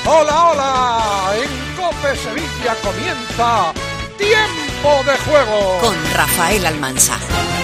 Hola, hola, en COPE Sevilla comienza Tiempo de Juego con Rafael Almansa.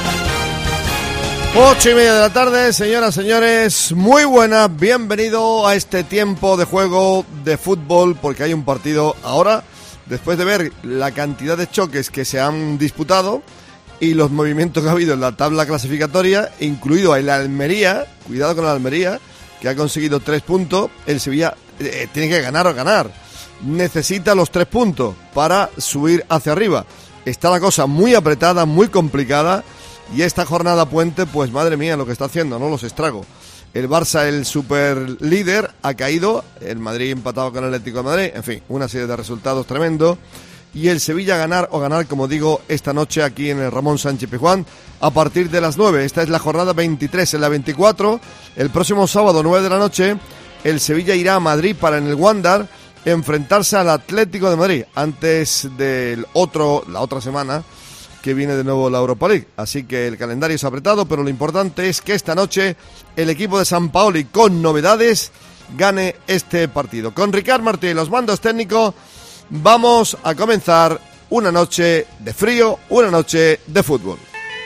8:30 de la tarde, señoras, señores, muy buenas, bienvenido a este Tiempo de Juego de fútbol, porque hay un partido ahora, después de ver la cantidad de choques que se han disputado y los movimientos que ha habido en la tabla clasificatoria, incluido el Almería, cuidado con el Almería, que ha conseguido 3 puntos, el Sevilla tiene que ganar o ganar, necesita los 3 puntos para subir hacia arriba. Está la cosa muy apretada, muy complicada, y esta jornada puente, pues madre mía lo que está haciendo, ¿no? Los estragos. El Barça, el super líder, ha caído, el Madrid empatado con el Atlético de Madrid, en fin, una serie de resultados tremendos. Y el Sevilla ganar o ganar, como digo, esta noche aquí en el Ramón Sánchez Pizjuán a partir de las 9. Esta es la jornada 23. En la 24, el próximo sábado 9 de la noche, el Sevilla irá a Madrid para en el Wanda enfrentarse al Atlético de Madrid antes de la otra semana que viene de nuevo la Europa League. Así que el calendario es apretado, pero lo importante es que esta noche el equipo de Sampaoli, con novedades, gane este partido. Con Ricard Martí y los mandos técnicos, vamos a comenzar una noche de frío, una noche de fútbol.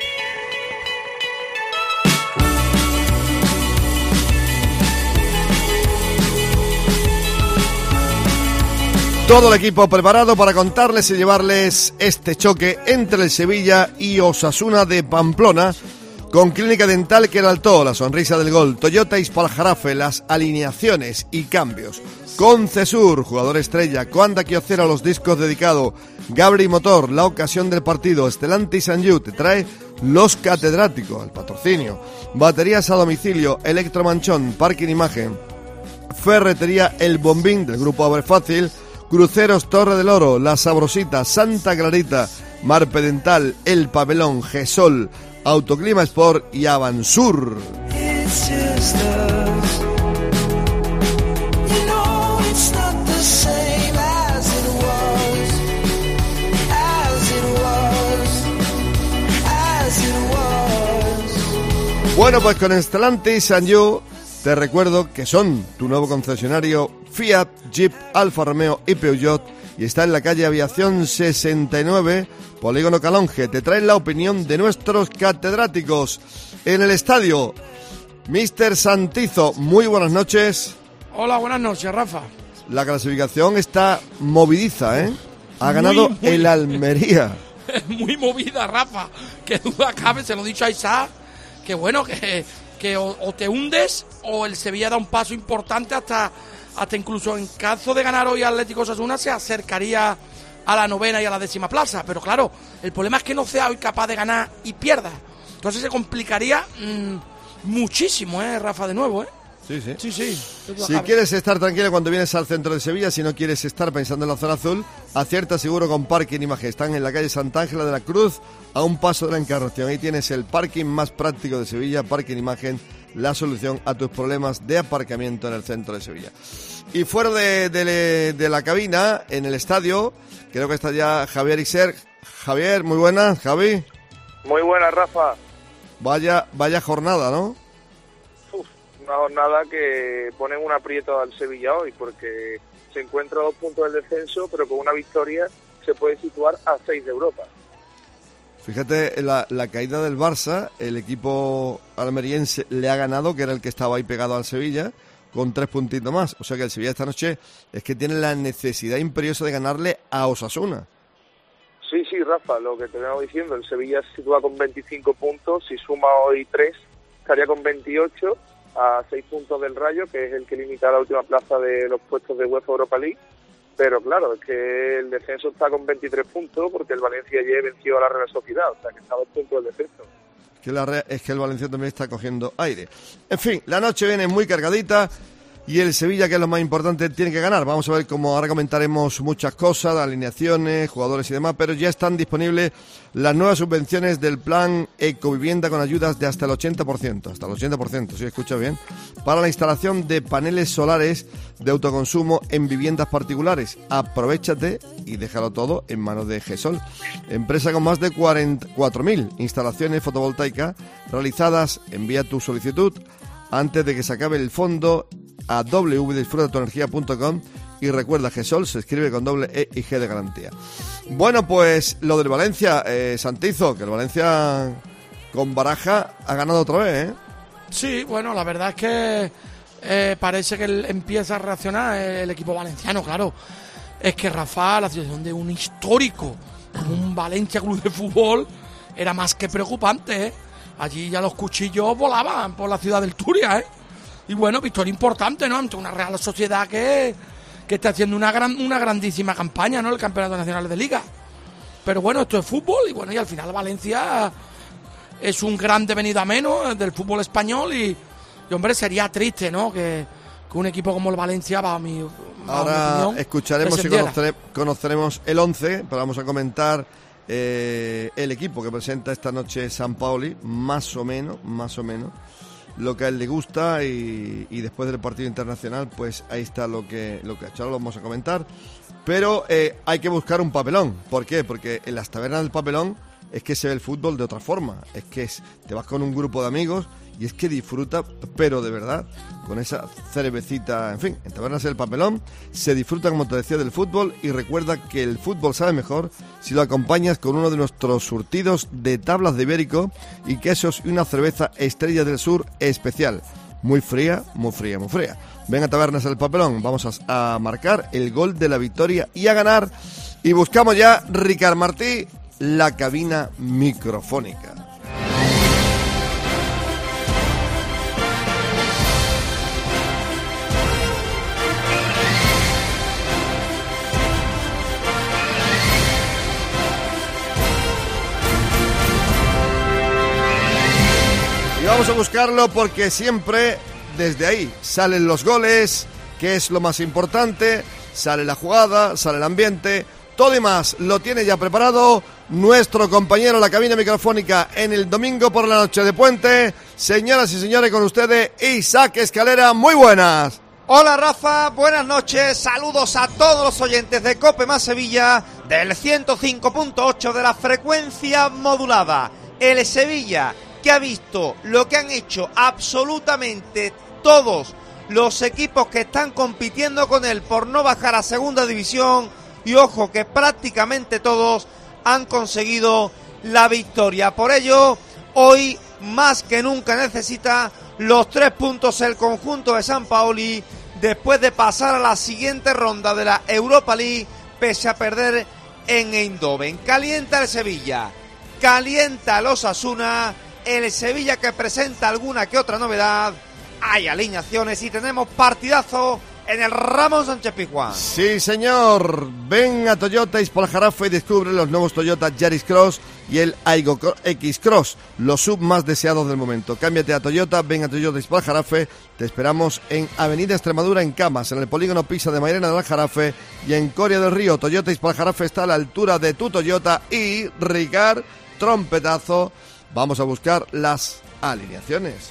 Todo el equipo preparado para contarles y llevarles este choque entre el Sevilla y Osasuna de Pamplona, con Clínica Dental Queraltó, la sonrisa del gol, Toyota Ispal-Jarafe, las alineaciones y cambios, Concesur, jugador estrella, Coanda Kyocera, los discos dedicados, Gabri Motor, la ocasión del partido, Stellantis Sanyu, te trae los catedráticos, el patrocinio, baterías a domicilio, Electromanchón, Parking Imagen, Ferretería El Bombín del grupo Abre Fácil, Cruceros Torre del Oro, La Sabrosita, Santa Clarita, Marpe Dental, El Pabellón, Gesol, Autoclima Sport y Avansur. Bueno, pues con Stellantis Sanyu te recuerdo que son tu nuevo concesionario Fiat, Jeep, Alfa Romeo y Peugeot, y está en la calle Aviación 69, Polígono Calonge. Te traen la opinión de nuestros catedráticos. En el estadio, Mr. Santizo, muy buenas noches. Hola, buenas noches, Rafa. La clasificación está movidiza, ¿eh? Ha ganado muy el Almería. Muy movida, Rafa. Qué duda cabe, se lo he dicho a Isaac, que bueno, que o te hundes o el Sevilla da un paso importante hasta incluso en caso de ganar hoy Atlético Osasuna se acercaría a la 9ª y a la 10ª plaza, pero claro, el problema es que no sea hoy capaz de ganar y pierda, entonces se complicaría muchísimo, Rafa, de nuevo, Sí. Si quieres estar tranquilo cuando vienes al centro de Sevilla, si no quieres estar pensando en la zona azul, acierta seguro con Parking Imagen. Están en la calle Santa Ángela de la Cruz, a un paso de la Encarnación. Ahí tienes el parking más práctico de Sevilla, Parking Imagen, la solución a tus problemas de aparcamiento en el centro de Sevilla. Y fuera de la cabina, en el estadio, creo que está ya Javier Ixer. Javier, muy buenas, Javi. Muy buenas, Rafa. Vaya jornada, ¿no? Una jornada que pone un aprieto al Sevilla hoy, porque se encuentra a 2 puntos del descenso, pero con una victoria se puede situar a 6 de Europa. Fíjate, la caída del Barça, el equipo almeriense le ha ganado, que era el que estaba ahí pegado al Sevilla, con 3 puntitos más. O sea que el Sevilla esta noche es que tiene la necesidad imperiosa de ganarle a Osasuna. Sí, Rafa, lo que te vengo diciendo, el Sevilla se sitúa con 25 puntos, si suma hoy 3, estaría con 28, a 6 puntos del Rayo, que es el que limita la última plaza de los puestos de UEFA Europa League. Pero claro, es que el descenso está con 23 puntos, porque el Valencia ayer venció a la Real Sociedad, o sea que está a 2 puntos del descenso. Es que el Valencia también está cogiendo aire. En fin, la noche viene muy cargadita y el Sevilla, que es lo más importante, tiene que ganar. Vamos a ver cómo ahora comentaremos muchas cosas, alineaciones, jugadores y demás, pero ya están disponibles las nuevas subvenciones del plan Ecovivienda con ayudas de hasta el 80%, si escucha bien, para la instalación de paneles solares de autoconsumo en viviendas particulares. Aprovéchate y déjalo todo en manos de Gesol, empresa con más de 44.000 instalaciones fotovoltaicas realizadas. Envía tu solicitud antes de que se acabe el fondo a www.disfrutatuenergia.com Y recuerda, GESOL se escribe con doble E y G de garantía. Bueno, pues lo del Valencia, Santizo, que el Valencia con Baraja ha ganado otra vez, ¿eh? Sí, bueno, la verdad es que parece que empieza a reaccionar el equipo valenciano, claro. Es que Rafa, la situación de un histórico como un Valencia Club de Fútbol era más que preocupante, ¿eh? Allí ya los cuchillos volaban por la ciudad del Turia, ¿eh? Y bueno, victoria importante, ¿no? Ante una Real Sociedad que está haciendo una grandísima campaña, ¿no? El Campeonato Nacional de Liga. Pero bueno, esto es fútbol y bueno, y al final Valencia es un gran devenido a menos del fútbol español y hombre, sería triste, ¿no? Que un equipo como el Valencia, ahora opinión, escucharemos y conoceremos el 11, pero vamos a comentar el equipo que presenta esta noche Sampaoli, más o menos lo que a él le gusta y después del partido internacional, pues ahí está lo que ha hecho. Ahora lo vamos a comentar, pero hay que buscar un papelón. ¿Por qué? Porque en las tabernas del papelón es que se ve el fútbol de otra forma. Es que te vas con un grupo de amigos y es que disfruta, pero de verdad, con esa cervecita, en fin, en Tabernas del Papelón se disfruta, como te decía, del fútbol, y recuerda que el fútbol sabe mejor si lo acompañas con uno de nuestros surtidos de tablas de ibérico y quesos y una cerveza Estrella del Sur especial, muy fría, muy fría, muy fría. Ven a Tabernas del Papelón, vamos a marcar el gol de la victoria y a ganar, y buscamos ya, Ricard Martí, la cabina microfónica. Vamos a buscarlo porque siempre desde ahí salen los goles, que es lo más importante, sale la jugada, sale el ambiente, todo y más lo tiene ya preparado nuestro compañero, la cabina microfónica, en el domingo por la noche de puente. Señoras y señores, con ustedes Isaac Escalera, muy buenas. Hola Rafa, buenas noches, saludos a todos los oyentes de COPE más Sevilla, del 105.8 de la frecuencia modulada. El Sevilla, que ha visto lo que han hecho absolutamente todos los equipos que están compitiendo con él por no bajar a segunda división, y ojo que prácticamente todos han conseguido la victoria. Por ello, hoy más que nunca necesita los 3 puntos el conjunto de Sampaoli después de pasar a la siguiente ronda de la Europa League pese a perder en Eindhoven. Calienta el Sevilla, calienta el Osasuna, el Sevilla que presenta alguna que otra novedad, hay alineaciones y tenemos partidazo en el Ramón Sánchez Pizjuán. Sí, señor. Ven a Toyota Ispalajarafe y descubre los nuevos Toyota Yaris Cross y el Aygo X Cross, los sub más deseados del momento. Cámbiate a Toyota, ven a Toyota Ispalajarafe. Te esperamos en Avenida Extremadura, en Camas, en el polígono Pisa de Mairena del Aljarafe y en Coria del Río. Toyota Ispalajarafe está a la altura de tu Toyota. Y Ricard, trompetazo. Vamos a buscar las alineaciones.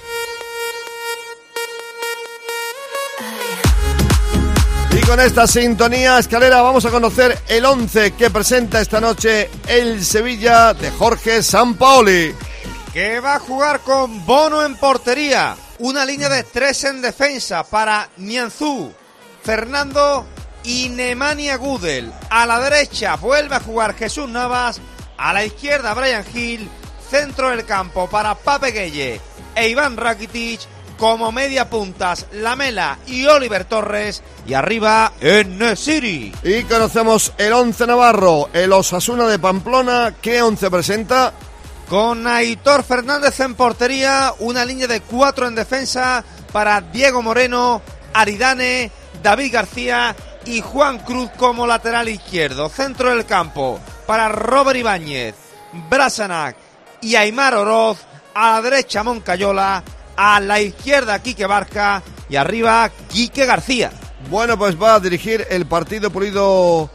Y con esta sintonía, Escalera, vamos a conocer el 11 que presenta esta noche el Sevilla de Jorge Sampaoli, que va a jugar con Bono en portería, una línea de 3 en defensa para Nianzú, Fernando y Nemanja Gudel. A la derecha vuelve a jugar Jesús Navas, a la izquierda Bryan Gil, centro del campo para Pape Gueye e Iván Rakitic, como media puntas Lamela y Oliver Torres, y arriba En-Nesyri. Y conocemos el 11 navarro, el Osasuna de Pamplona. ¿Qué 11 presenta? Con Aitor Fernández en portería, una línea de 4 en defensa para Diego Moreno, Aridane, David García y Juan Cruz como lateral izquierdo. Centro del campo para Robert Ibáñez, Brasanac y Aimar Oroz, a la derecha Moncayola, a la izquierda Quique Barca y arriba Quique García. Bueno, pues va a dirigir el partido Pulido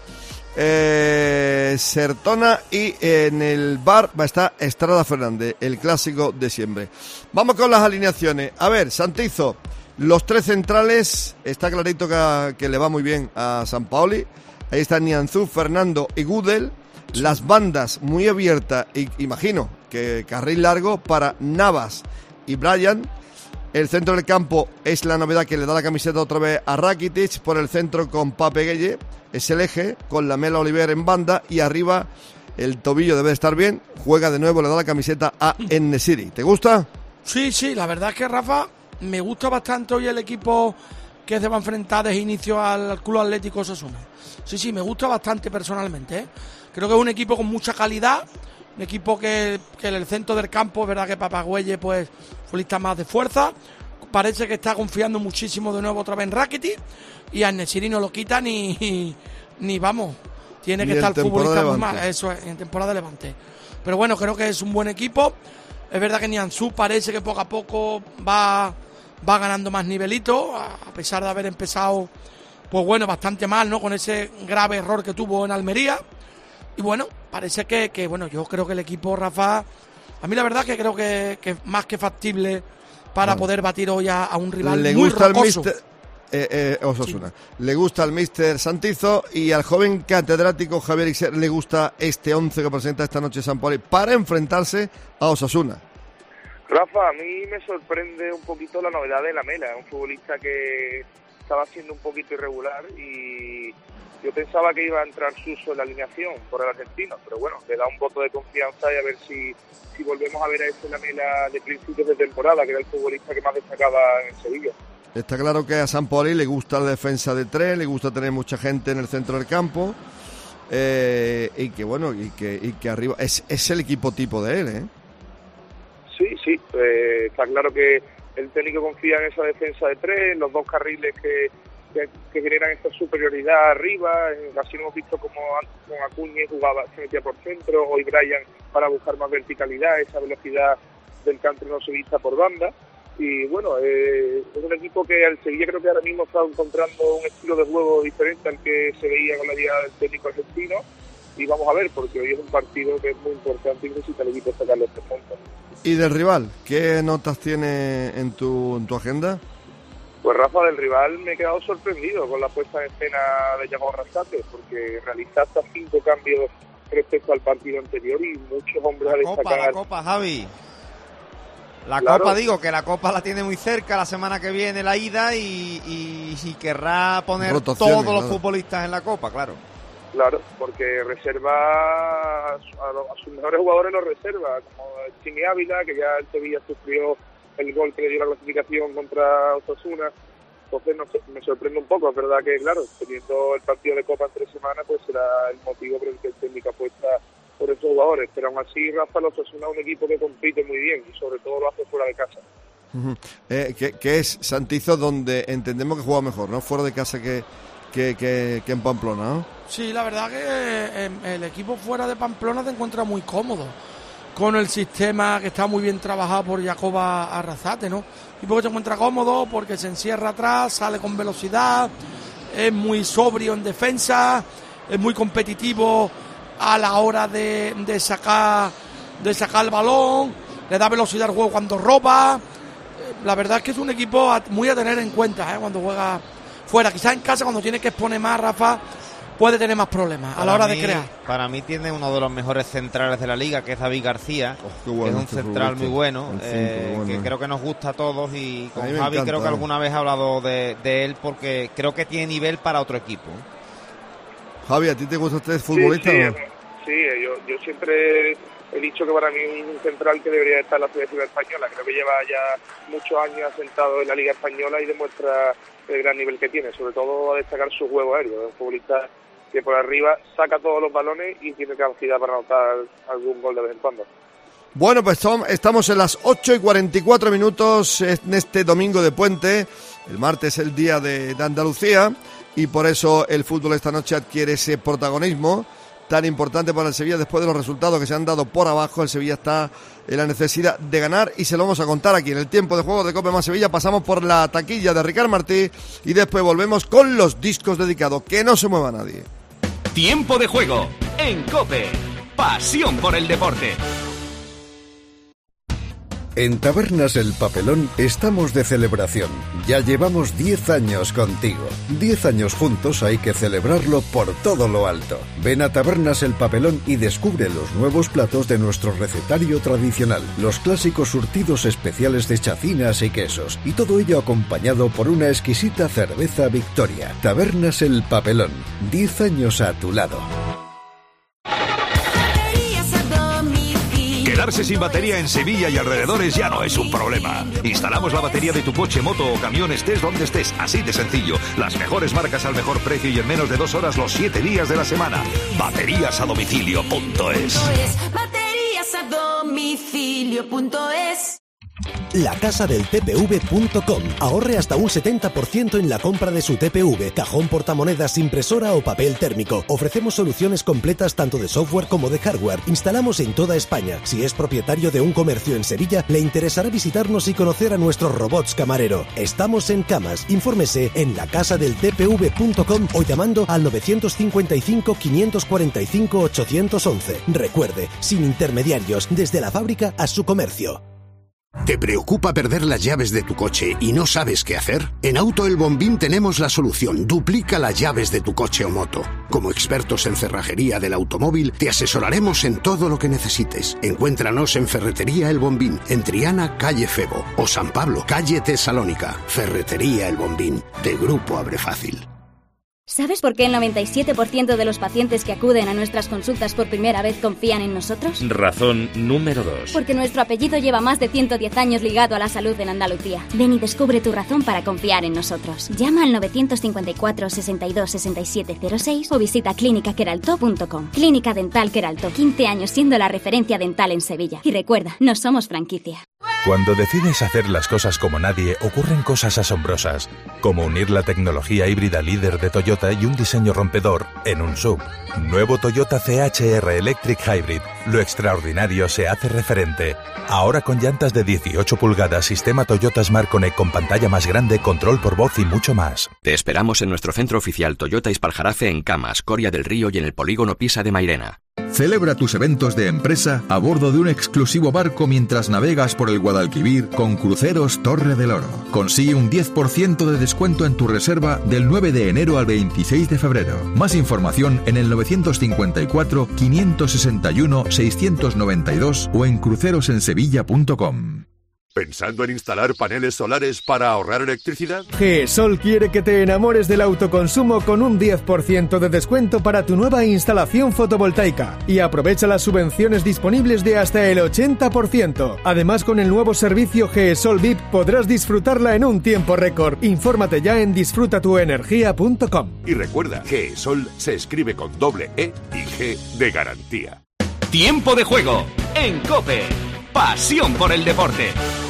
Sertona, y en el bar va a estar Estrada Fernández, el clásico de siempre. Vamos con las alineaciones. A ver, Santizo, los 3 centrales, está clarito que le va muy bien a Sampaoli. Ahí están Nianzú, Fernando y Gudel. Las bandas muy abiertas, imagino que carril largo para Navas y Bryan. El centro del campo es la novedad que le da la camiseta otra vez a Rakitic. Por el centro con Pape Gueye, es el eje, con Lamela Oliver en banda. Y arriba el tobillo debe estar bien. Juega de nuevo, le da la camiseta a En-Nesyri. ¿Te gusta? Sí, la verdad es que, Rafa, me gusta bastante hoy el equipo que se va a enfrentar desde inicio al Club Atlético Osasuna. Sí, me gusta bastante personalmente, ¿eh? Creo que es un equipo con mucha calidad, un equipo que en el centro del campo, es verdad que Papagüelle, pues, futbolista más de fuerza, parece que está confiando muchísimo de nuevo otra vez en Rakitic, y a En-Nesyri no lo quita ni vamos, tiene que estar el futbolista muy mal, eso es, en temporada de Levante. Pero bueno, creo que es un buen equipo. Es verdad que Nianzú parece que poco a poco va ganando más nivelito, a pesar de haber empezado, pues bueno, bastante mal, ¿no? Con ese grave error que tuvo en Almería. Y bueno, parece que bueno, yo creo que el equipo, Rafa, a mí la verdad que creo que es más que factible para poder batir hoy a un rival le muy gusta rocoso. El mister, Osasuna. Sí. Le gusta al míster Santizo, y al joven catedrático Javier Ixer le gusta este 11 que presenta esta noche San Paoli para enfrentarse a Osasuna. Rafa, a mí me sorprende un poquito la novedad de Lamela, un futbolista que estaba siendo un poquito irregular y yo pensaba que iba a entrar Suso en la alineación por el argentino, pero bueno, le da un voto de confianza y a ver si volvemos a ver a ese Lamela de principios de temporada, que era el futbolista que más destacaba en Sevilla. Está claro que a San Paoli le gusta la defensa de tres, le gusta tener mucha gente en el centro del campo, y que bueno, y que arriba es el equipo tipo de él, ¿eh? Sí, está claro que el técnico confía en esa defensa de tres, en los dos carriles que generan esta superioridad arriba. Así lo hemos visto como con Acuña jugaba, se metía por centro, hoy Brian para buscar más verticalidad, esa velocidad del canterano sevillista por banda. Y bueno, es un equipo que al Sevilla creo que ahora mismo está encontrando un estilo de juego diferente al que se veía con la llegada del técnico argentino. Y vamos a ver, porque hoy es un partido que es muy importante y necesita el equipo sacar los 3 puntos. ¿Y del rival? ¿Qué notas tiene en tu agenda? Pues Rafa, del rival me he quedado sorprendido con la puesta en escena de Yago Arrasate, porque realiza hasta 5 cambios respecto al partido anterior y muchos hombres a destacar. La Copa, Javi. Claro. Copa, digo, que la Copa la tiene muy cerca, la semana que viene la ida y querrá poner todos los futbolistas en la Copa, claro. Claro, porque reserva a sus mejores jugadores, los reserva, como Chimi Ávila, que ya el Sevilla sufrió el gol que le dio la clasificación contra Osasuna. Entonces me sorprende un poco, es verdad que, claro, teniendo el partido de Copa en 3 semanas, pues será el motivo por el que el técnico apuesta por esos jugadores. Pero aún así, Rafa, Osasuna es un equipo que compite muy bien y sobre todo lo hace fuera de casa. Que es Santizo, donde entendemos que juega mejor, ¿no? Fuera de casa que en Pamplona, ¿no? Sí, la verdad que el equipo fuera de Pamplona se encuentra muy cómodo con el sistema que está muy bien trabajado por Jacoba Arrasate, ¿no? Equipo que se encuentra cómodo porque se encierra atrás, sale con velocidad, es muy sobrio en defensa, es muy competitivo a la hora de sacar el balón, le da velocidad al juego cuando roba. La verdad es que es un equipo muy a tener en cuenta, cuando juega fuera. Quizás en casa, cuando tiene que exponer más, Rafa, puede tener más problemas a la hora de crear. Para mí tiene uno de los mejores centrales de la liga, que es David García, que es un central muy bueno, que creo que nos gusta a todos, y con Javi creo que alguna vez he hablado de él, porque creo que tiene nivel para otro equipo. Javi, ¿a ti te gusta este futbolista? Sí, yo siempre he dicho que para mí es un central que debería estar en la selección española. Creo que lleva ya muchos años asentado en la Liga Española y demuestra el gran nivel que tiene, sobre todo a destacar su juego aéreo. Es un futbolista que por arriba saca todos los balones y tiene capacidad para anotar algún gol de vez en cuando. Bueno, pues estamos en las 8:44 en este domingo de puente. El martes es el día de Andalucía y por eso el fútbol esta noche adquiere ese protagonismo tan importante para el Sevilla. Después de los resultados que se han dado por abajo, el Sevilla está en la necesidad de ganar y se lo vamos a contar aquí en el tiempo de juego de Cope Más Sevilla. Pasamos por la taquilla de Ricard Martí y después volvemos con los discos dedicados. Que no se mueva nadie. Tiempo de juego en Cope. Pasión por el deporte. En Tabernas El Papelón estamos de celebración. Ya llevamos 10 años contigo. 10 años juntos hay que celebrarlo por todo lo alto. Ven a Tabernas El Papelón y descubre los nuevos platos de nuestro recetario tradicional, los clásicos surtidos especiales de chacinas y quesos, y todo ello acompañado por una exquisita cerveza Victoria. Tabernas El Papelón, 10 años a tu lado. Quedarse sin batería en Sevilla y alrededores ya no es un problema. Instalamos la batería de tu coche, moto o camión, estés donde estés, así de sencillo. Las mejores marcas al mejor precio y en menos de 2 horas los 7 días de la semana. Bateriasadomicilio.es. Bateriasadomicilio.es. lacasadeltpv.com. Ahorre hasta un 70% en la compra de su TPV, cajón portamonedas, impresora o papel térmico. Ofrecemos soluciones completas tanto de software como de hardware. Instalamos en toda España. Si es propietario de un comercio en Sevilla, le interesará visitarnos y conocer a nuestros robots camarero. Estamos en Camas. Infórmese en lacasadeltpv.com o llamando al 955 545 811. Recuerde, sin intermediarios, desde la fábrica a su comercio. ¿Te preocupa perder las llaves de tu coche y no sabes qué hacer? En Auto El Bombín tenemos la solución. Duplica las llaves de tu coche o moto. Como expertos en cerrajería del automóvil, te asesoraremos en todo lo que necesites. Encuéntranos en Ferretería El Bombín, en Triana, calle Febo, o San Pablo, calle Tesalónica. Ferretería El Bombín, de Grupo Abre Fácil. ¿Sabes por qué el 97% de los pacientes que acuden a nuestras consultas por primera vez confían en nosotros? Razón número 2. Porque nuestro apellido lleva más de 110 años ligado a la salud en Andalucía. Ven y descubre tu razón para confiar en nosotros. Llama al 954 62 67 06 o visita clínicaqueraltó.com. Clínica Dental Queraltó, 15 años siendo la referencia dental en Sevilla. Y recuerda, no somos franquicia. Cuando decides hacer las cosas como nadie, ocurren cosas asombrosas, como unir la tecnología híbrida líder de Toyota y un diseño rompedor en un SUV. Nuevo Toyota CHR Electric Hybrid. Lo extraordinario se hace referente. Ahora con llantas de 18 pulgadas, sistema Toyota Smart Connect con pantalla más grande, control por voz y mucho más. Te esperamos en nuestro centro oficial Toyota Ispaljarafe en Camas, Coria del Río y en el polígono Pisa de Mairena. Celebra tus eventos de empresa a bordo de un exclusivo barco mientras navegas por el Guadalquivir con Cruceros Torre del Oro. Consigue un 10% de descuento en tu reserva del 9 de enero al 26 de febrero. Más información en el 954 561 692 o en crucerosensevilla.com. ¿Pensando en instalar paneles solares para ahorrar electricidad? GESOL quiere que te enamores del autoconsumo con un 10% de descuento para tu nueva instalación fotovoltaica y aprovecha las subvenciones disponibles de hasta el 80%. Además, con el nuevo servicio GESOL VIP podrás disfrutarla en un tiempo récord. Infórmate ya en disfrutatuenergia.com. Y recuerda, GESOL se escribe con doble E y G de garantía. Tiempo de juego en COPE. Pasión por el deporte.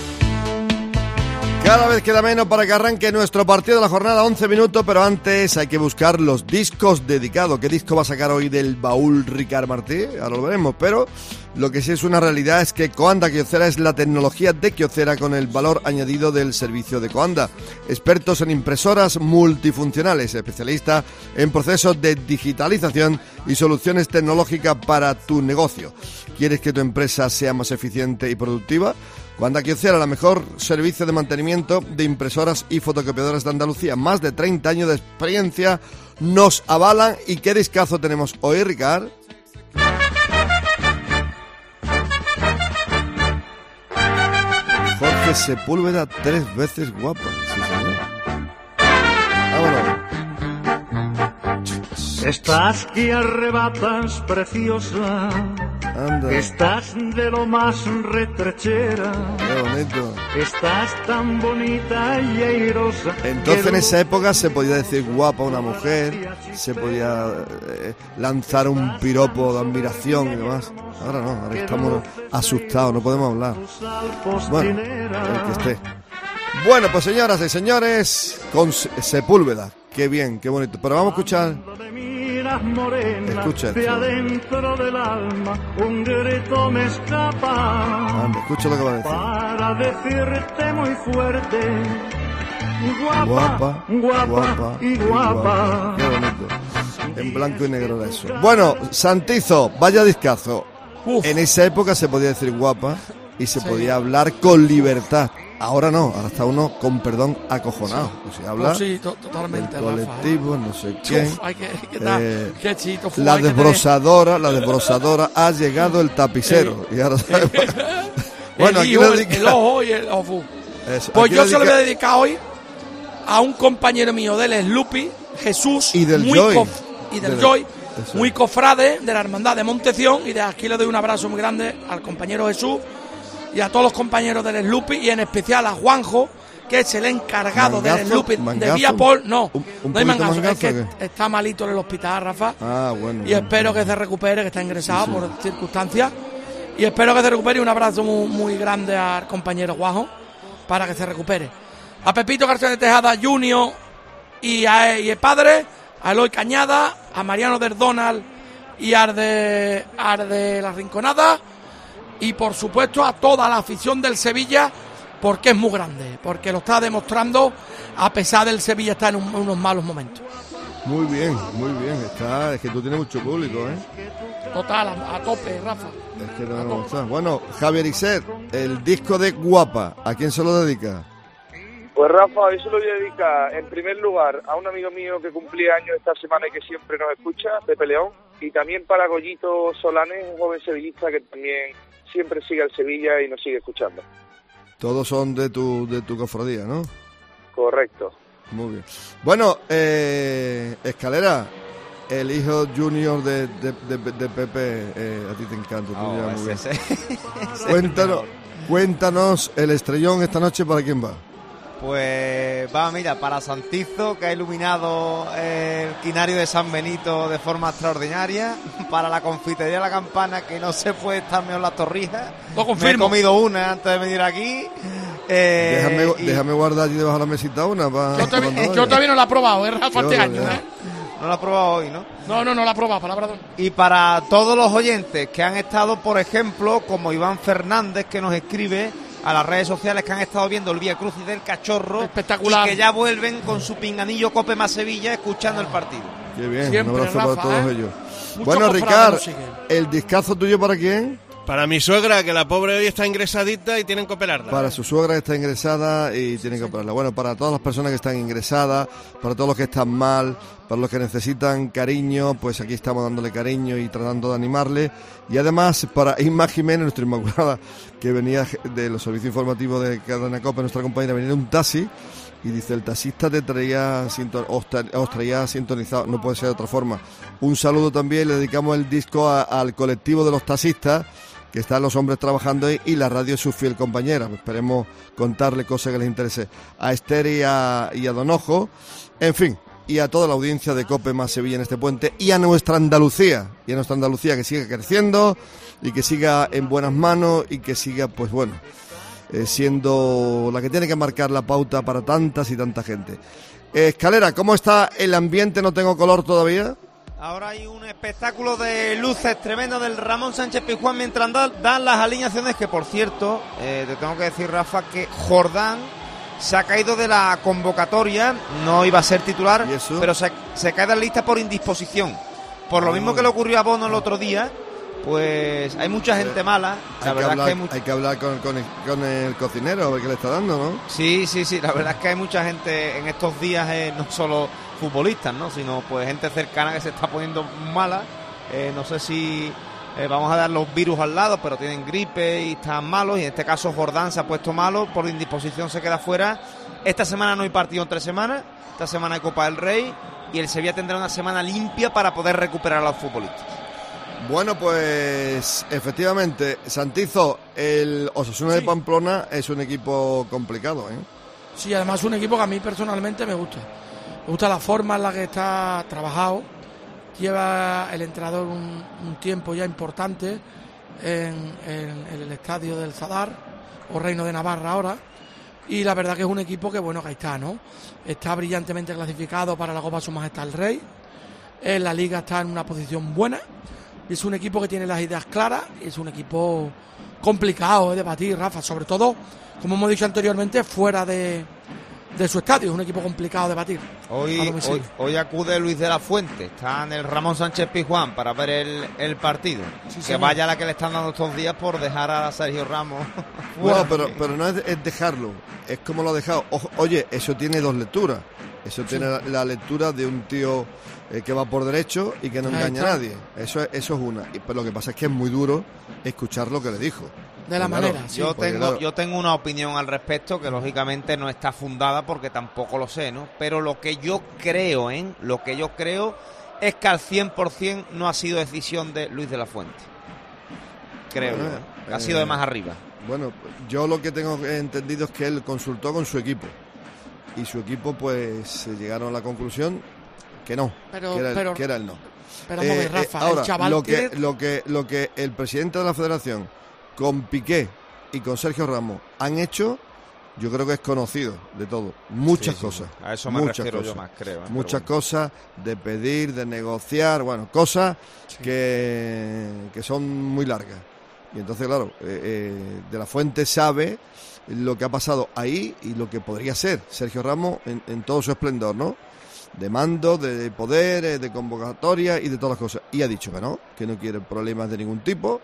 Cada vez queda menos para que arranque nuestro partido de la jornada, 11 minutos, pero antes hay que buscar los discos dedicados. ¿Qué disco va a sacar hoy del baúl Ricard Martí? Ahora lo veremos, pero lo que sí es una realidad es que Coanda Kyocera es la tecnología de Kyocera con el valor añadido del servicio de Coanda. Expertos en impresoras multifuncionales, especialistas en procesos de digitalización y soluciones tecnológicas para tu negocio. ¿Quieres que tu empresa sea más eficiente y productiva? Coanda Kyocera, la mejor servicio de mantenimiento de impresoras y fotocopiadoras de Andalucía. Más de 30 años de experiencia nos avalan. ¿Y qué discazo tenemos hoy, Ricard? Jorge Sepúlveda, 3 veces guapa. Sí, señor. Vámonos. Estás que arrebatas, preciosa. Anda. Estás de lo más retrechera. Qué bonito. Estás tan bonita y airosa. Entonces en esa época se podía decir guapa a una mujer, se podía lanzar un piropo de admiración y demás. Ahora no, ahora estamos asustados, no podemos hablar. Bueno, el que esté. Bueno, pues señoras y señores, con Sepúlveda. Qué bien, qué bonito. Pero vamos a escuchar. Escucha de adentro del alma un grito me escapa. Anda, escucha lo que va a decir. Para decirte muy fuerte, guapa, guapa y guapa. Qué bonito. En blanco y negro de eso. Bueno, Santizo, vaya discazo. En esa época se podía decir guapa. y se podía hablar con libertad. Ahora no, ahora está uno con perdón acojonado. Se habla totalmente, del colectivo, no sé quién. La desbrosadora ha llegado el tapicero. Y ahora bueno, el ojo y el ojo. Pues yo se lo voy a dedicar hoy a un compañero mío del Slupi, Jesús, y del Joy. Joy, muy cofrade de la Hermandad de Monteción, y de aquí le doy un abrazo muy grande al compañero Jesús y a todos los compañeros del Slupi, y en especial a Juanjo, que es el encargado del Slupi de Viapol. No hay mangazo, es que está malito en el hospital, Rafa. Bueno. Y espero que se recupere, que está ingresado por circunstancias. Y espero que se recupere. Un abrazo muy, muy grande al compañero Juanjo para que se recupere. A Pepito García de Tejada Junior y el padre, a Eloy Cañada, a Mariano del Donald y al de la Rinconada, y por supuesto a toda la afición del Sevilla, porque es muy grande, porque lo está demostrando a pesar del Sevilla está en unos malos momentos. Muy bien, es que tú tienes mucho público, Total, a tope, Rafa. Es que no está. Bueno, Javier Ixer, el disco de Guapa, ¿a quién se lo dedica? Pues Rafa, hoy se lo voy a dedicar en primer lugar a un amigo mío que cumplía años esta semana y que siempre nos escucha, Pepe León, y también para Goyito Solanes, un joven sevillista que también siempre sigue al Sevilla y nos sigue escuchando. Todos son de tu cofradía, ¿no? Correcto. Muy bien. Bueno, Escalera, el hijo junior de Pepe, a ti te encanta. Muy bien. Cuéntanos el estrellón esta noche, ¿para quién va? Pues va, mira, para Santizo, que ha iluminado el quinario de San Benito de forma extraordinaria. Para la confitería La Campana, que no se puede estar mejor las torrijas. Lo confirmo. Me he comido una antes de venir aquí. Déjame guardar allí debajo de la mesita una. Yo todavía no la he probado, Rafa, este año. No la he probado hoy, ¿no? No la he probado, palabra de honor. Y para todos los oyentes que han estado, por ejemplo, como Iván Fernández, que nos escribe a las redes sociales, que han estado viendo el Vía Crucis del Cachorro, espectacular, y que ya vuelven con su pinganillo Cope más Sevilla escuchando el partido. Qué bien, siempre, un abrazo, Rafa, para todos ellos. Bueno, Ricard, ¿el discazo tuyo para quién? Para mi suegra, que la pobre hoy está ingresadita y tienen que operarla. Para su suegra que está ingresada y tienen que operarla. Bueno, para todas las personas que están ingresadas, para todos los que están mal, para los que necesitan cariño, pues aquí estamos dándole cariño y tratando de animarle. Y además, para Inma Jiménez, nuestra Inmaculada, que venía de los servicios informativos de Cadena Cope, nuestra compañera, venía en un taxi y dice, el taxista os traía sintonizado, no puede ser de otra forma. Un saludo también, le dedicamos el disco al colectivo de los taxistas, que están los hombres trabajando ahí, y la radio es su fiel compañera. Esperemos contarle cosas que les interese a Esther y a Donojo, en fin, y a toda la audiencia de Cope más Sevilla en este puente, y a nuestra Andalucía, que siga creciendo y que siga en buenas manos y que siga, pues bueno, siendo la que tiene que marcar la pauta para tantas y tanta gente. Escalera, ¿cómo está el ambiente? No tengo color todavía. Ahora hay un espectáculo de luces tremendo del Ramón Sánchez Pizjuán mientras dan las alineaciones, que por cierto, te tengo que decir, Rafa, que Jordán se ha caído de la convocatoria, no iba a ser titular, pero se cae de la lista por indisposición. Por lo mismo que le ocurrió a Bono el otro día, pues hay mucha gente mala. Hay que hablar con el cocinero a ver qué le está dando, ¿no? Sí, la verdad es que hay mucha gente en estos días, no solo futbolistas, ¿no?, sino pues gente cercana que se está poniendo mala. No sé si vamos a dar los virus al lado, pero tienen gripe y están malos, y en este caso Jordán se ha puesto malo, por indisposición se queda fuera. Esta semana no hay partido en 3 semanas, esta semana hay Copa del Rey, y el Sevilla tendrá una semana limpia para poder recuperar a los futbolistas. Bueno, pues efectivamente, Santizo, el Osasuna de Pamplona es un equipo complicado, ¿eh? Sí, además es un equipo que a mí personalmente me gusta. Me gusta la forma en la que está trabajado. Lleva el entrenador un tiempo ya importante en el estadio del Zadar, o Reino de Navarra ahora. Y la verdad que es un equipo que, bueno, que ahí está, ¿no? Está brillantemente clasificado para la Copa Su Majestad el Rey. En la Liga está en una posición buena. Y es un equipo que tiene las ideas claras. Y es un equipo complicado de batir, Rafa. Sobre todo, como hemos dicho anteriormente, fuera de de su estadio. Es un equipo complicado de batir. Hoy acude Luis de la Fuente, está en el Ramón Sánchez Pizjuán para ver el partido. Sí, que señor. vaya la que le están dando estos días por dejar a Sergio Ramos. Bueno, pero no es dejarlo, es como lo ha dejado. Oye, eso tiene dos lecturas. Eso tiene la lectura de un tío que va por derecho y que no engaña a nadie. Eso es una. Pero lo que pasa es que es muy duro escuchar lo que le dijo. De la manera, sí. Yo tengo una opinión al respecto que lógicamente no está fundada porque tampoco lo sé, ¿no? Pero lo que yo creo es que al 100% no ha sido decisión de Luis de la Fuente. Creo yo, que ha sido de más arriba. Bueno, yo lo que tengo entendido es que él consultó con su equipo y su equipo pues llegaron a la conclusión que no, que era el no. Pero vamos a ver, Rafa, ahora, el chaval lo que el presidente de la Federación con Piqué y con Sergio Ramos han hecho, yo creo que es conocido de todo. Muchas cosas. A eso me refiero yo más, creo. Muchas cosas de pedir, de negociar, cosas que son muy largas. Y entonces, claro, De la Fuente sabe lo que ha pasado ahí y lo que podría ser Sergio Ramos en todo su esplendor, ¿no? De mando, de poder, de convocatoria y de todas las cosas. Y ha dicho que no quiere problemas de ningún tipo.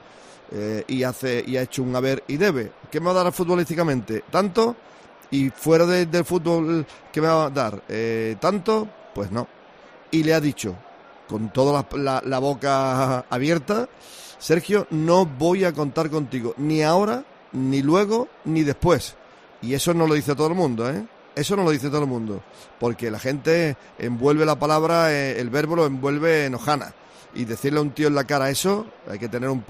Y ha hecho un haber y debe. ¿Qué me va a dar futbolísticamente? ¿Tanto? Y fuera del fútbol, ¿qué me va a dar? ¿Tanto? Pues no. Y le ha dicho, con toda la boca abierta, Sergio, no voy a contar contigo, ni ahora, ni luego, ni después. Y eso no lo dice todo el mundo, ¿eh? Eso no lo dice todo el mundo, porque la gente envuelve la palabra, el verbo lo envuelve en hojana. Y decirle a un tío en la cara eso, hay que tener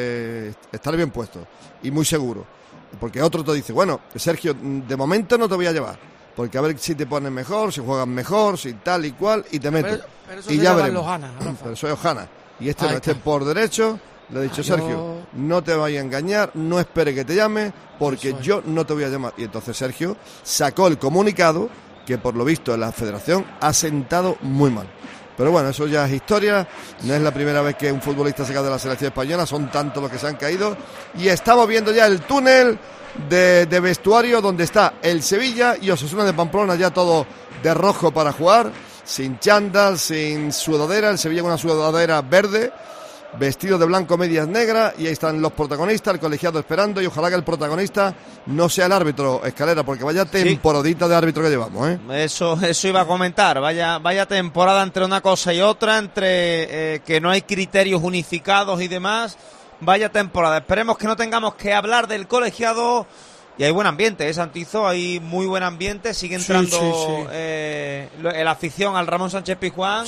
estar bien puesto y muy seguro. Porque otro te dice, bueno, Sergio, de momento no te voy a llevar, porque a ver si te pones mejor, si juegas mejor, si tal y cual, y te metes. Pero eso y se ya llama veremos. Lojana, pero eso es hojana. Y este por derecho, le he dicho, Sergio, no te vayas a engañar, no espere que te llame, porque yo no te voy a llamar. Y entonces Sergio sacó el comunicado que por lo visto en la Federación ha sentado muy mal. Pero bueno, eso ya es historia, no es la primera vez que un futbolista se cae de la selección española, son tantos los que se han caído, y estamos viendo ya el túnel de vestuario donde está el Sevilla y Osasuna de Pamplona, ya todo de rojo para jugar, sin chándal, sin sudadera, el Sevilla con una sudadera verde, vestido de blanco, medias negras, y ahí están los protagonistas, el colegiado esperando, y ojalá que el protagonista no sea el árbitro, Escalera, porque vaya temporadita de árbitro que llevamos, ¿eh? Eso iba a comentar, vaya temporada entre una cosa y otra, entre que no hay criterios unificados y demás, vaya temporada. Esperemos que no tengamos que hablar del colegiado. Y hay buen ambiente, Santizo, hay muy buen ambiente, sigue entrando la afición al Ramón Sánchez Pizjuán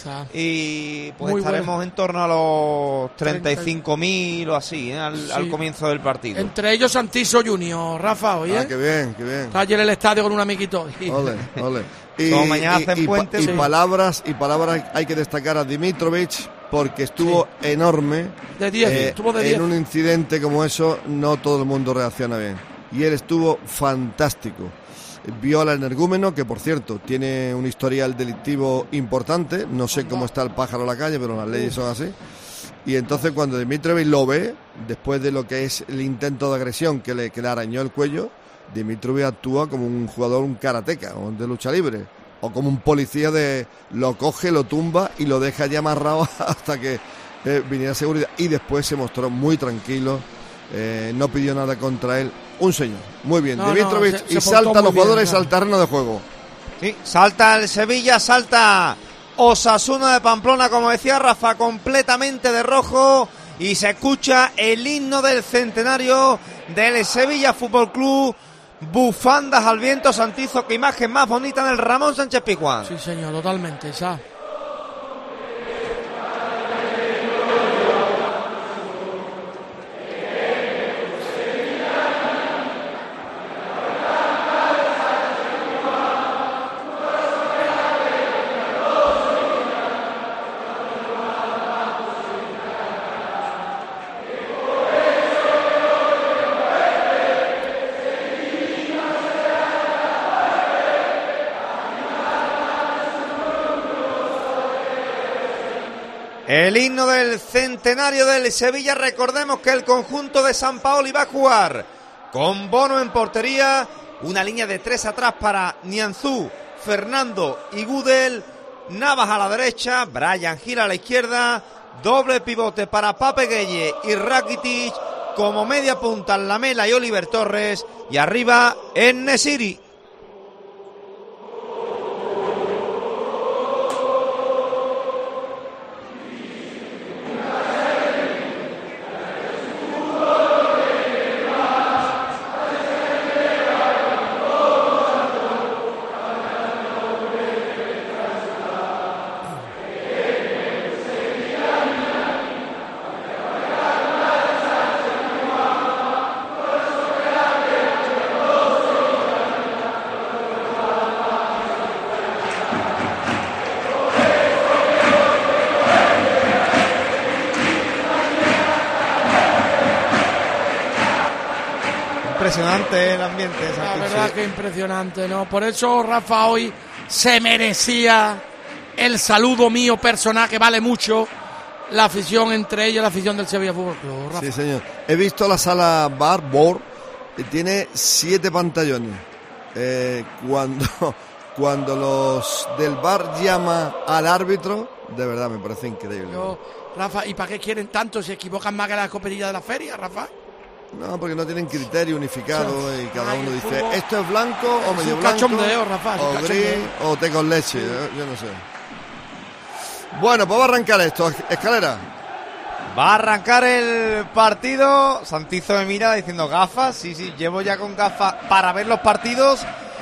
y pues muy estaremos en torno a los 35.000 o así, al comienzo del partido. Entre ellos Santizo Junior, Rafa, oye. Qué bien, qué bien. Está ayer en el estadio con un amiguito. Ole. Como mañana hacen puentes. Y palabras hay que destacar a Dimitrovic, porque estuvo enorme. De 10, estuvo de 10. En un incidente como eso, no todo el mundo reacciona bien. Y él estuvo fantástico. Vio al energúmeno, que por cierto tiene un historial delictivo importante. No sé cómo está el pájaro en la calle, pero las leyes son así. Y entonces cuando Dimitrovic lo ve, después de lo que es el intento de agresión que le arañó el cuello, Dimitrovic actúa como un jugador, un karateca o de lucha libre, o como un policía lo coge, lo tumba y lo deja ya amarrado hasta que viniera seguridad. Y después se mostró muy tranquilo, no pidió nada contra él. Un señor, muy bien, Dimitrovic, y salta los jugadores al terreno de juego. Sí, salta el Sevilla, salta Osasuna de Pamplona, como decía Rafa, completamente de rojo, y se escucha el himno del centenario del Sevilla Fútbol Club. Bufandas al viento, Santizo, qué imagen más bonita en el Ramón Sánchez Pizjuán. Sí, señor, totalmente, esa. El himno del centenario del Sevilla. Recordemos que el conjunto de San Paoli va a jugar con Bono en portería, Una línea de 3 atrás para Nianzú, Fernando y Gudel. Navas a la derecha, Bryan Gil a la izquierda. Doble pivote para Pape Gueye y Rakitic. Como media punta Lamela y Oliver Torres. Y arriba En-Nesyri. Impresionante el ambiente. La verdad que impresionante, ¿no? Por eso Rafa hoy se merecía el saludo mío personal, que vale mucho, la afición, entre ellos la afición del Sevilla Fútbol Club. Rafa. Sí, señor. He visto la sala bar, y tiene 7 pantallones. Cuando los del bar llama al árbitro, de verdad me parece increíble. Rafa, ¿y para qué quieren tanto? ¿Se equivocan más que las escopetillas de la feria, Rafa? No, porque no tienen criterio unificado y cada uno dice, fútbol, esto es blanco o medio un blanco, cachondeo, Rafa, o gris, o té con leche, yo no sé. Bueno, pues va a arrancar esto, Escalera. Va a arrancar el partido. Santizo me mira diciendo gafas. Sí, llevo ya con gafas para ver los partidos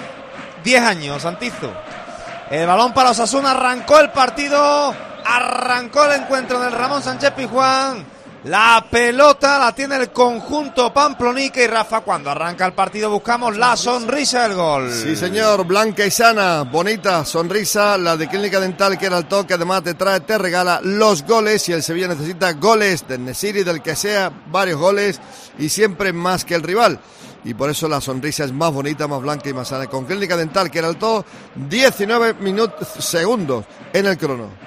10 años, Santizo. El balón para Osasuna, arrancó el partido, arrancó el encuentro del Ramón Sánchez Pizjuán. La pelota la tiene el conjunto pamplonica y Rafa, cuando arranca el partido buscamos la sonrisa del gol. Sí, señor, blanca y sana, bonita sonrisa, la de Clínica Dental que era el toque, además te regala los goles y el Sevilla necesita goles del En-Nesyri, del que sea, varios goles y siempre más que el rival. Y por eso la sonrisa es más bonita, más blanca y más sana. Con Clínica Dental que era el todo, 19 segundos en el crono.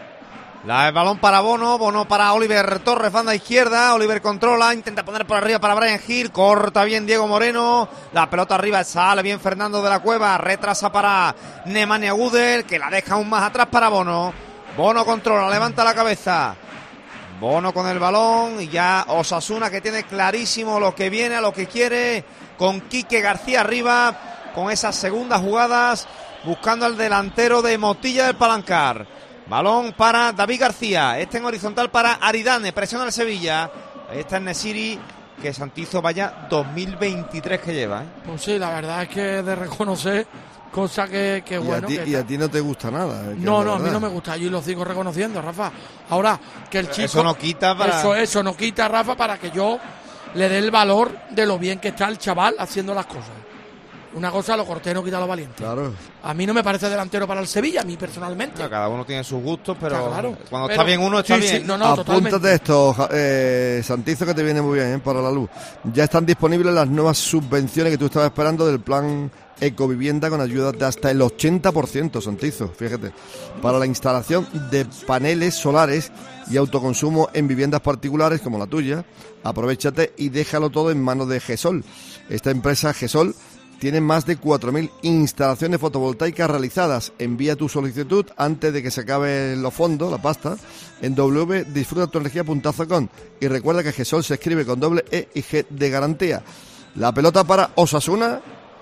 El balón para Bono para Oliver Torres, banda izquierda. Oliver controla, intenta poner por arriba para Bryan Gil, corta bien Diego Moreno. La pelota arriba, sale bien Fernando de la Cueva, retrasa para Nemanja Gudel, que la deja aún más atrás para Bono. Bono controla, levanta la cabeza. Bono con el balón y ya Osasuna, que tiene clarísimo lo que viene, a lo que quiere, con Quique García arriba, con esas segundas jugadas, buscando al delantero de Motilla del Palancar. Balón para David García, en horizontal para Aridane, presiona el Sevilla. Ahí está el En-Nesyri, que Santizo vaya 2023 que lleva. Pues sí, la verdad es que de reconocer, cosa que bueno. Y a ti no te gusta nada. No, a mí no me gusta, yo lo sigo reconociendo, Rafa. Ahora, que el chico... Eso no quita Eso no quita, Rafa, para que yo le dé el valor de lo bien que está el chaval haciendo las cosas. Una cosa, lo cortés no quita lo valiente. Claro. A mí no me parece delantero para el Sevilla, a mí personalmente. No, cada uno tiene sus gustos, pero claro. Cuando está bien uno, está bien. Sí, no, apúntate esto, Santizo, que te viene muy bien para la luz. Ya están disponibles las nuevas subvenciones que tú estabas esperando del plan Ecovivienda, con ayudas de hasta el 80%, Santizo, fíjate, para la instalación de paneles solares y autoconsumo en viviendas particulares como la tuya. Aprovéchate y déjalo todo en manos de GESOL. Esta empresa GESOL tiene más de 4.000 instalaciones fotovoltaicas realizadas. Envía tu solicitud antes de que se acaben los fondos, la pasta, en www.disfrutatuenergia.com. Y recuerda que GESOL se escribe con doble E y G de garantía. La pelota para Osasuna.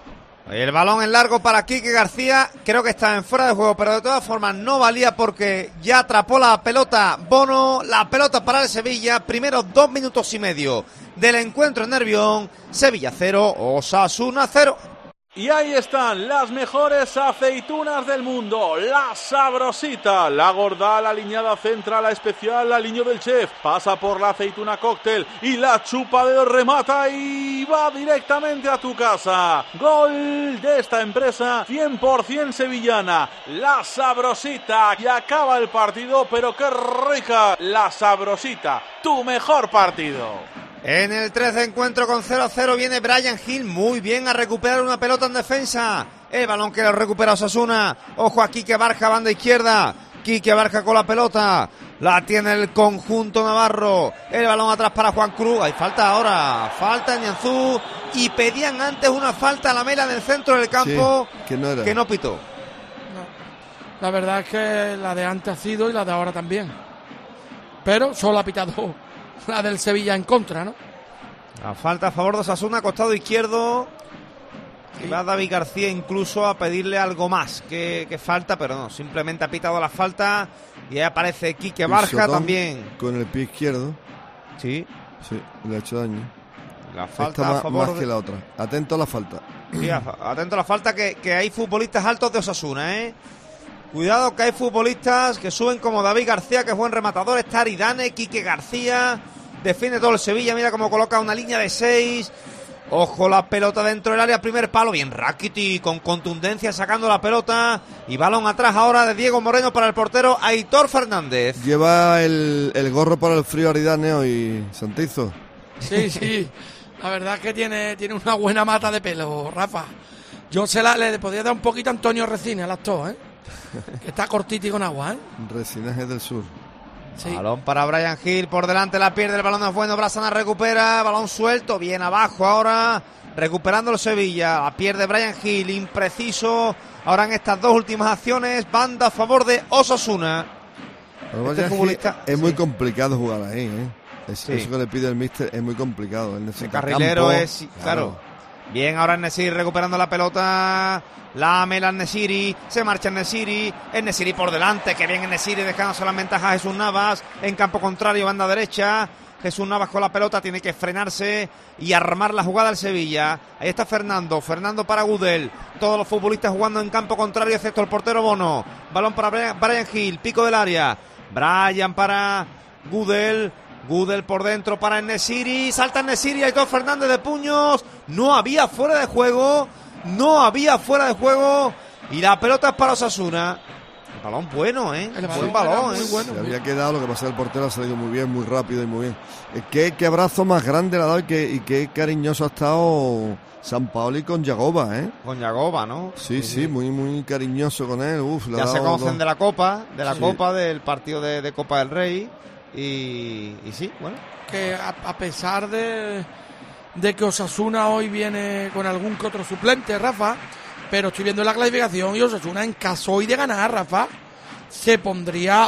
El balón en largo para Quique García. Creo que está en fuera de juego, pero de todas formas no valía porque ya atrapó la pelota Bono. La pelota para el Sevilla. Primeros 2 minutos y medio del encuentro en Nervión. Sevilla 0, Osasuna 0. Y ahí están las mejores aceitunas del mundo, la Sabrosita, la gorda, la aliñada central, la especial, la aliño del chef, pasa por la aceituna cóctel y la chupa de remata y va directamente a tu casa. Gol de esta empresa 100% sevillana, la Sabrosita, y acaba el partido, pero qué rica, la Sabrosita, tu mejor partido. En el 13 encuentro con 0-0 viene Bryan Gil muy bien a recuperar una pelota en defensa. El balón que lo recupera Osasuna. Ojo a Quique Barja, banda izquierda. Quique Barja con la pelota. La tiene el conjunto navarro. El balón atrás para Juan Cruz. Hay falta ahora. Falta en Nianzú. Y pedían antes una falta a Lamela en el centro del campo. Sí, que no pitó. La verdad es que la de antes ha sido y la de ahora también. Pero solo ha pitado la del Sevilla en contra, ¿no? La falta a favor de Osasuna, costado izquierdo. Y va David García incluso a pedirle algo más que falta, pero no, simplemente ha pitado la falta. Y ahí aparece Quique Barja también. Con el pie izquierdo. Sí. Sí, le ha hecho daño. La falta a favor más que la otra. Atento a la falta. Sí, atento a la falta, que hay futbolistas altos de Osasuna, ¿eh? Cuidado que hay futbolistas que suben como David García, que es buen rematador. Está Aridane, Quique García. Defiende todo el Sevilla, mira cómo coloca una línea de 6. Ojo la pelota dentro del área, primer palo, bien Rakitic con contundencia sacando la pelota y balón atrás ahora de Diego Moreno para el portero Aitor Fernández. Lleva el gorro para el frío Aridane hoy, Santizo. Sí, la verdad es que tiene una buena mata de pelo, Rafa. Yo le podría dar un poquito a Antonio Resines al actor, que está cortito y con agua, Resinaje del Sur. Sí. Balón para Brian Hill, por delante la pierde, el balón no es bueno, Brazana recupera, balón suelto, bien abajo ahora, recuperando el Sevilla, la pierde Brian Hill, impreciso, ahora en estas dos últimas acciones, banda a favor de Osasuna. Este futbolista es muy complicado jugar ahí, Eso que le pide el míster es muy complicado. El carrilero es, claro. Bien, ahora Nesiri recuperando la pelota. La mela Nesiri, se marcha Nesiri, es Nesiri por delante, que bien Nesiri dejándose la ventaja a Jesús Navas, en campo contrario, banda derecha, Jesús Navas con la pelota, tiene que frenarse y armar la jugada al Sevilla. Ahí está Fernando para Gudel, todos los futbolistas jugando en campo contrario, excepto el portero Bono, balón para Brian Hill, pico del área, Brian para Gudel por dentro para Nesiri, salta Nesiri, Aitor Fernández de puños, no había fuera de juego y la pelota es para Osasuna. El balón bueno, buen balón, muy bueno. Se había quedado, lo que pasa, el portero ha salido muy bien, muy rápido y muy bien. Qué abrazo más grande le ha dado y qué cariñoso ha estado Sampaoli con Yagoba, Con Yagoba, ¿no? Sí, muy cariñoso con él. Ya se conocen de la Copa, del partido de Copa del Rey. Y sí, bueno. Que a pesar de que Osasuna hoy viene con algún que otro suplente, Rafa, pero estoy viendo la clasificación y Osasuna, en caso hoy de ganar, Rafa, se pondría,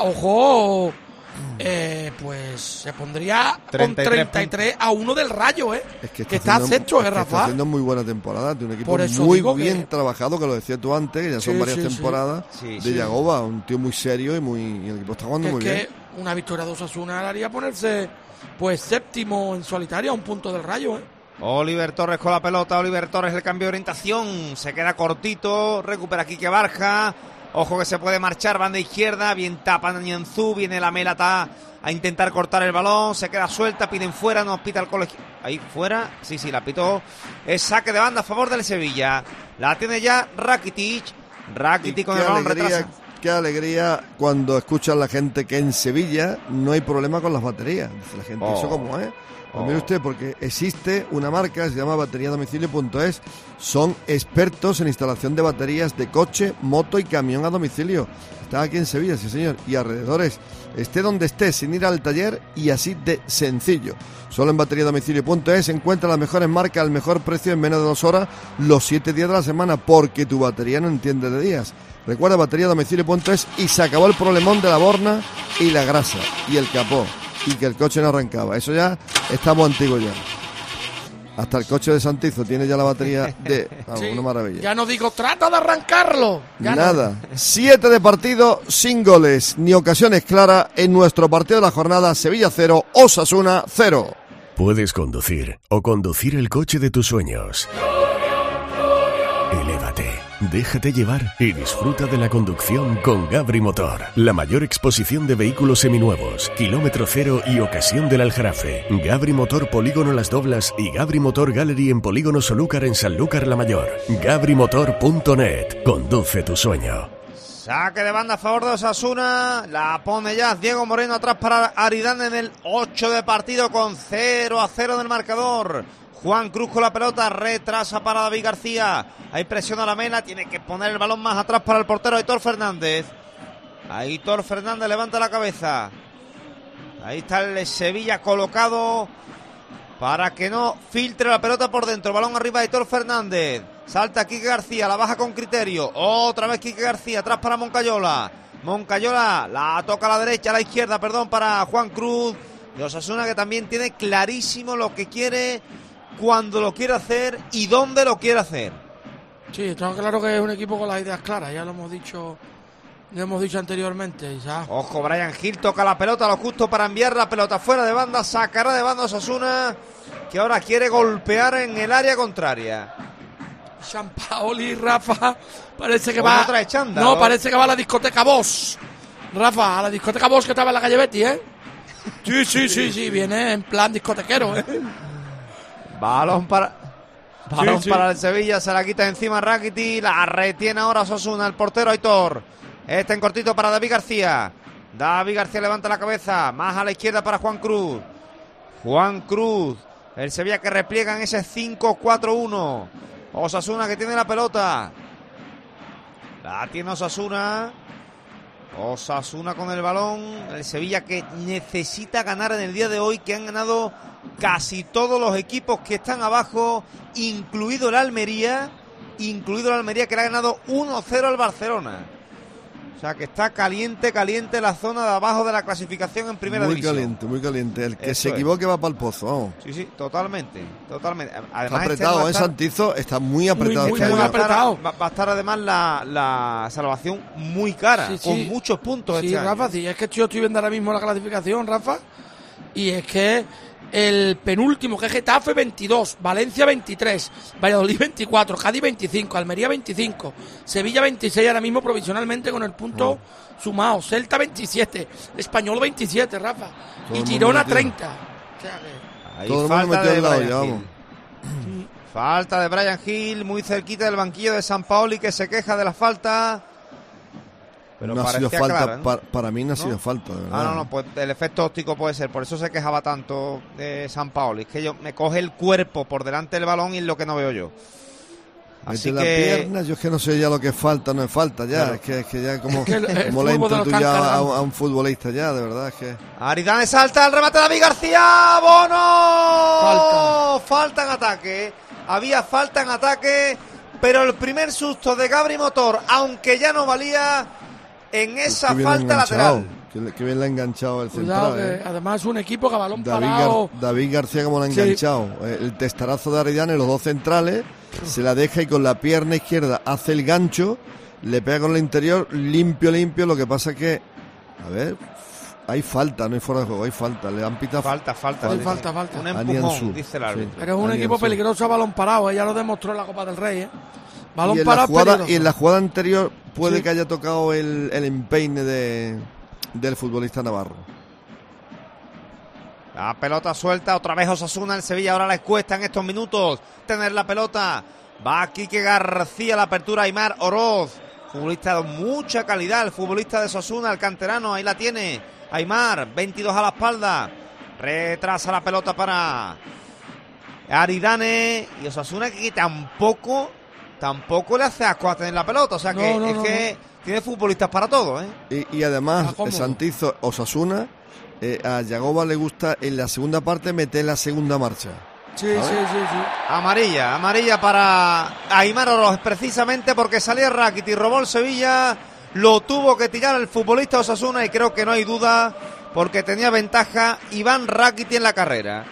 se pondría 33 a 1 del Rayo, Es que está sexto, Rafa. Está haciendo muy buena temporada, tiene un equipo muy bien trabajado, que lo decías tú antes, que ya son varias temporadas de Yagoba, un tío muy serio y el equipo está jugando muy bien. Una victoria de Osasuna le haría ponerse séptimo en solitario a un punto del Rayo, Oliver Torres con la pelota, Oliver Torres el cambio de orientación, se queda cortito, recupera Quique Barja, ojo que se puede marchar, banda izquierda, bien tapa Nianzú, viene la Melata a intentar cortar el balón, se queda suelta, piden fuera, nos pita el colegio, ahí fuera, sí, la pitó, es saque de banda a favor del Sevilla, la tiene ya Rakitic con el balón retrasa. Qué alegría cuando escuchan la gente que en Sevilla no hay problema con las baterías. Dice la gente, ¿eso cómo es? Pues mire usted, porque existe una marca, se llama bateriadomicilio.es. Son expertos en instalación de baterías de coche, moto y camión a domicilio. Está aquí en Sevilla, sí señor, y alrededores. Esté donde esté, sin ir al taller, y así de sencillo. Solo en bateriadomicilio.es encuentra las mejores marcas al mejor precio en menos de 2 horas, los 7 días de la semana, porque tu batería no entiende de días. Recuerda bateriadomicilio.es y se acabó el problemón de la borna y la grasa y el capó y que el coche no arrancaba. Eso ya estamos antiguos ya. Hasta el coche de Santizo tiene ya la batería de... una maravilla. Ya no digo, trata de arrancarlo. Nada. 7 de partido sin goles ni ocasiones claras en nuestro partido de la jornada. Sevilla 0, Osasuna 0. Puedes conducir o conducir el coche de tus sueños. Elévate, déjate llevar y disfruta de la conducción con Gabri Motor. La mayor exposición de vehículos seminuevos, kilómetro cero y ocasión del Aljarafe. Gabri Motor Polígono Las Doblas y Gabri Motor Gallery en Polígono Solúcar en Sanlúcar la Mayor. gabrimotor.net. Conduce tu sueño. Saque de banda a favor de Osasuna. La pone ya Diego Moreno atrás para Aridane en el 8 de partido con 0-0 en el marcador. Juan Cruz con la pelota, retrasa para David García. Ahí presiona la Mena, tiene que poner el balón más atrás para el portero Aitor Fernández. Aitor Fernández levanta la cabeza. Ahí está el Sevilla colocado para que no filtre la pelota por dentro. Balón arriba de Aitor Fernández. Salta Quique García, la baja con criterio. Otra vez Quique García, atrás para Moncayola. Moncayola la toca a la derecha, a la izquierda, perdón, para Juan Cruz. De Osasuna, que también tiene clarísimo lo que quiere, cuando lo quiere hacer y dónde lo quiere hacer. Sí, está claro que es un equipo con las ideas claras, ya lo hemos dicho anteriormente. Ya. Ojo, Brian Gil toca la pelota, lo justo para enviar la pelota fuera de banda, sacará de banda Osasuna, que ahora quiere golpear en el área contraria. Sampaoli, Rafa, parece que Pues va. no trae chándal, No, ¿no? parece que va a la discoteca Boss. Rafa, a la discoteca Boss que estaba en la calle Betty, ¿eh? Sí, viene en plan discotequero, ¿eh? Balón para Sí. para el Sevilla, se la quita encima Rakitic, la retiene ahora Osasuna, el portero Aitor. Está en cortito para David García. David García levanta la cabeza, más a la izquierda para Juan Cruz. Juan Cruz, el Sevilla que repliega en ese 5-4-1. Osasuna que tiene la pelota. La tiene Osasuna. Osasuna con el balón. El Sevilla que necesita ganar en el día de hoy, que han ganado casi todos los equipos que están abajo, incluido el Almería, que le ha ganado 1-0 al Barcelona. O sea que está caliente la zona de abajo de la clasificación en primera división. Muy caliente. El que Eso se es. equivoque va para el pozo. Vamos. Sí, totalmente. Además, Está apretado, Santizo está muy apretado. Muy este año. apretado. Va a estar además la salvación muy cara, Sí. con muchos puntos Sí, este año. Rafa, sí, es que yo estoy viendo ahora mismo la clasificación, Rafa, y es que el penúltimo, que es Getafe, 22, Valencia 23, Valladolid 24, Cádiz 25, Almería 25, Sevilla 26 ahora mismo provisionalmente con el punto sumado, Celta 27, Español 27, Rafa, Todo y el Girona mundo metido. 30. O sea que- Ahí Todo el mundo falta metido de al lado Brian ya, Hill. vamos. Falta de Brian Hill, muy cerquita del banquillo de Sampaoli, que se queja de la falta. Pero No ha sido parecía falta, clara, ¿no? para mí no ha sido falta, de verdad. No, pues el efecto óptico puede ser, por eso se quejaba tanto de Sampaoli. Es que me coge el cuerpo por delante del balón y es lo que no veo yo. Así Mete que la pierna, yo es que no sé ya lo que es falta, no es falta ya. Claro. Es que ya como, Es que el como le fútbol de entras los tú ya cancarranos. a un futbolista ya, de verdad. Es que Aridane salta, el remate de David García, Bono. Falta en ataque. Había falta en ataque, pero el primer susto de Gabri Motor, aunque ya no valía, en esa qué bien falta enganchado, lateral. que bien le ha enganchado el Cuidado, central. que además es un equipo que a balón David, parado. David García como lo ha Sí. enganchado. El testarazo de Aridane, los dos centrales, se la deja y con la pierna izquierda hace el gancho, le pega con el interior, limpio. Lo que pasa es que, a ver, hay falta, no hay fuera de juego, hay falta. Le han pitado Falta. Hay falta. Un a empujón, Nianzú. dice el árbitro. Pero es un Daniel equipo Sur. peligroso a balón parado, ya lo demostró en la Copa del Rey, ¿eh? Balón Y en, parado y en la jugada anterior puede Sí. que haya tocado el empeine del futbolista navarro. La pelota suelta, otra vez Osasuna, el Sevilla ahora les cuesta en estos minutos tener la pelota. Va Quique García, la apertura Aimar Oroz, futbolista de mucha calidad, el futbolista de Osasuna, el canterano, ahí la tiene Aimar, 22 a la espalda, retrasa la pelota para Aridane, y Osasuna que tampoco le hace asco a tener la pelota, o sea que que tiene futbolistas para todo, ¿eh? Y además, cómodo. Santizo, Osasuna, a Yagoba le gusta en la segunda parte meter la segunda marcha. Sí. Amarilla para Aimar Oroz, precisamente porque salía Rakitic y robó el Sevilla, lo tuvo que tirar el futbolista Osasuna y creo que no hay duda porque tenía ventaja Iván Rakitic en la carrera.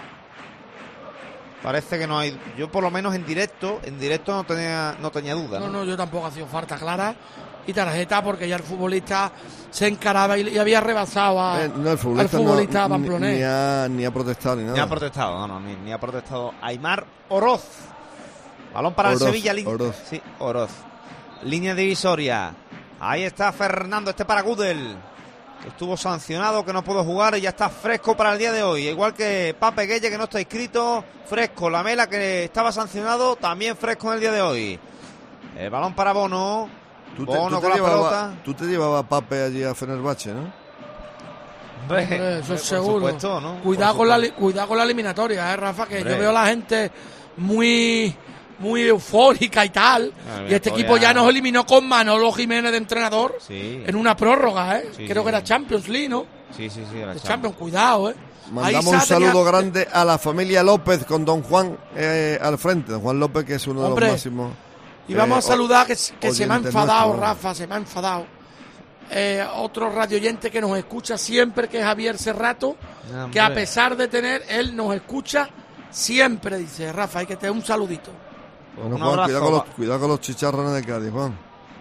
Parece que no hay, yo por lo menos en directo no tenía duda. No, yo tampoco, ha sido falta clara y tarjeta porque ya el futbolista se encaraba y había rebasado El al futbolista pamplonés. Ni ha protestado ni nada. Ni ha protestado, ni ha protestado Aimar Oroz. Balón para el Sevilla. Oroz. Sí, Oroz. Línea divisoria. Ahí está Fernando, para Gudel, que estuvo sancionado, que no pudo jugar y ya está fresco para el día de hoy. Igual que Pape Gueye, que no está inscrito, fresco. Lamela, que estaba sancionado, también fresco en el día de hoy. El balón para Bono. Bono con la pelota. Tú te llevabas a Pape allí a Fenerbahce, ¿no? Hombre, eso es seguro. Supuesto, ¿no? Cuidado con la eliminatoria, Rafa, que Hombre. yo veo a la gente muy eufórica y tal. Y este equipo ya nos eliminó con Manolo Jiménez de entrenador Sí. en una prórroga, ¿eh? Sí, Creo sí. que era Champions League, ¿no? Sí, de Champions, cuidado, Mandamos un saludo grande a la familia López con don Juan al frente. Don Juan López, que es uno de los máximos. Y vamos a saludar, que se me ha enfadado, Rafa, se me ha enfadado. Otro radio oyente que nos escucha siempre, que es Javier Serrato, que a pesar de él nos escucha siempre, dice Rafa, hay que tener un saludito. Bueno, Juan, cuidado con los chicharrones de Cádiz, Juan.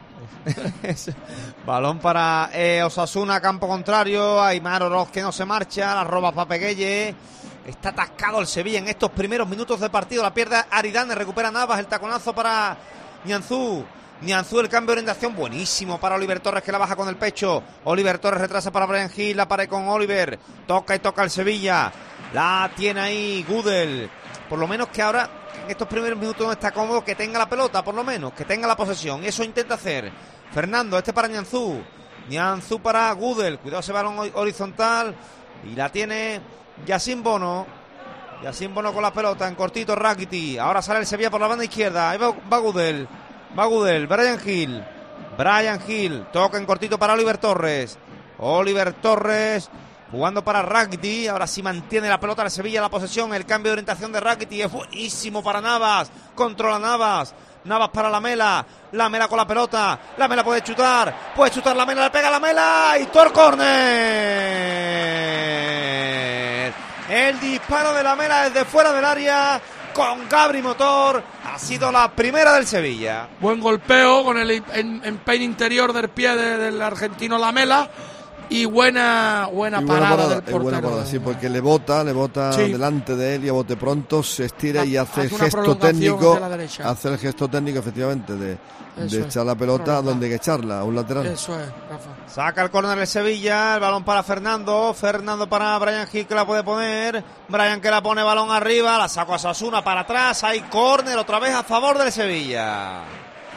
Balón para Osasuna, campo contrario. Aimar Oroz, que no se marcha, la roba Papegueye. Está atascado el Sevilla en estos primeros minutos de partido. La pierde Aridane, recupera Navas, el taconazo para Nianzú, el cambio de orientación buenísimo para Oliver Torres, que la baja con el pecho. Oliver Torres retrasa para Bryan Gil, la pared con Oliver, toca el Sevilla, la tiene ahí Gudel. Por lo menos que ahora en estos primeros minutos no está cómodo, que tenga la pelota, por lo menos que tenga la posesión, eso intenta hacer Fernando. Para Nianzú para Gudel, cuidado ese balón horizontal, y la tiene Yacine Bono con la pelota en cortito. Rakitic, ahora sale el Sevilla por la banda izquierda, ahí va Gudel, Bryan Gil, toca en cortito para Oliver Torres, jugando para Rakitic, ahora sí mantiene la pelota de Sevilla, la posesión, el cambio de orientación de Rakitic es buenísimo para Navas, controla Navas para Lamela con la pelota, Lamela puede chutar Lamela, le pega Lamela y córner. El disparo de Lamela desde fuera del área con Gabri Motor, ha sido la primera del Sevilla. Buen golpeo con el empeine interior del pie del argentino Lamela. Y buena parada del portero. Buena parada, sí, porque le bota delante de él y a bote pronto se estira y hace el gesto técnico. Hace el gesto técnico, efectivamente, de echar la pelota donde hay que echarla, a un lateral. Eso es, Rafa. Saca el córner de Sevilla, el balón para Fernando para Bryan Gil, que la puede poner. Bryan, que la pone, balón arriba, la saca a Osasuna para atrás. Hay córner otra vez a favor del Sevilla.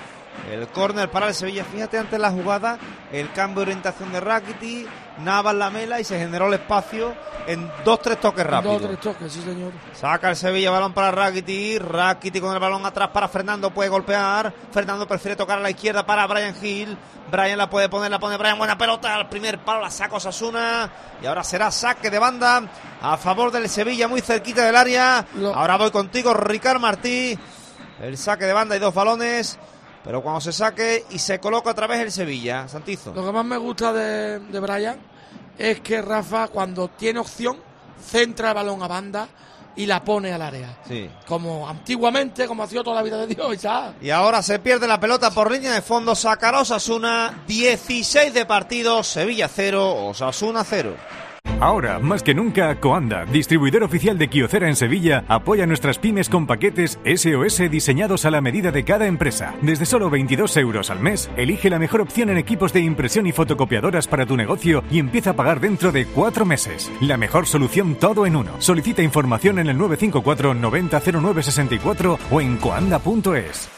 El córner para el Sevilla. Fíjate antes la jugada, el cambio de orientación de Rakitic, Navas, Lamela, y se generó el espacio en 2-3 toques rápidos. 2-3 toques, sí señor. Saca el Sevilla, balón para Rakitic con el balón atrás para Fernando, puede golpear. Fernando prefiere tocar a la izquierda para Bryan Gil. Bryan la puede poner, Bryan, buena pelota, al primer palo la saca Osasuna. Y ahora será saque de banda a favor del Sevilla, muy cerquita del área. Ahora voy contigo, Ricard Martí. El saque de banda y 2 balones. Pero cuando se saque y se coloca otra vez el Sevilla, Santizo. Lo que más me gusta de Bryan es que Rafa, cuando tiene opción, centra el balón a banda y la pone al área. Sí. Como antiguamente, como ha sido toda la vida de Dios, ¿sabes? Y ahora se pierde la pelota por línea de fondo, sacará Osasuna, 16 de partido, Sevilla 0, Osasuna 0. Ahora, más que nunca, Coanda, distribuidor oficial de Kyocera en Sevilla, apoya a nuestras pymes con paquetes SOS diseñados a la medida de cada empresa. Desde solo 22 € al mes, elige la mejor opción en equipos de impresión y fotocopiadoras para tu negocio y empieza a pagar dentro de 4 meses. La mejor solución todo en uno. Solicita información en el 954 90 09 64 o en coanda.es.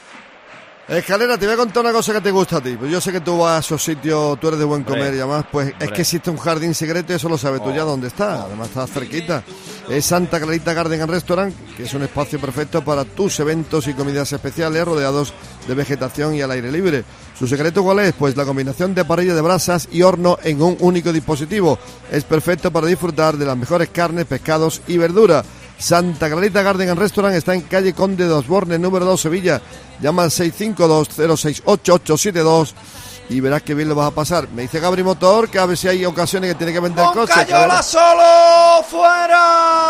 Escalera, te voy a contar una cosa que te gusta a ti. Pues yo sé que tú vas a esos sitios, tú eres de buen comer y además, pues es que existe un jardín secreto y eso lo sabes tú ya dónde está. Además está cerquita. Es Santa Clarita Garden and Restaurant, que es un espacio perfecto para tus eventos y comidas especiales rodeados de vegetación y al aire libre. ¿Su secreto cuál es? Pues la combinación de parrilla de brasas y horno en un único dispositivo. Es perfecto para disfrutar de las mejores carnes, pescados y verduras. Santa Clarita Garden and Restaurant está en calle Conde de Osborne, número 2, Sevilla. Llama al 652-068-872 y verás que bien lo vas a pasar. Me dice Gabri Motor que a ver si hay ocasiones que tiene que vender coches. ¡Moncayola solo! ¡Fuera!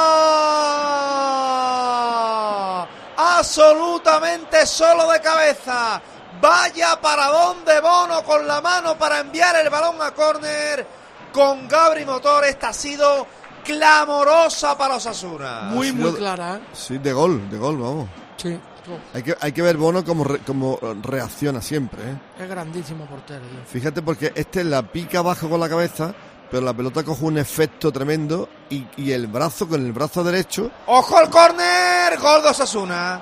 Absolutamente solo de cabeza. Vaya paradón de Bono con la mano para enviar el balón a córner. Con Gabri Motor, esta ha sido clamorosa para Osasuna. Muy clara, ¿eh? Sí, de gol, vamos. Sí. Hay que ver Bono como reacciona siempre, ¿eh? Es grandísimo portero, tío. Fíjate, porque la pica abajo con la cabeza, pero la pelota coge un efecto tremendo y el brazo, con el brazo derecho. ¡Ojo al córner! Gol de Osasuna.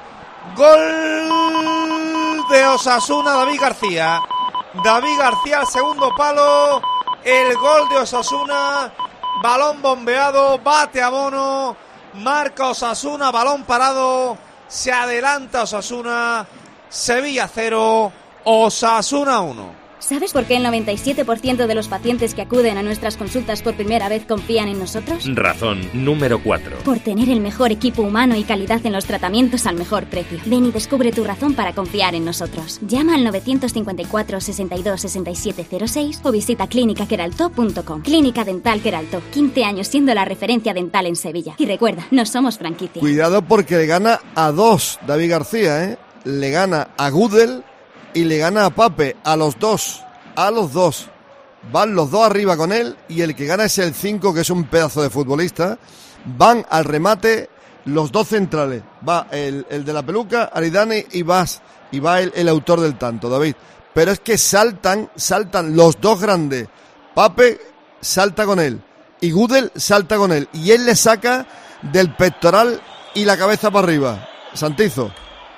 Gol de Osasuna, David García al segundo palo. El gol de Osasuna. Balón bombeado, bate a Bono, marca Osasuna, balón parado, se adelanta Osasuna, Sevilla 0, Osasuna 1. ¿Sabes por qué el 97% de los pacientes que acuden a nuestras consultas por primera vez confían en nosotros? Razón número 4. Por tener el mejor equipo humano y calidad en los tratamientos al mejor precio. Ven y descubre tu razón para confiar en nosotros. Llama al 954 62 67 06 o visita clínicaqueraltó.com. Clínica Dental Queraltó, 15 años siendo la referencia dental en Sevilla. Y recuerda, no somos franquicia. Cuidado porque le gana a dos David García, ¿eh? Le gana a Gudel y le gana a Pape, a los dos. Van los dos arriba con él y el que gana es el 5, que es un pedazo de futbolista. Van al remate los dos centrales. Va el de la peluca, Aridane, y va el autor del tanto, David. Pero es que saltan los dos grandes. Pape salta con él y Gudel salta con él. Y él le saca del pectoral y la cabeza para arriba. Santizo.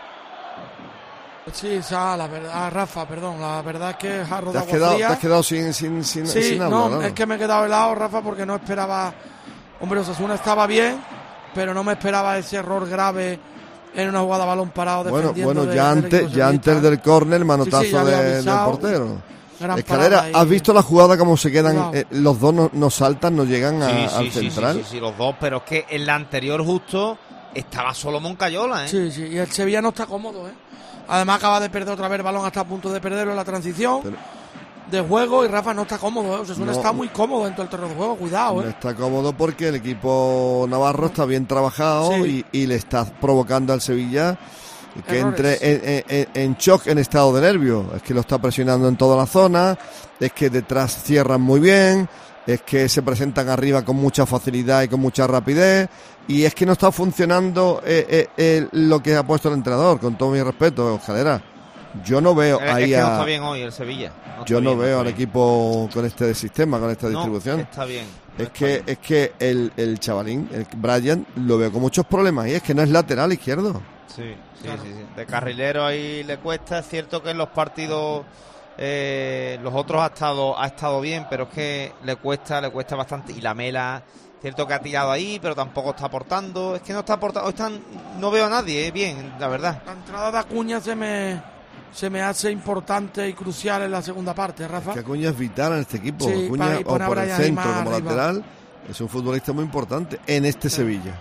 Sí, la verdad, Rafa, perdón, la verdad es que jarro de agua fría. Te has quedado sin agua, no, es que me he quedado helado, Rafa, porque no esperaba. Hombre, Osasuna estaba bien, pero no me esperaba ese error grave en una jugada a balón parado defendiendo. Bueno, ya antes del córner, manotazo del portero. Escalera, ¿has visto la jugada cómo se quedan? Los dos no saltan, no llegan al central. Sí, los dos, pero es que en la anterior justo estaba solo Moncayola, Sí, y el Sevilla no está cómodo, Además acaba de perder otra vez el balón, hasta a punto de perderlo en la transición de juego, y Rafa no está cómodo, Osasuna está muy cómodo dentro del terreno de juego, cuidado. No está cómodo porque el equipo navarro está bien trabajado y le está provocando al Sevilla que entre en shock, en estado de nervio. Es que lo está presionando en toda la zona, es que detrás cierran muy bien, es que se presentan arriba con mucha facilidad y con mucha rapidez, y es que no está funcionando lo que ha puesto el entrenador, con todo mi respeto, Escalera. Yo no veo ahí no está bien hoy el Sevilla. Yo no veo al equipo con este sistema, con esta distribución. Está bien. Es que el chavalín, el Brian, lo veo con muchos problemas, y es que no es lateral izquierdo. Sí. De carrilero ahí le cuesta. Es cierto que en los partidos los otros ha estado bien, pero es que le cuesta bastante. Y la Mela, cierto que ha tirado ahí, pero tampoco está aportando. Es que no está aportando. No veo a nadie bien, la verdad. La entrada de Acuña se me hace importante y crucial en la segunda parte, Rafa. Que Acuña es vital en este equipo. Acuña, o por el centro como lateral, es un futbolista muy importante en este Sevilla.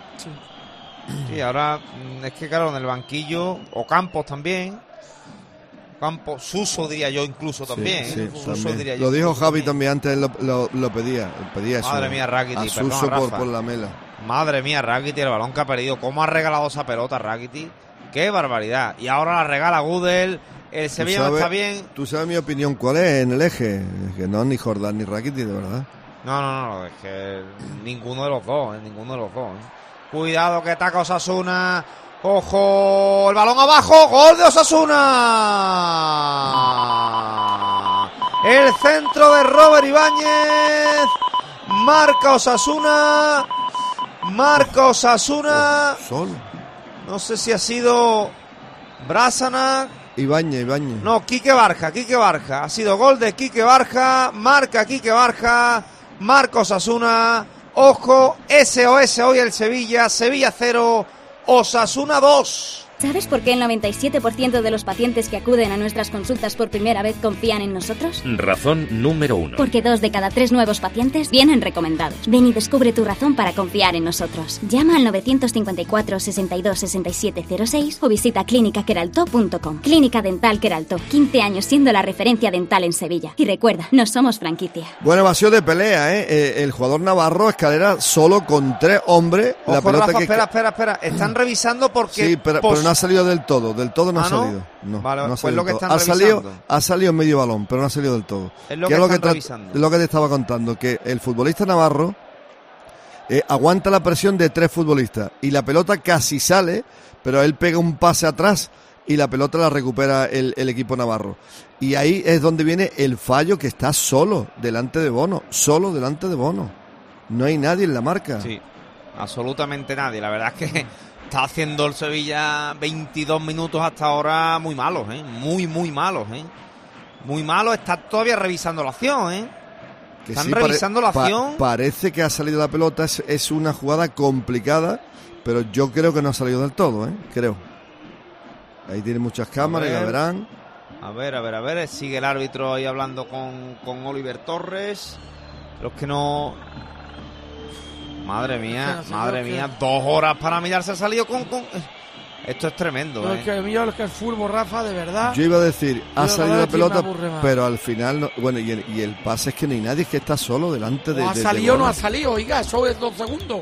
Sí, ahora es que claro, en el banquillo, o Campos también. Suso diría yo incluso también. Suso también. Diría yo. Lo dijo Javi también antes, lo pedía eso. Madre mía, Rakiti, a Suso por la Mela. Madre mía, Rakiti, el balón que ha perdido. ¿Cómo ha regalado esa pelota, Rakiti? ¡Qué barbaridad! Y ahora la regala Gudel. El Sevilla no está bien. ¿Tú sabes mi opinión cuál es en el eje? Que no, ni Jordán ni Rakiti, de verdad. No, es que ninguno de los dos. Cuidado que taca Osasuna. ¡Ojo! El balón abajo. ¡Gol de Osasuna! El centro de Robert Ibáñez. Marca Osasuna. Solo. No sé si ha sido Brasana. Ibáñez. No, Quique Barja. Ha sido gol de Quique Barja. Marca Quique Barja. Marca Osasuna. Ojo, SOS hoy el Sevilla. Sevilla 0, Osasuna 2. ¿Sabes por qué el 97% de los pacientes que acuden a nuestras consultas por primera vez confían en nosotros? Razón número 1. Porque 2 de cada 3 nuevos pacientes vienen recomendados. Ven y descubre tu razón para confiar en nosotros. Llama al 954 62 67 06 o visita clínicaqueraltó.com. Clínica Dental Queraltó, 15 años siendo la referencia dental en Sevilla. Y recuerda, no somos franquicia. Buena evasión de pelea, el jugador navarro, Escalera, solo con 3 hombres. Ojo, la pelota Rafa, espera. Están revisando porque... Sí, pero no ha salido del todo no ha salido. No, vale, no ha pues salido lo que están revisando. Ha salido medio balón, pero no ha salido del todo. Es lo que están revisando. Es lo que te estaba contando, que el futbolista navarro aguanta la presión de 3 futbolistas y la pelota casi sale, pero él pega un pase atrás y la pelota la recupera el equipo navarro. Y ahí es donde viene el fallo, que está solo delante de Bono. No hay nadie en la marca. Sí, absolutamente nadie. La verdad es que está haciendo el Sevilla 22 minutos hasta ahora muy malos, muy malos, muy malos. Está todavía revisando la acción, Están revisando la acción. Parece que ha salido la pelota, es una jugada complicada, pero yo creo que no ha salido del todo, creo. Ahí tiene muchas cámaras, ya verán. A ver, sigue el árbitro ahí hablando con Oliver Torres. Los que no... Madre mía, 2 horas para mirarse ha salido con... Esto es tremendo, Es que el fútbol, Rafa, de verdad. Yo iba a decir, ha salido la pelota, me aburre más. pero al final, no, bueno, y el pase es que no hay nadie, es que está solo delante de... ¿Ha salido o no ha salido? Oiga, eso es 2 segundos.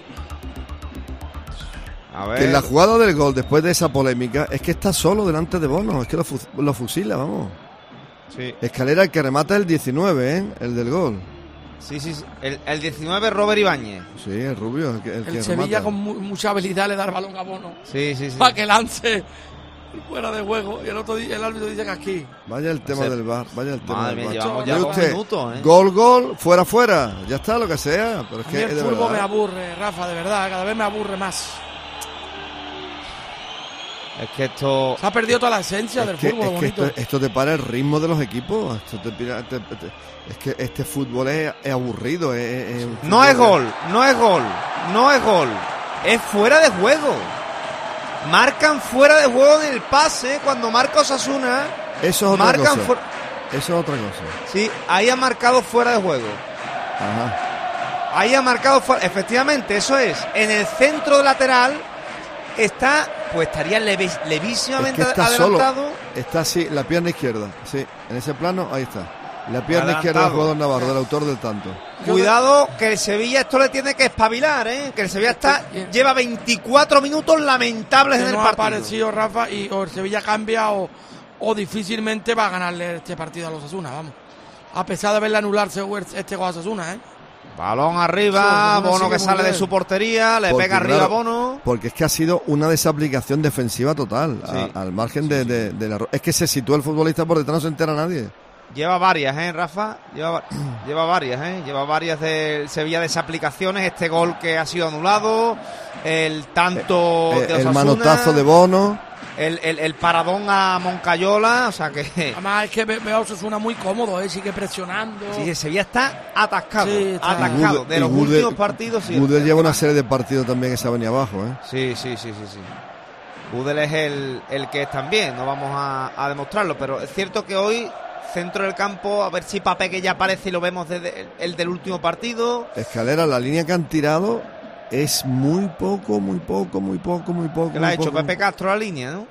A ver. En la jugada del gol, después de esa polémica, es que está solo delante de Bono, es que lo fusila, vamos. Sí. Escalera el que remata el 19, el del gol. Sí. El 19 Robert Ibáñez. Sí, el rubio, el que Sevilla remata. con mucha habilidad le da el balón a Bono. Sí. Para que lance fuera de juego. Y el árbitro dice que aquí. Vaya el tema del VAR, Madre mía, llevamos ya ¿Ve 2 usted? minutos, Gol, fuera. Ya está, lo que sea. Pero es que el de fútbol verdad. me aburre, Rafa, de verdad. Cada vez me aburre más. Es que esto... Se ha perdido toda la esencia del fútbol bonito. Esto te para el ritmo de los equipos. Es que este fútbol es aburrido. No es gol. Es fuera de juego. Marcan fuera de juego en el pase cuando marca Osasuna. Eso es otra cosa. Eso es otra cosa. Sí, ahí ha marcado fuera de juego. Ajá. Ahí ha marcado fuera. Efectivamente, eso es. En el centro lateral está, pues estaría levísimamente es que está adelantado. Solo. Está así, la pierna izquierda. Sí, en ese plano, ahí está. La pierna Adelantado. izquierda del jugador Navarro, del autor del tanto. Cuidado, que el Sevilla esto le tiene que espabilar, que el Sevilla lleva 24 minutos lamentables en el no partido. ha aparecido, Rafa, y o el Sevilla cambia o difícilmente va a ganarle este partido a los Osasuna, vamos. A pesar de verle anularse este gol a Osasuna, Balón arriba, sí, Bono que sale de su portería, le pega arriba a Bono. Porque es que ha sido una desaplicación defensiva total, Sí. al margen de la... Es que se sitúa el futbolista por detrás, no se entera nadie. Lleva varias, Rafa. Lleva varias, Lleva varias del Sevilla desaplicaciones. Este gol que ha sido anulado. El tanto de Osasuna. El manotazo de Bono. El paradón a Moncayola. O sea que... Además es que veo a Osasuna muy cómodo, sigue presionando. Sí, el Sevilla está atascado. Sí, está atascado. De los últimos partidos, sí. Gudel lleva una serie de partidos también que se ha venido abajo, Sí. Gudel es el que es también. No vamos a demostrarlo. Pero es cierto que hoy... Centro del campo, a ver si Pape que ya aparece y lo vemos desde el del último partido. Escalera, la línea que han tirado es muy poco. ¿Qué le ha hecho Pepe Castro la línea, no?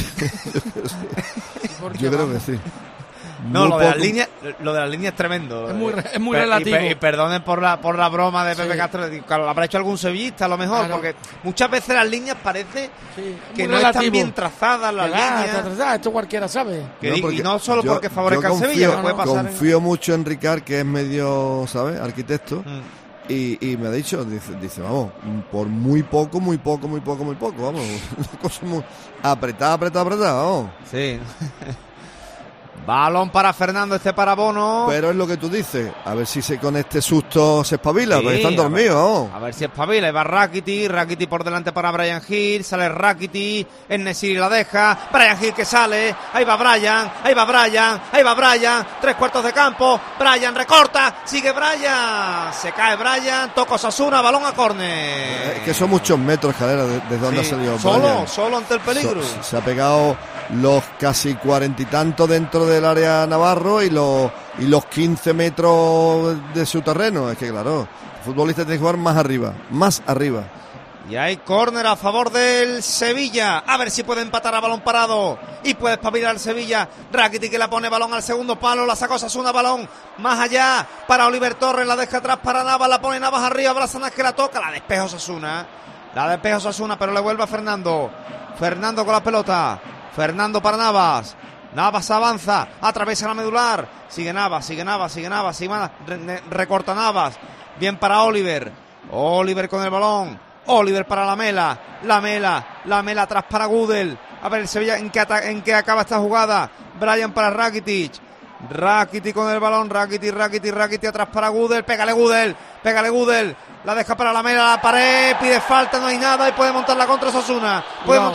Yo creo que sí. No, lo de la línea es tremendo. Es muy relativo. Y perdonen por la broma de Pepe Castro. Lo habrá hecho algún sevillista a lo mejor, porque muchas veces las líneas parece que no están bien trazadas las líneas. Esto cualquiera sabe. Y no solo porque favorezca al Sevilla, puede pasar. Confío mucho en Ricard, que es medio, ¿sabes? Arquitecto. Y me ha dicho, dice, vamos, por muy poco, vamos. Una cosa muy apretada, vamos. Sí. Balón para Fernando, para Bono. Pero es lo que tú dices, a ver si con este susto se espabila, porque están dormidos. A ver si espabila, va Rakiti por delante para Brian Hill, sale Rakiti, Nesiri la deja, Brian Hill que sale, ahí va Brian, 3/4 de campo, Brian recorta, sigue Brian, se cae Brian, toca Osasuna, balón a córner. Es que son muchos metros, Escalera, desde donde ha salido solo ante el peligro. Se ha pegado los casi 40 y tanto dentro del área Navarro y los 15 metros de su terreno. Es que claro, el futbolista tiene que jugar más arriba. Y hay córner a favor del Sevilla. A ver si puede empatar a balón parado. Y puede espabilar el Sevilla. Rakiti que la pone balón al segundo palo. La saca Osasuna, balón más allá para Oliver Torres. La deja atrás para Navas. La pone Navas arriba. Brazanas que la toca. La despeja Osasuna, pero le vuelve a Fernando. Fernando con la pelota. Fernando para Navas. Navas avanza, atraviesa la medular. Sigue Navas. Recorta Navas. Bien para Oliver. Oliver con el balón. Oliver para Lamela atrás para Gudel. A ver el Sevilla en qué acaba esta jugada. Brian para Rakitic con el balón. Rakitic atrás para Gudel. Pégale Gudel. La deja para Lamela, la pared, pide falta, no hay nada y puede montarla contra Osasuna.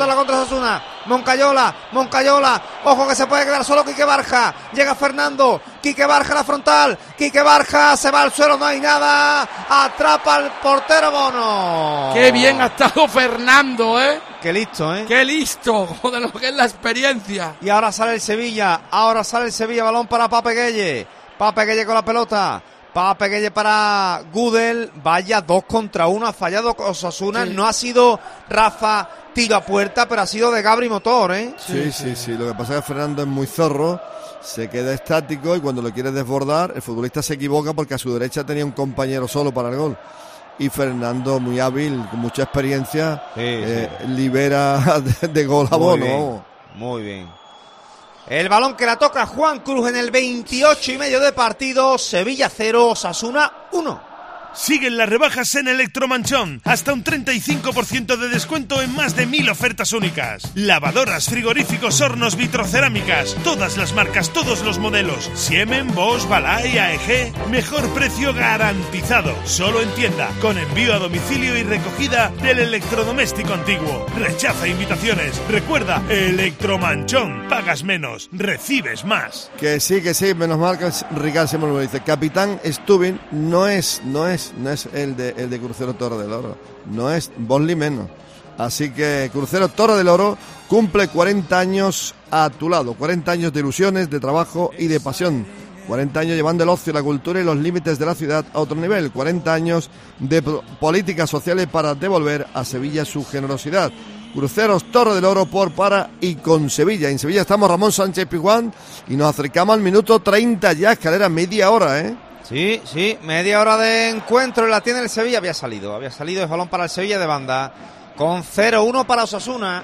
Moncayola, ojo que se puede quedar solo Quique Barja. Llega Fernando, Quique Barja la frontal. Quique Barja se va al suelo, no hay nada. Atrapa al portero Bono. Qué bien ha estado Fernando, ¿eh? Qué listo, ¿eh? Qué listo, de lo que es la experiencia. Y ahora sale el Sevilla. Balón para Pape Gueye. Pape Gueye con la pelota. Pape Gueye para Gudel. Vaya, 2 contra 1. Ha fallado Osasuna. Sí. No ha sido Rafa tiro a puerta, pero ha sido de Gabri Motor, ¿eh? Sí. Lo que pasa es que Fernando es muy zorro. Se queda estático y cuando lo quiere desbordar, el futbolista se equivoca porque a su derecha tenía un compañero solo para el gol. Y Fernando, muy hábil, con mucha experiencia, libera de gol a Bono. Muy bien. El balón que la toca Juan Cruz en el 28,5 de partido. Sevilla 0, Osasuna 1. Siguen las rebajas en Electromanchón. Hasta un 35% de descuento en más de 1000 ofertas únicas. Lavadoras, frigoríficos, hornos, vitrocerámicas. Todas las marcas, todos los modelos. Siemens, Bosch, Balay, AEG. Mejor precio garantizado. Solo en tienda. Con envío a domicilio y recogida del electrodoméstico antiguo. Rechaza invitaciones. Recuerda, Electromanchón. Pagas menos, recibes más. Que sí. Menos mal que Ricardo siempre lo dice. Capitán Stubin no es el de Crucero Torre del Oro, no es Bonli menos. Así que Crucero Torre del Oro cumple 40 años a tu lado, 40 años de ilusiones, de trabajo y de pasión, 40 años llevando el ocio, la cultura y los límites de la ciudad a otro nivel, 40 años de políticas sociales para devolver a Sevilla su generosidad. Cruceros Torre del Oro por, para y con Sevilla. En Sevilla estamos Ramón Sánchez Pizjuán y nos acercamos al minuto 30 ya, escalera media hora, ¿eh? Sí, media hora de encuentro en la tienda del Sevilla. Había salido el balón para el Sevilla de banda. Con 0-1 para Osasuna.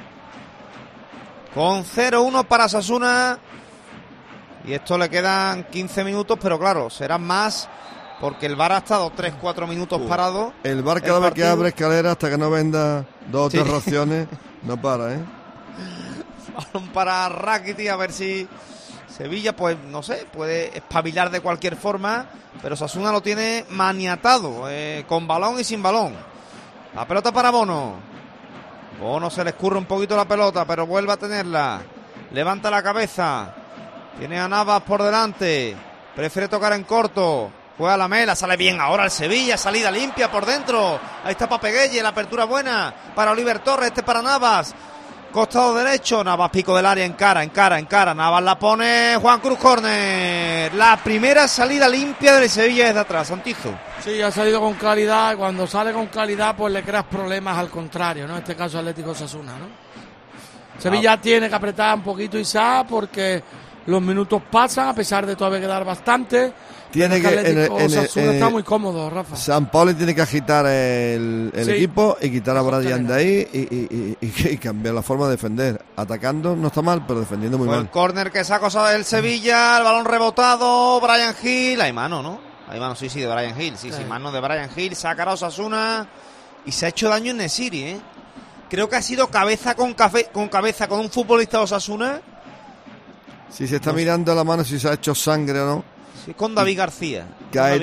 Y esto le quedan 15 minutos, pero claro, serán más porque el VAR ha estado 3-4 minutos parado. El VAR cada vez que abre escalera hasta que no venda 2 o 3 raciones, no para, ¿eh? Balón para Rakitic, a ver si Sevilla, pues no sé, puede espabilar de cualquier forma, pero Osasuna lo tiene maniatado, con balón y sin balón. La pelota para Bono. Bono se le escurre un poquito la pelota, pero vuelve a tenerla. Levanta la cabeza. Tiene a Navas por delante. Prefiere tocar en corto. Juega la Mela, sale bien ahora el Sevilla, salida limpia por dentro. Ahí está Pape Gueye, la apertura buena para Oliver Torres, para Navas. Costado derecho, Navas pico del área, encara. Navas la pone Juan Cruz, córner. La primera salida limpia del Sevilla desde atrás, Santizo. Sí, ha salido con claridad. Y cuando sale con claridad, pues le creas problemas al contrario, ¿no? En este caso Atlético Osasuna, ¿no? Sevilla tiene que apretar un poquito Isá porque los minutos pasan, a pesar de todavía quedar bastante. Tiene que Osasuna está muy cómodo, Rafa. San Pauli tiene que agitar el equipo y quitar a Brian de ahí y cambiar la forma de defender. Atacando no está mal, pero defendiendo muy mal. El córner que saca el Sevilla, el balón rebotado, Brian Hill, hay mano, ¿no? Hay mano, sí, de Brian Hill, sí, mano de Brian Hill, sacará a Osasuna y se ha hecho daño en Nesiri, ¿eh? Creo que ha sido cabeza con cabeza con un futbolista de Osasuna. Si se está mirando la mano si se ha hecho sangre o no. Sí, con David García. Cae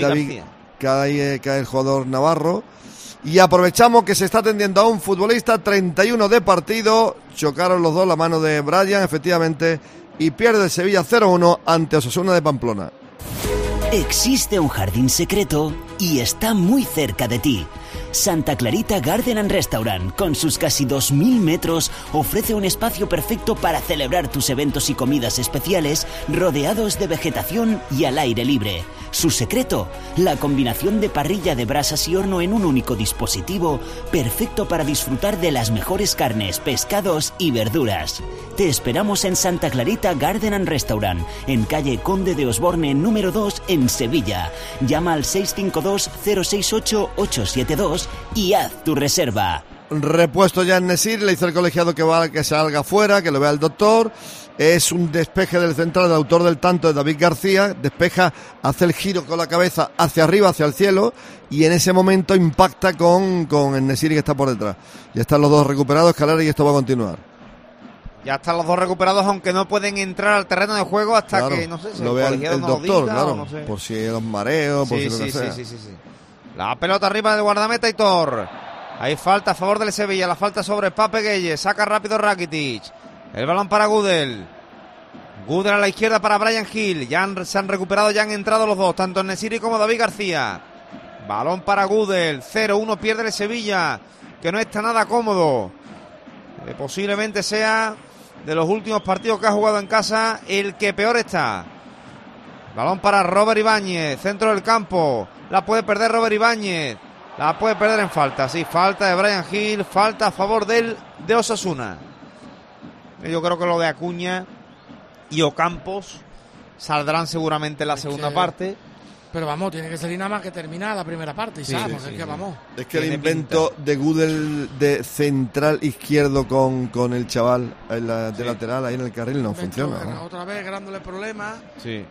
el jugador navarro. Y aprovechamos que se está atendiendo a un futbolista, 31 de partido. Chocaron los dos la mano de Brian, efectivamente. Y pierde el Sevilla 0-1 ante Osasuna de Pamplona. Existe un jardín secreto y está muy cerca de ti. Santa Clarita Garden and Restaurant, con sus casi 2000 metros, ofrece un espacio perfecto para celebrar tus eventos y comidas especiales, rodeados de vegetación y al aire libre. Su secreto, la combinación de parrilla de brasas y horno en un único dispositivo, perfecto para disfrutar de las mejores carnes, pescados y verduras. Te esperamos en Santa Clarita Garden and Restaurant, en calle Conde de Osborne número 2 en Sevilla. Llama al 652-068-872 y haz tu reserva. Repuesto ya en Nesir, le hizo el colegiado que salga fuera, que lo vea el doctor. Es un despeje del central, del autor del tanto, de David García. Despeja, hace el giro con la cabeza hacia arriba, hacia el cielo, y en ese momento impacta con el Nesiri que está por detrás. Ya están los dos recuperados, Escalera, y esto va a continuar. Ya están los dos recuperados, aunque no pueden entrar al terreno de juego hasta que, no sé, si lo vea el doctor, claro, no sé. Por si los mareos, por si lo que sea. Sí. La pelota arriba del guardameta Hitor. Hay falta a favor del Sevilla, la falta sobre Pape Gueye, saca rápido Rakitic. El balón para Gudel. Gudel a la izquierda para Brian Hill. Se han recuperado, ya han entrado los dos, tanto Nesiri como David García. Balón para Gudel. 0-1 pierde el Sevilla, que no está nada cómodo. Posiblemente sea de los últimos partidos que ha jugado en casa el que peor está. Balón para Robert Ibáñez, centro del campo. La puede perder Robert Ibáñez. La puede perder en falta. Sí, falta de Brian Hill. Falta a favor de Osasuna. Yo creo que lo de Acuña y Ocampos saldrán seguramente en la segunda parte. Pero vamos, tiene que salir nada más que terminar la primera parte. Sí, sabes, sí, es que vamos. Es que el invento de Gudel de central izquierdo con el chaval de lateral ahí en el carril no funciona, ¿no? Otra vez dándole problemas. Sí.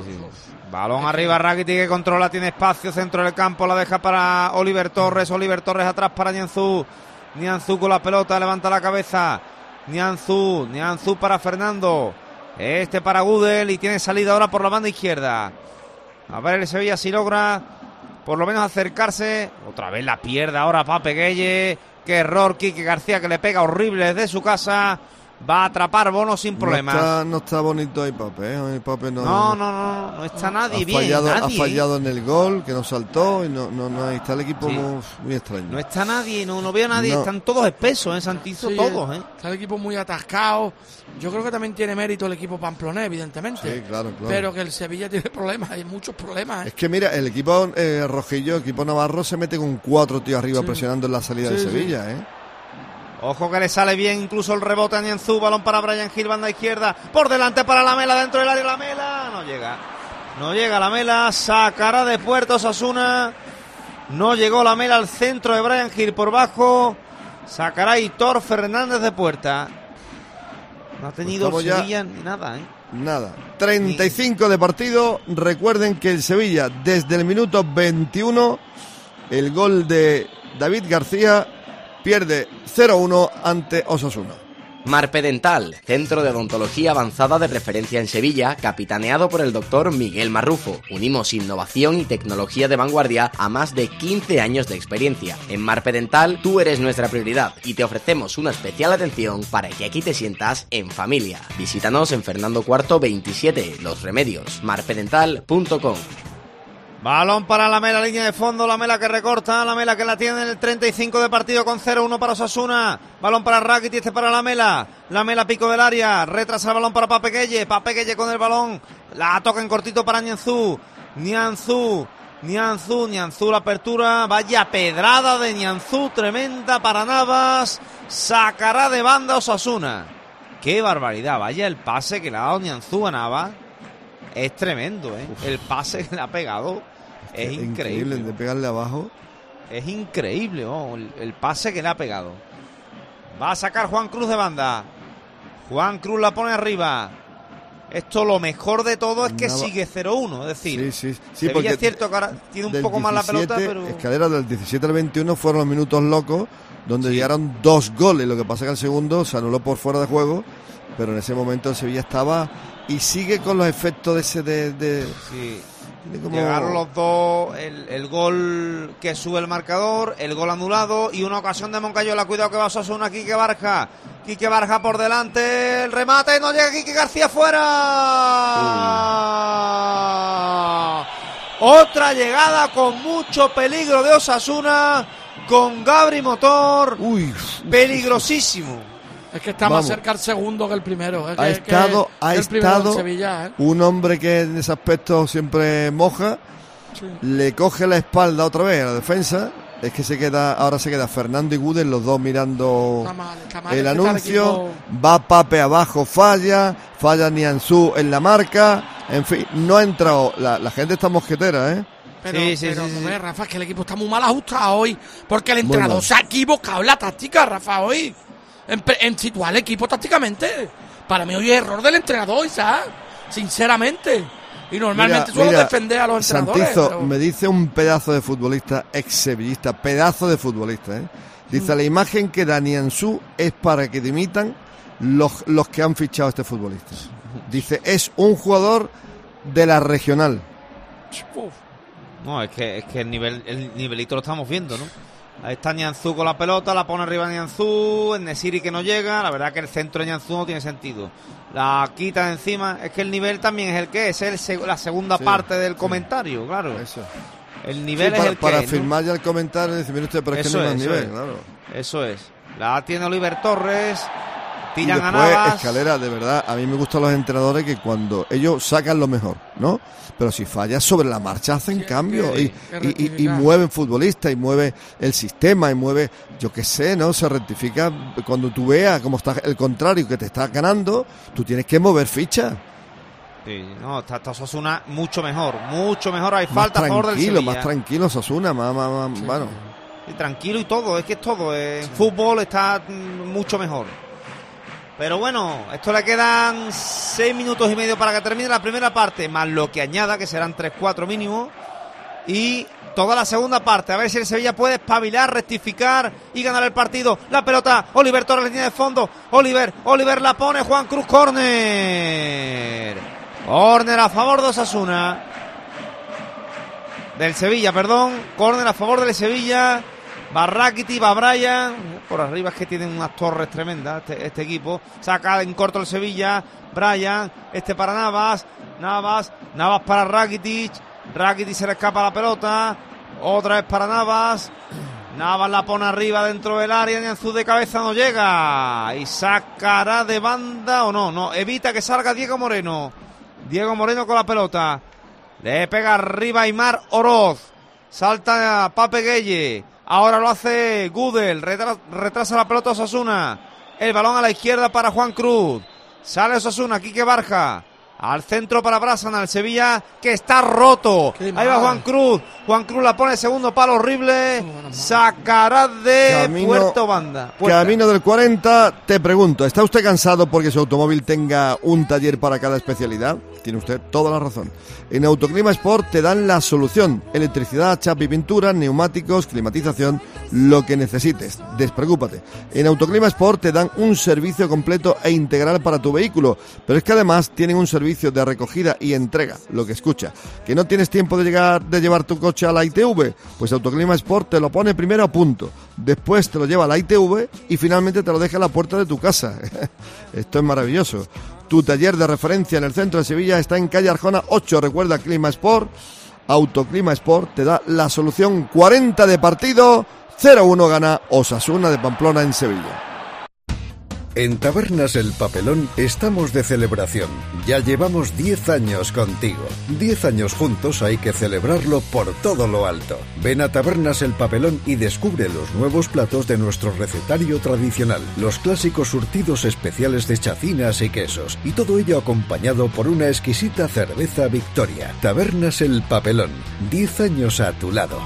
Balón arriba, Rakitic que controla, tiene espacio, centro del campo, la deja para Oliver Torres. Oliver Torres atrás para Nianzú. Nianzú con la pelota, levanta la cabeza. Nianzú para Fernando. Para Gudel y tiene salida ahora por la banda izquierda. A ver el Sevilla si logra por lo menos acercarse. Otra vez la pierde ahora Pape Gueye. Qué error, Quique García, que le pega horrible desde su casa. Va a atrapar Bono sin problemas. No está bonito ahí Pape, ¿eh? El Pape no está nadie bien. Ha fallado en el gol, que no saltó. Y no ahí está el equipo muy extraño. No está nadie, no veo a nadie. No. Están todos espesos, Santizo, todos. Está el equipo muy atascado. Yo creo que también tiene mérito el equipo pamplonés, evidentemente. Sí, claro. Pero que el Sevilla tiene problemas, hay muchos problemas. Es que mira, el equipo rojillo, el equipo navarro, se mete con 4 tíos arriba presionando en la salida de Sevilla, Ojo que le sale bien incluso el rebote a Nianzú. Balón para Brian Hill, banda izquierda. Por delante para Lamela, dentro del área Lamela. No llega Lamela. Sacará de puerta Osasuna. No llegó Lamela al centro de Brian Hill por bajo. Sacará Hitor Fernández de puerta. No ha tenido el Sevilla ni nada, Nada. 35 de partido. Recuerden que el Sevilla desde el minuto 21, el gol de David García, pierde 0-1 ante Osasuna. Marpedental, centro de odontología avanzada de referencia en Sevilla, capitaneado por el doctor Miguel Marrufo. Unimos innovación y tecnología de vanguardia a más de 15 años de experiencia. En Marpedental tú eres nuestra prioridad y te ofrecemos una especial atención para que aquí te sientas en familia. Visítanos en Fernando IV 27, Los Remedios, marpedental.com. Balón para Lamela, línea de fondo, Lamela que recorta, Lamela que la tiene en el 35 de partido con 0-1 para Osasuna. Balón para Rakitic, para Lamela, pico del área, retrasa el balón para Pape Gueye con el balón, la toca en cortito para Nianzú, la apertura, vaya pedrada de Nianzú, tremenda para Navas, sacará de banda Osasuna. Qué barbaridad, vaya el pase que le ha dado Nianzú a Navas. Es tremendo, el pase que le ha pegado es increíble. De pegarle abajo. Es increíble, el pase que le ha pegado. Va a sacar Juan Cruz de banda. Juan Cruz la pone arriba. Esto lo mejor de todo es que sigue 0-1, es decir, sí, porque es cierto que ahora tiene un poco más la pelota, pero... Escalera del 17 al 21 fueron los minutos locos, donde llegaron 2 goles. Lo que pasa es que el segundo se anuló por fuera de juego, pero en ese momento el Sevilla estaba... Y sigue con los efectos de ese Sí. Llegaron los dos, el gol que sube el marcador, el gol anulado y una ocasión de Moncayola. Cuidado que va a Osasuna, Quique Barja por delante, el remate, no llega Quique García fuera. Otra llegada con mucho peligro de Osasuna, con Gabri Motor, peligrosísimo. Es que está más cerca el segundo que el primero. Ha estado Sevilla, un hombre que en ese aspecto siempre moja, le coge la espalda otra vez a la defensa. Es que ahora se queda Fernando y Gudel, los dos mirando el anuncio. Va Pape abajo, falla Nianzú en la marca. En fin, no ha entrado. La gente está mosquetera, Pero Rafa, es que el equipo está muy mal ajustado hoy, porque el entrenador se ha equivocado en la táctica, Rafa, hoy. En situar el equipo tácticamente. Para mí hoy es error del entrenador, ¿sabes? Sinceramente. Y normalmente suelo defender a los entrenadores. Santizo, me dice un pedazo de futbolista, ex-sevillista, pedazo de futbolista, Dice, la imagen que da Nianzú es para que dimitan los que han fichado a este futbolista. Dice, es un jugador de la regional. No, es que el nivelito lo estamos viendo, ¿no? Ahí está Nianzú con la pelota, la pone arriba Nianzú, el Nesiri que no llega, la verdad que el centro de Nianzú no tiene sentido. La quita de encima, es que el nivel también es el que es la segunda parte del comentario, claro. Eso. El nivel es el que para es, firmar ¿no? ya el comentario, decir, mire usted, pero es que no hay más nivel, claro. Eso es. La tiene Oliver Torres. Tiran y después, a Navas. Escalera, de verdad, a mí me gustan los entrenadores que cuando ellos sacan lo mejor, ¿no? Pero si fallas sobre la marcha hacen cambio y mueven futbolistas y mueve el sistema y mueve, yo qué sé, ¿no? Se rectifica cuando tú veas cómo está el contrario que te está ganando, tú tienes que mover ficha. Sí, no, está Osasuna mucho mejor, hay falta a favor del Sevilla. Más tranquilo Osasuna, más bueno. Y tranquilo y todo, es que es todo, en fútbol está mucho mejor. Pero bueno, esto le quedan 6 minutos y medio para que termine la primera parte, más lo que añada, que serán 3-4 mínimo. Y toda la segunda parte, a ver si el Sevilla puede espabilar, rectificar y ganar el partido. La pelota, Oliver Torres, línea de fondo. Oliver la pone, Juan Cruz, córner. Córner a favor de Osasuna. Del Sevilla, perdón. Córner a favor del Sevilla. Va Rakitic, va Brian. Por arriba es que tienen unas torres tremendas este equipo. Saca en corto el Sevilla. Brian, para Navas para Rakitic. Rakitic se le escapa la pelota. Otra vez para Navas. Navas la pone arriba dentro del área. Nianzú de cabeza no llega. Y sacará de banda o no. No, evita que salga Diego Moreno. Diego Moreno con la pelota. Le pega arriba Aimar Oroz. Salta a Pape Gueye. Ahora lo hace Gudel, retrasa la pelota Osasuna. El balón a la izquierda para Juan Cruz. Sale Osasuna, Quique Barja. Al centro para Brasana, el Sevilla que está roto. Ahí va Juan Cruz. Juan Cruz la pone segundo palo horrible. Sacará de Puerto Banda. Camino del 40, te pregunto, ¿está usted cansado porque su automóvil tenga un taller para cada especialidad? Tiene usted toda la razón. En Autoclima Sport te dan la solución. Electricidad, chapa y pintura, neumáticos, climatización, lo que necesites. Despreocúpate. En Autoclima Sport te dan un servicio completo e integral para tu vehículo. Pero es que además tienen un servicio de recogida y entrega, lo que escucha. ¿Que no tienes tiempo de llevar tu coche a la ITV? Pues Autoclima Sport te lo pone primero a punto. Después te lo lleva a la ITV y finalmente te lo deja a la puerta de tu casa. Esto es maravilloso. Tu taller de referencia en el centro de Sevilla está en calle Arjona 8. Recuerda, Clima Sport. Autoclima Sport te da la solución. 40 de partido, 0-1 gana Osasuna de Pamplona en Sevilla. En Tabernas El Papelón estamos de celebración. Ya llevamos 10 años contigo. 10 años juntos hay que celebrarlo por todo lo alto. Ven a Tabernas El Papelón y descubre los nuevos platos de nuestro recetario tradicional. Los clásicos surtidos especiales de chacinas y quesos. Y todo ello acompañado por una exquisita cerveza Victoria. Tabernas El Papelón. 10 años a tu lado.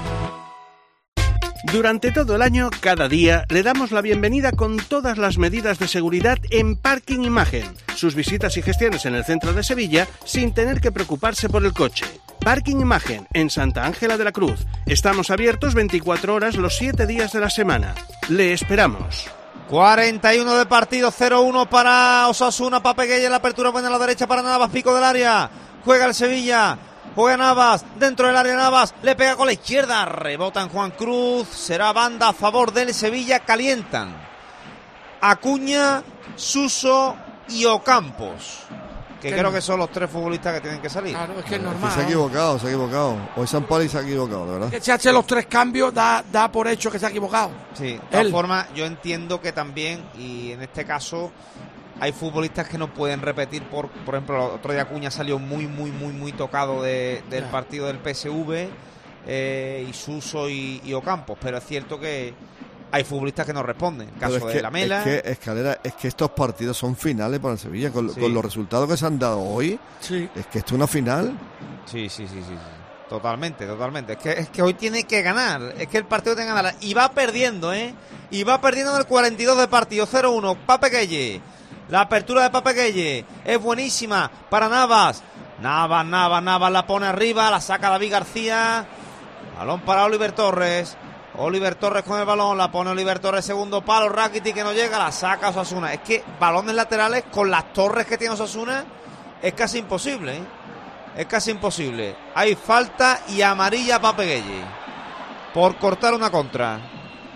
Durante todo el año, cada día, le damos la bienvenida con todas las medidas de seguridad en Parking Imagen. Sus visitas y gestiones en el centro de Sevilla sin tener que preocuparse por el coche. Parking Imagen, en Santa Ángela de la Cruz. Estamos abiertos 24 horas los 7 días de la semana. Le esperamos. 41 de partido, 0-1 para Osasuna. Pape Gueye en la apertura, buena a la derecha para Navas, pico del área. Juega el Sevilla. Juega Navas, dentro del área Navas, le pega con la izquierda, rebota en Juan Cruz, será banda a favor del Sevilla, calientan Acuña, Suso y Ocampos, que creo que son los 3 futbolistas que tienen que salir. Claro, es que es normal. Se ha equivocado. Hoy San Poli se ha equivocado, de verdad. Que se hace los 3 cambios, da por hecho que se ha equivocado. Sí, de todas formas, yo entiendo que también, y en este caso, hay futbolistas que no pueden repetir, por ejemplo, el otro día Acuña salió muy tocado del partido del PSV, y Suso y Ocampos, pero es cierto que hay futbolistas que no responden. El caso de Lamela. Es que, Escalera, es que estos partidos son finales para el Sevilla, con los resultados que se han dado hoy, es que esto es una final. Sí. Totalmente. Es que hoy tiene que ganar. Es que el partido tiene que ganar. Y va perdiendo, Y va perdiendo en el 42 de partido. 0-1. Pape Gueye. La apertura de Pape Gueye es buenísima para Navas. Navas la pone arriba, la saca David García. Balón para Oliver Torres. Oliver Torres con el balón, la pone Oliver Torres, segundo palo. Rakitic que no llega, la saca Osasuna. Es que balones laterales con las torres que tiene Osasuna es casi imposible, Es casi imposible. Hay falta y amarilla a Pape Gueye por cortar una contra.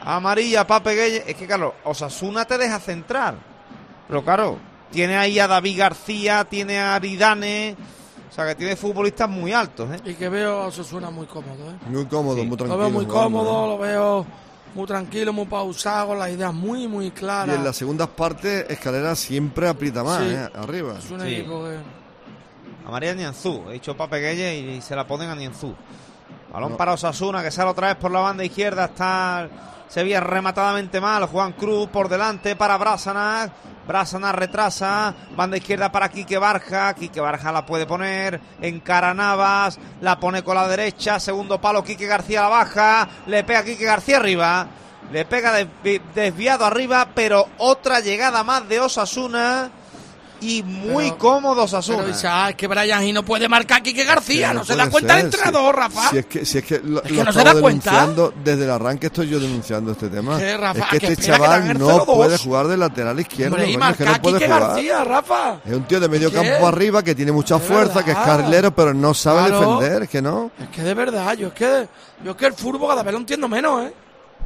Amarilla, Pape Gueye. Es que, claro, Osasuna te deja centrar. Pero claro, tiene ahí a David García, tiene a Aridane. O sea, que tiene futbolistas muy altos, ¿eh? Y que veo a Osasuna muy cómodo, ¿eh? Muy cómodo, muy tranquilo. Lo veo muy cómodo, lo veo muy tranquilo, muy pausado, con las ideas muy claras. Y en las segundas partes, Escalera siempre aprieta más, arriba. Es un equipo que... Amarilla Nianzú, he dicho Pape Gueye y se la ponen a Nianzú. Balón para Osasuna, que sale otra vez por la banda izquierda. Está Sevilla rematadamente mal. Juan Cruz por delante para Bárcenas. Bárcenas retrasa. Banda izquierda para Quique Barja. Quique Barja la puede poner. Encara Navas. La pone con la derecha. Segundo palo. Quique García la baja. Le pega Quique García arriba. Le pega desviado arriba. Pero otra llegada más de Osasuna. Y muy cómodo Osasuna. Pero es que Brian Gil no puede marcar a Quique García, no se da cuenta el entrenador, Rafa. Si es que lo no se da cuenta. Desde el arranque estoy yo denunciando este tema. Rafa, es que este chaval no puede jugar de lateral izquierdo. Hombre, y es que no puede Quique jugar. García, Rafa. Es un tío de medio campo arriba que tiene mucha fuerza, que es carrilero, pero no sabe defender, es que no. Es que de verdad, yo es que el fútbol cada vez lo entiendo menos, ¿eh?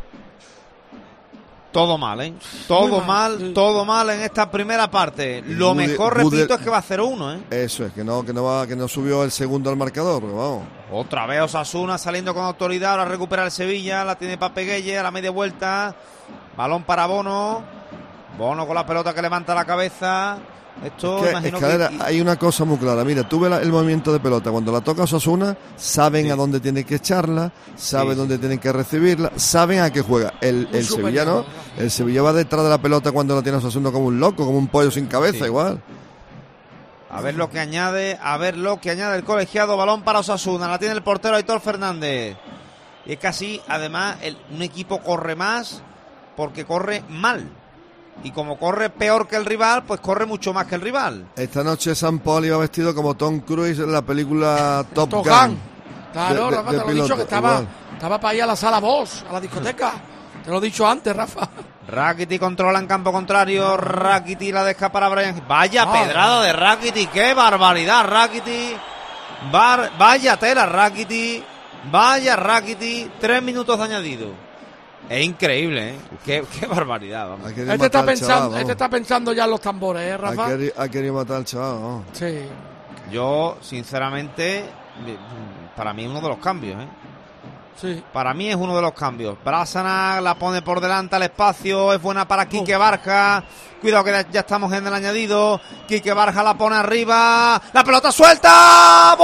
Todo mal, ¿eh? Todo mal en esta primera parte. Lo mejor, repito, es que va a 0-1, ¿eh? Eso es, que no subió el segundo al marcador, pero vamos. Otra vez Osasuna saliendo con autoridad, ahora recupera el Sevilla, la tiene Pape Gueye a la media vuelta. Balón para Bono. Bono con la pelota que levanta la cabeza. Esto, imagino Escalera, hay una cosa muy clara. Mira, tú ves el movimiento de pelota. Cuando la toca Osasuna, saben a dónde tienen que echarla, saben dónde tienen que recibirla, saben a qué juega. El Sevilla no. El Sevilla va detrás de la pelota cuando la tiene Osasuna como un loco, como un pollo sin cabeza, igual. A ver lo que añade el colegiado. Balón para Osasuna. La tiene el portero Aitor Fernández. Y es que así, además, un equipo corre más porque corre mal. Y como corre peor que el rival, pues corre mucho más que el rival. Esta noche San Paul iba vestido como Tom Cruise en la película Top Gun. Claro, Rafa, te lo he dicho que estaba para ir a la sala Bosch, a la discoteca. Te lo he dicho antes, Rafa. Rakiti controla en campo contrario. Rakiti la deja para Brian. Vaya pedrada de Rakiti. ¡Qué barbaridad, Rakiti! Vaya tela, Rakiti. Vaya Rakiti. 3 minutos de añadido. Es increíble, ¿eh? Qué barbaridad, vamos. Este está pensando ya en los tambores, ¿eh, Rafa? Ha querido matar al chaval, ¿no? Sí. Yo, sinceramente, para mí es uno de los cambios, ¿eh? Sí. Para mí es uno de los cambios. Bárcenas la pone por delante al espacio. Es buena para Quique Barja. Cuidado que ya estamos en el añadido. Quique Barja la pone arriba. La pelota suelta.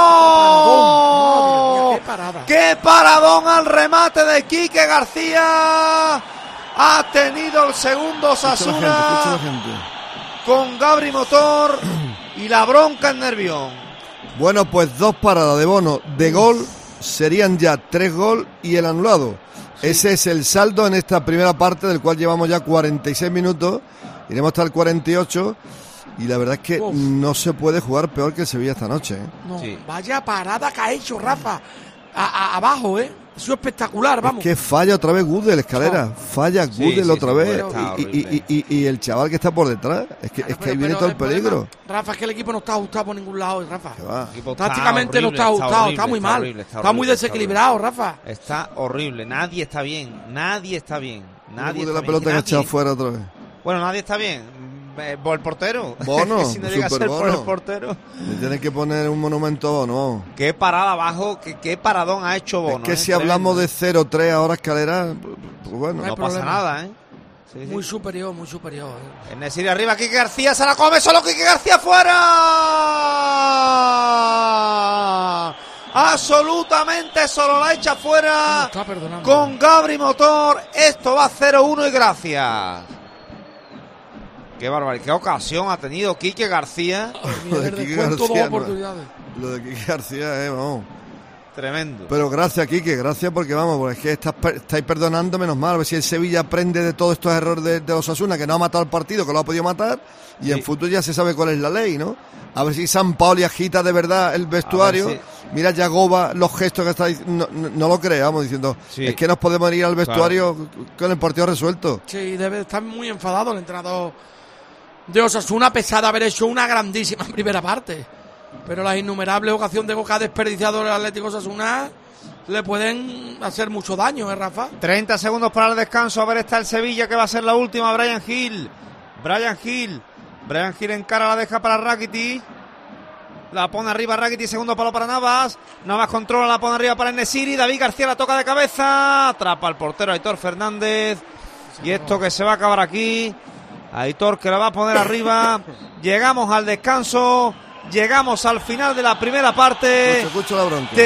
¡Bono! Madre mía, qué parada. ¡Qué paradón al remate de Quique García! Ha tenido el segundo Osasuna con Gabri Motor y la bronca en Nervión. Bueno, pues 2 paradas de Bono de gol. Serían ya 3 goles y el anulado. Sí. Ese es el saldo en esta primera parte, del cual llevamos ya 46 minutos. Iremos hasta el 48. Y la verdad es que no se puede jugar peor que el Sevilla esta noche, ¿eh? No, vaya parada que ha hecho Rafa. Abajo, ¿eh? Eso es espectacular, vamos. Es que falla otra vez Gudel, Escalera. Falla Gudel otra vez. Y el chaval que está por detrás. Es que ahí viene todo el peligro. Rafa, es que el equipo no está ajustado por ningún lado, Rafa. Tácticamente no está ajustado, está muy mal. Está muy desequilibrado, Rafa. Está horrible, nadie está bien. Nadie está bien. Nadie la pelota que ha echado fuera otra vez. Bueno, nadie está bien. Por el portero. Bono, si no llega a ser por el portero. Le tienes que poner un monumento a Bono. Qué parada abajo, qué paradón ha hecho Bono. Es que si hablamos de 0-3 ahora, Escalera, pues bueno. No pasa nada, ¿eh? Sí. Muy superior. En Nesiri arriba, Quique García se la come, solo Quique García fuera. Absolutamente solo la echa fuera. Con Gabri Motor. Esto va 0-1 y gracias. Qué barbaridad, qué ocasión ha tenido Quique García. Lo de Quique García, vamos. Tremendo. Pero gracias, Quique, gracias porque vamos, es que estáis perdonando, menos mal. A ver si el Sevilla aprende de todos estos errores de Osasuna, que no ha matado el partido, que lo ha podido matar, y en fútbol ya se sabe cuál es la ley, ¿no? A ver si San Paoli agita de verdad el vestuario. Mira Yagoba, los gestos que está diciendo, no lo creamos, diciendo, es que nos podemos ir al vestuario con el partido resuelto. Sí, debe estar muy enfadado el entrenador de Osasuna, a pesar de haber hecho una grandísima primera parte. Pero las innumerables ocasiones de gol que ha desperdiciado el Atlético Osasuna le pueden hacer mucho daño, Rafa. 30 segundos para el descanso. A ver, está el Sevilla, que va a ser la última. Brian Hill encara, la deja para Rakitic. La pone arriba Rakitic, segundo palo para Navas. Navas controla, la pone arriba para Enesiri. David García la toca de cabeza. Atrapa al portero Aitor Fernández. Y esto que se va a acabar aquí. Aitor que la va a poner arriba. Llegamos al descanso. Llegamos al final de la primera parte. Escucho la bronca.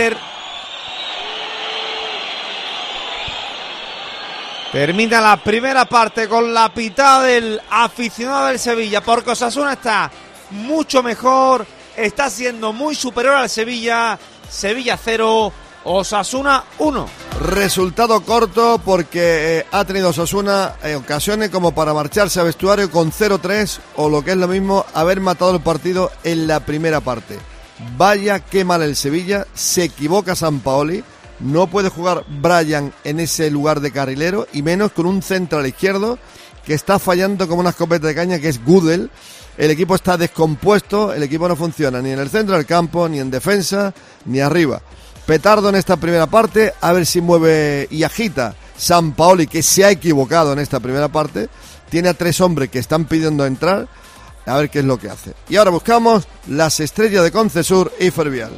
Termina la primera parte con la pitada del aficionado del Sevilla, porque Osasuna está mucho mejor, está siendo muy superior al Sevilla. Sevilla 0, Osasuna 1. Resultado corto porque ha tenido Osasuna ocasiones como para marcharse a vestuario con 0-3 o lo que es lo mismo, haber matado el partido en la primera parte. Vaya qué mal el Sevilla, se equivoca Sampaoli. No puede jugar Brian en ese lugar de carrilero y menos con un central izquierdo que está fallando como una escopeta de caña, que es Gudel. El equipo está descompuesto, el equipo no funciona ni en el centro del campo, ni en defensa, ni arriba. Petardo en esta primera parte, a ver si mueve y agita Sampaoli, que se ha equivocado en esta primera parte. Tiene a 3 hombres que están pidiendo entrar, a ver qué es lo que hace. Y ahora buscamos las estrellas de Concesur y Fervial.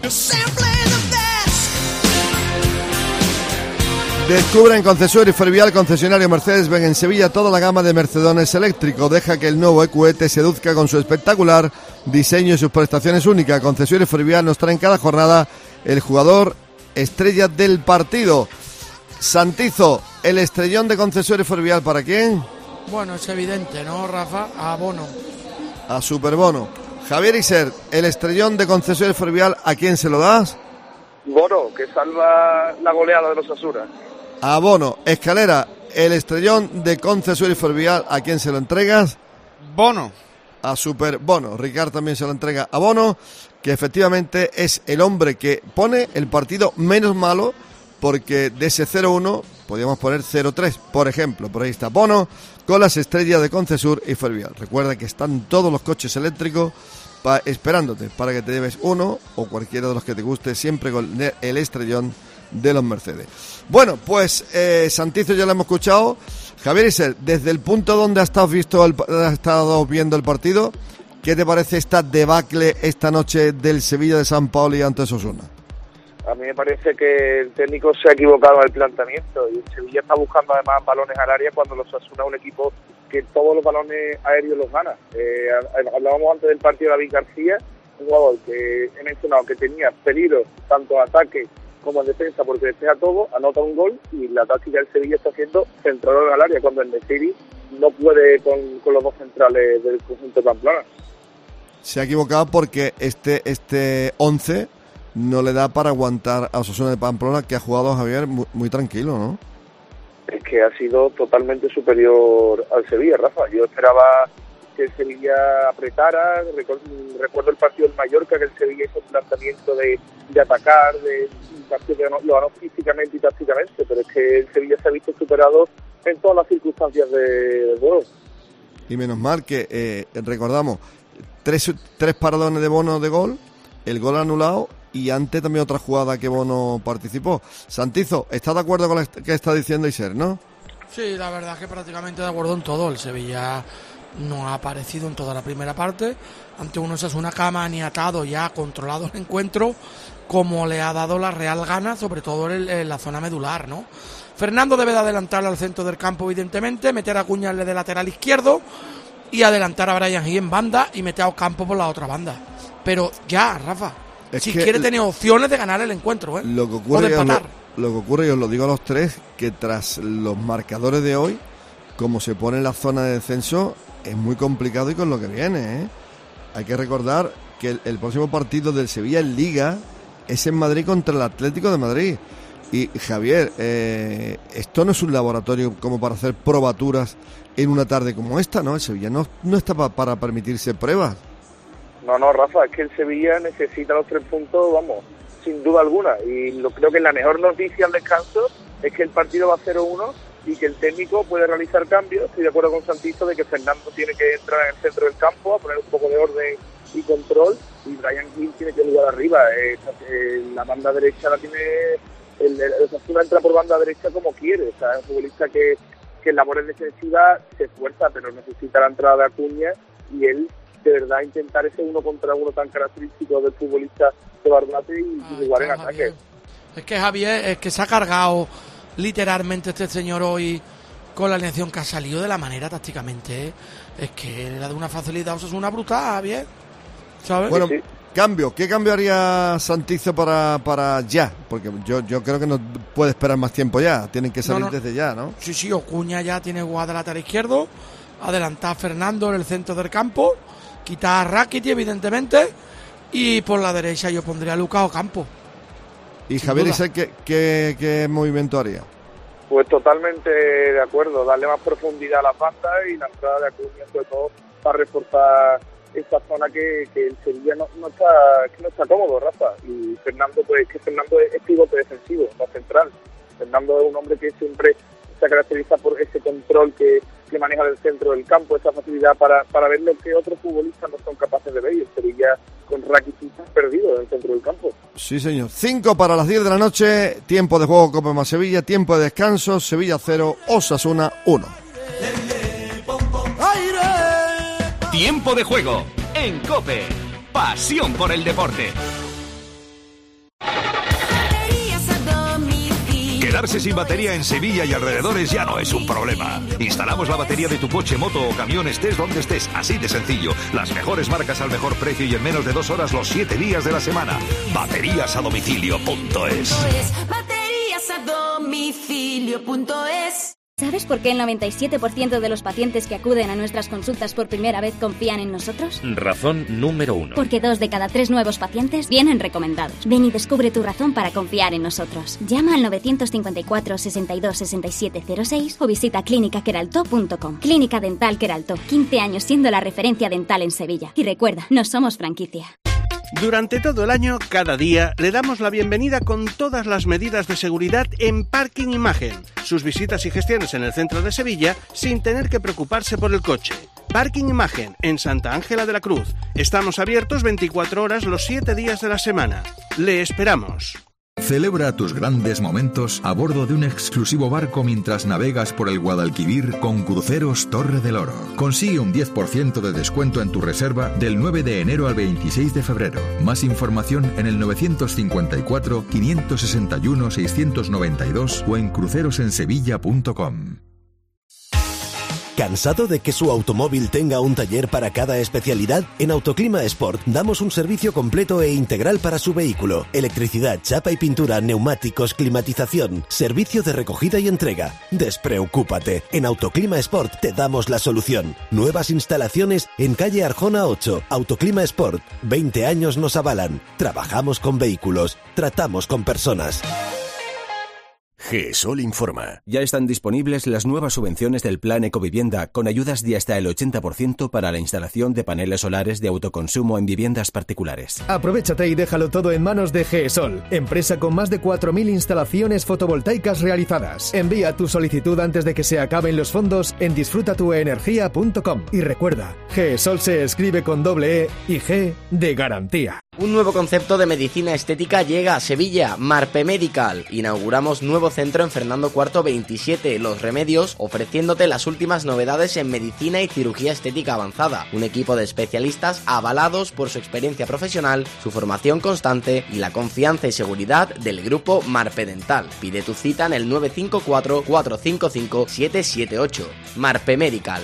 Descubre en Concesur y Fervial, concesionario Mercedes-Benz en Sevilla, toda la gama de Mercedones eléctrico. Deja que el nuevo EQE te seduzca con su espectacular diseño y sus prestaciones únicas. Concesur y Fervial nos traen cada jornada el jugador estrella del partido. Santizo, el estrellón de Concesur y Fervial, ¿para quién? Bueno, es evidente, ¿no, Rafa? A Bono. A Superbono. Javier Isert, el estrellón de Concesur y Fervial, ¿a quién se lo das? Bono, que salva la goleada de los Osasuna. A Bono. Escalera, el estrellón de Concesur y Fervial, ¿a quién se lo entregas? Bono. A Superbono. Ricard también se lo entrega a Bono, que efectivamente es el hombre que pone el partido menos malo, porque de ese 0-1 podríamos poner 0-3, por ejemplo. Por ahí está Bono con las estrellas de Concesur y Fervial. Recuerda que están todos los coches eléctricos esperándote para que te lleves uno o cualquiera de los que te guste, siempre con el estrellón de los Mercedes. Bueno, pues Santizo ya lo hemos escuchado. Javier Isel, desde el punto donde has estado viendo el partido, ¿qué te parece esta debacle esta noche del Sevilla de Sampaoli ante Osasuna? A mí me parece que el técnico se ha equivocado en el planteamiento y el Sevilla está buscando además balones al área cuando los Osasuna es un equipo que todos los balones aéreos los gana. Hablábamos antes del partido de David García, un jugador que he mencionado que tenía peligro tanto en ataque como en defensa porque despeja todo, anota un gol y la táctica del Sevilla está haciendo centralón al área cuando el Enesiri no puede con los dos centrales del conjunto de Pamplona. Se ha equivocado porque este 11 no le da para aguantar a Osasuna de Pamplona, que ha jugado Javier muy tranquilo, ¿no? Es que ha sido totalmente superior al Sevilla, Rafa. Yo esperaba que el Sevilla apretara. Recuerdo el partido del Mallorca, que el Sevilla hizo un planteamiento de atacar, de un partido que lo ganó físicamente y tácticamente, pero es que el Sevilla se ha visto superado en todas las circunstancias del juego. Y menos mal que recordamos, tres paradones de Bono de gol, el gol anulado, y antes también otra jugada que Bono participó. Santizo, ¿estás de acuerdo con lo que está diciendo Iser, no? Sí, la verdad es que prácticamente de acuerdo en todo. El Sevilla no ha aparecido en toda la primera parte. Ante un Osasuna que ha maniatado y ha controlado el encuentro como le ha dado la real gana, sobre todo en la zona medular, ¿no? Fernando debe de adelantar al centro del campo, evidentemente, meter a Cuñas de lateral izquierdo y adelantar a Brian Hill en banda y meter a Ocampo por la otra banda. Pero ya, Rafa, si quiere tener opciones de ganar el encuentro, ¿eh? Lo que ocurre, y os lo digo a los tres, que tras los marcadores de hoy, como se pone en la zona de descenso, es muy complicado y con lo que viene, ¿eh? Hay que recordar que el próximo partido del Sevilla en Liga es en Madrid contra el Atlético de Madrid. Y Javier, esto no es un laboratorio como para hacer probaturas en una tarde como esta, ¿no? El Sevilla no está para permitirse pruebas. No, Rafa, es que el Sevilla necesita los 3 puntos, vamos, sin duda alguna. Y creo que la mejor noticia al descanso es que el partido va 0-1 y que el técnico puede realizar cambios. Estoy de acuerdo con Santizo de que Fernando tiene que entrar en el centro del campo a poner un poco de orden y control, y Brian Hill tiene que jugar arriba. La banda derecha la tiene el Osasuna entra por banda derecha como quiere, o sea, es un futbolista que en labores defensivas se esfuerza, pero necesita la entrada de Acuña, y él de verdad intentar ese 1 contra 1 tan característico del futbolista de Barbate y jugar en ataque. Es que Javier, es que se ha cargado literalmente este señor hoy con la alineación que ha salido de la manera tácticamente, ¿eh? Es que le da una facilidad, eso es una brutal, Javier, ¿sabes? Bueno, ¿qué cambio haría Santizo para ya? Porque yo creo que no puede esperar más tiempo ya, tienen que salir desde ya, ¿no? Sí, Ocuña ya tiene jugada de lateral izquierdo, adelantar a Fernando en el centro del campo, quitar a Rakitic, evidentemente, y por la derecha yo pondría a Lucas Ocampo. ¿Y Javier Isaac qué movimiento haría? Pues totalmente de acuerdo, darle más profundidad a las bandas y la entrada de Acuña, sobre todo para reforzar esta zona que el Sevilla no está cómodo, Rafa. Y Fernando, pues que Fernando es pivote defensivo, no central. Fernando es un hombre que siempre se caracteriza por ese control que maneja del centro del campo, esa facilidad para ver lo que otros futbolistas no son capaces de ver, y el Sevilla con Rakitic perdido en el centro del campo. Sí, señor. 5 para las 10 de la noche, tiempo de juego Copa más Sevilla, tiempo de descanso, Sevilla 0, Osasuna 1. Tiempo de juego en COPE. Pasión por el deporte. Quedarse sin batería en Sevilla y alrededores ya no es un problema. Instalamos la batería de tu coche, moto o camión, estés donde estés, así de sencillo. Las mejores marcas al mejor precio y en menos de 2 horas los 7 días de la semana. Bateríasadomicilio.es. Bateríasadomicilio.es. ¿Sabes por qué el 97% de los pacientes que acuden a nuestras consultas por primera vez confían en nosotros? Razón número 1. Porque 2 de cada 3 nuevos pacientes vienen recomendados. Ven y descubre tu razón para confiar en nosotros. Llama al 954 62 67 06 o visita clínicaqueraltó.com. Clínica Dental Queraltó, 15 años siendo la referencia dental en Sevilla. Y recuerda, no somos franquicia. Durante todo el año, cada día, le damos la bienvenida con todas las medidas de seguridad en Parking Imagen. Sus visitas y gestiones en el centro de Sevilla sin tener que preocuparse por el coche. Parking Imagen, en Santa Ángela de la Cruz. Estamos abiertos 24 horas los 7 días de la semana. Le esperamos. Celebra tus grandes momentos a bordo de un exclusivo barco mientras navegas por el Guadalquivir con Cruceros Torre del Oro. Consigue un 10% de descuento en tu reserva del 9 de enero al 26 de febrero. Más información en el 954-561-692 o en crucerosensevilla.com. ¿Cansado de que su automóvil tenga un taller para cada especialidad? En Autoclima Sport damos un servicio completo e integral para su vehículo. Electricidad, chapa y pintura, neumáticos, climatización, servicio de recogida y entrega. Despreocúpate, en Autoclima Sport te damos la solución. Nuevas instalaciones en calle Arjona 8. Autoclima Sport, 20 años nos avalan. Trabajamos con vehículos, tratamos con personas. GESOL informa. Ya están disponibles las nuevas subvenciones del Plan Ecovivienda con ayudas de hasta el 80% para la instalación de paneles solares de autoconsumo en viviendas particulares. Aprovechate y déjalo todo en manos de GESOL, empresa con más de 4.000 instalaciones fotovoltaicas realizadas. Envía tu solicitud antes de que se acaben los fondos en disfrutatuenergia.com. Y recuerda, GESOL se escribe con doble E y G de garantía. Un nuevo concepto de medicina estética llega a Sevilla, Marpe Medical. Inauguramos nuevo centro en Fernando IV 27, Los Remedios, ofreciéndote las últimas novedades en medicina y cirugía estética avanzada. Un equipo de especialistas avalados por su experiencia profesional, su formación constante y la confianza y seguridad del grupo Marpe Dental. Pide tu cita en el 954 455 778. Marpe Medical.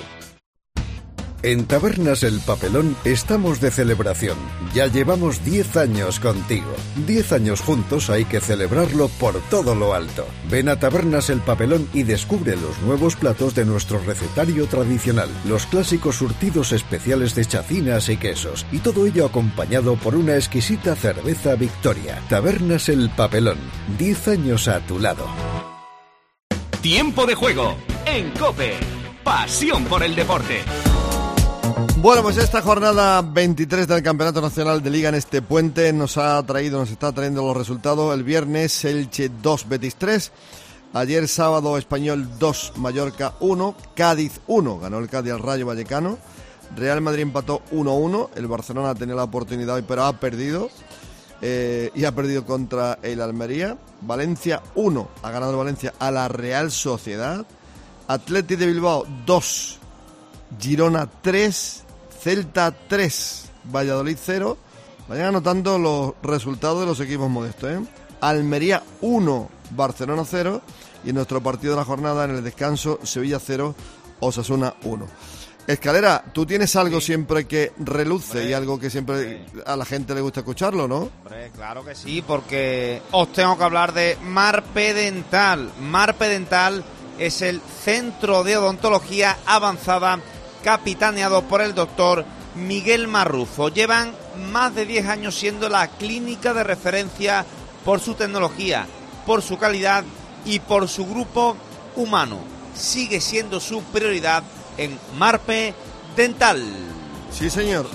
En Tabernas El Papelón estamos de celebración. Ya llevamos 10 años contigo. 10 años juntos hay que celebrarlo por todo lo alto. Ven a Tabernas El Papelón y descubre los nuevos platos de nuestro recetario tradicional. Los clásicos surtidos especiales de chacinas y quesos. Y todo ello acompañado por una exquisita cerveza Victoria. Tabernas El Papelón. 10 años a tu lado. Tiempo de juego en COPE. Pasión por el deporte. Bueno, pues esta jornada 23 del Campeonato Nacional de Liga en este puente nos está trayendo los resultados. El viernes Elche 2, Betis 3. Ayer sábado Español 2, Mallorca 1, Cádiz 1. Ganó el Cádiz al Rayo Vallecano. Real Madrid empató 1-1. El Barcelona tenía la oportunidad pero ha perdido. y ha perdido contra el Almería. Valencia 1, ha ganado el Valencia a la Real Sociedad. Athletic de Bilbao 2, Girona 3, Celta 3, Valladolid 0. Vayan anotando los resultados de los equipos modestos, ¿eh? Almería 1, Barcelona 0. Y en nuestro partido de la jornada, en el descanso, Sevilla 0, Osasuna 1. Escalera, tú tienes algo siempre que reluce y algo que siempre a la gente le gusta escucharlo, ¿no? Hombre, claro que sí, porque os tengo que hablar de Marpe Dental. Marpe Dental es el centro de odontología avanzada capitaneado por el doctor Miguel Marrufo. Llevan más de 10 años siendo la clínica de referencia por su tecnología, por su calidad y por su grupo humano. Sigue siendo su prioridad en Marpe Dental. Sí, señor.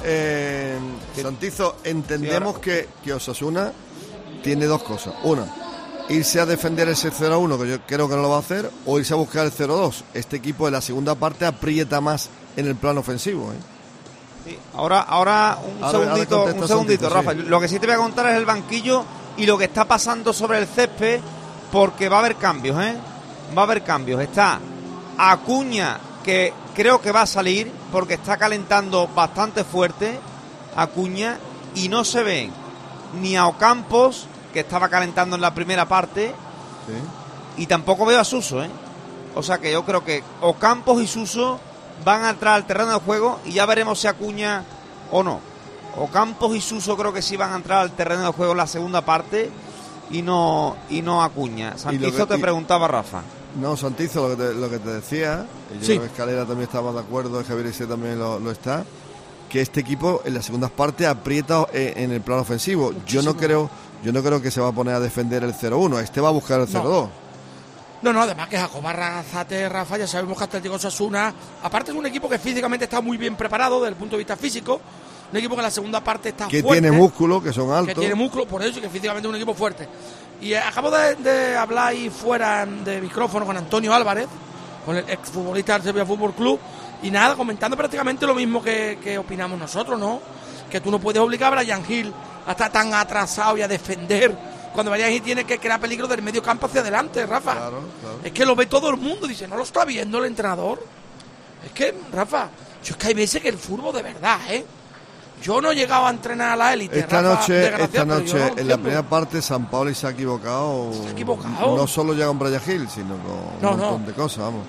Santizo, entendemos que Osasuna tiene dos cosas. Una, irse a defender ese 0-1, que yo creo que no lo va a hacer, o irse a buscar el 0-2. Este equipo en la segunda parte aprieta más en el plano ofensivo, ¿eh? Sí. Ahora un segundito, Rafa. Sí. Lo que sí te voy a contar es el banquillo y lo que está pasando sobre el césped, porque va a haber cambios, ¿eh? Va a haber cambios. Está Acuña, que creo que va a salir porque está calentando bastante fuerte Acuña, y no se ve ni a Ocampos, que estaba calentando en la primera parte, sí, y tampoco veo a Suso, ¿eh? O sea que yo creo que Ocampos y Suso van a entrar al terreno de juego y ya veremos si Acuña o no. Ocampos y Suso creo que sí van a entrar al terreno de juego en la segunda parte y no Acuña. Santizo te preguntaba, Rafa. No, Santizo, lo que te decía, yo creo que Escalera también estaba de acuerdo, Javier Ise también lo está, que este equipo en las segundas partes aprieta en el plano ofensivo. Muchísimo. Yo no creo que se va a poner a defender el 0-1, este va a buscar el 0-2. No, además que Jacob Arrasate, Rafa, ya sabemos que Atlético Osasuna, aparte es un equipo que físicamente está muy bien preparado desde el punto de vista físico, un equipo que en la segunda parte está fuerte. Que tiene músculo, que son altos. Que tiene músculo, por eso, y que físicamente es un equipo fuerte. Y acabo de hablar ahí fuera de micrófono con Antonio Álvarez, con el exfutbolista del Sevilla Fútbol Club, y nada, comentando prácticamente lo mismo que opinamos nosotros, ¿no? Que tú no puedes obligar a Brian Hill a estar tan atrasado y a defender cuando Brian Hill tiene que crear peligro del medio campo hacia adelante, Rafa. Claro. Es que lo ve todo el mundo, dice, ¿no lo está viendo el entrenador? Es que, Rafa, es que hay veces que el fútbol de verdad, ¿eh? Yo no he llegado a entrenar a la élite. Esta noche en la primera parte, San Paoli se ha equivocado. No solo llega con Brian Hill, sino con un montón de cosas, vamos.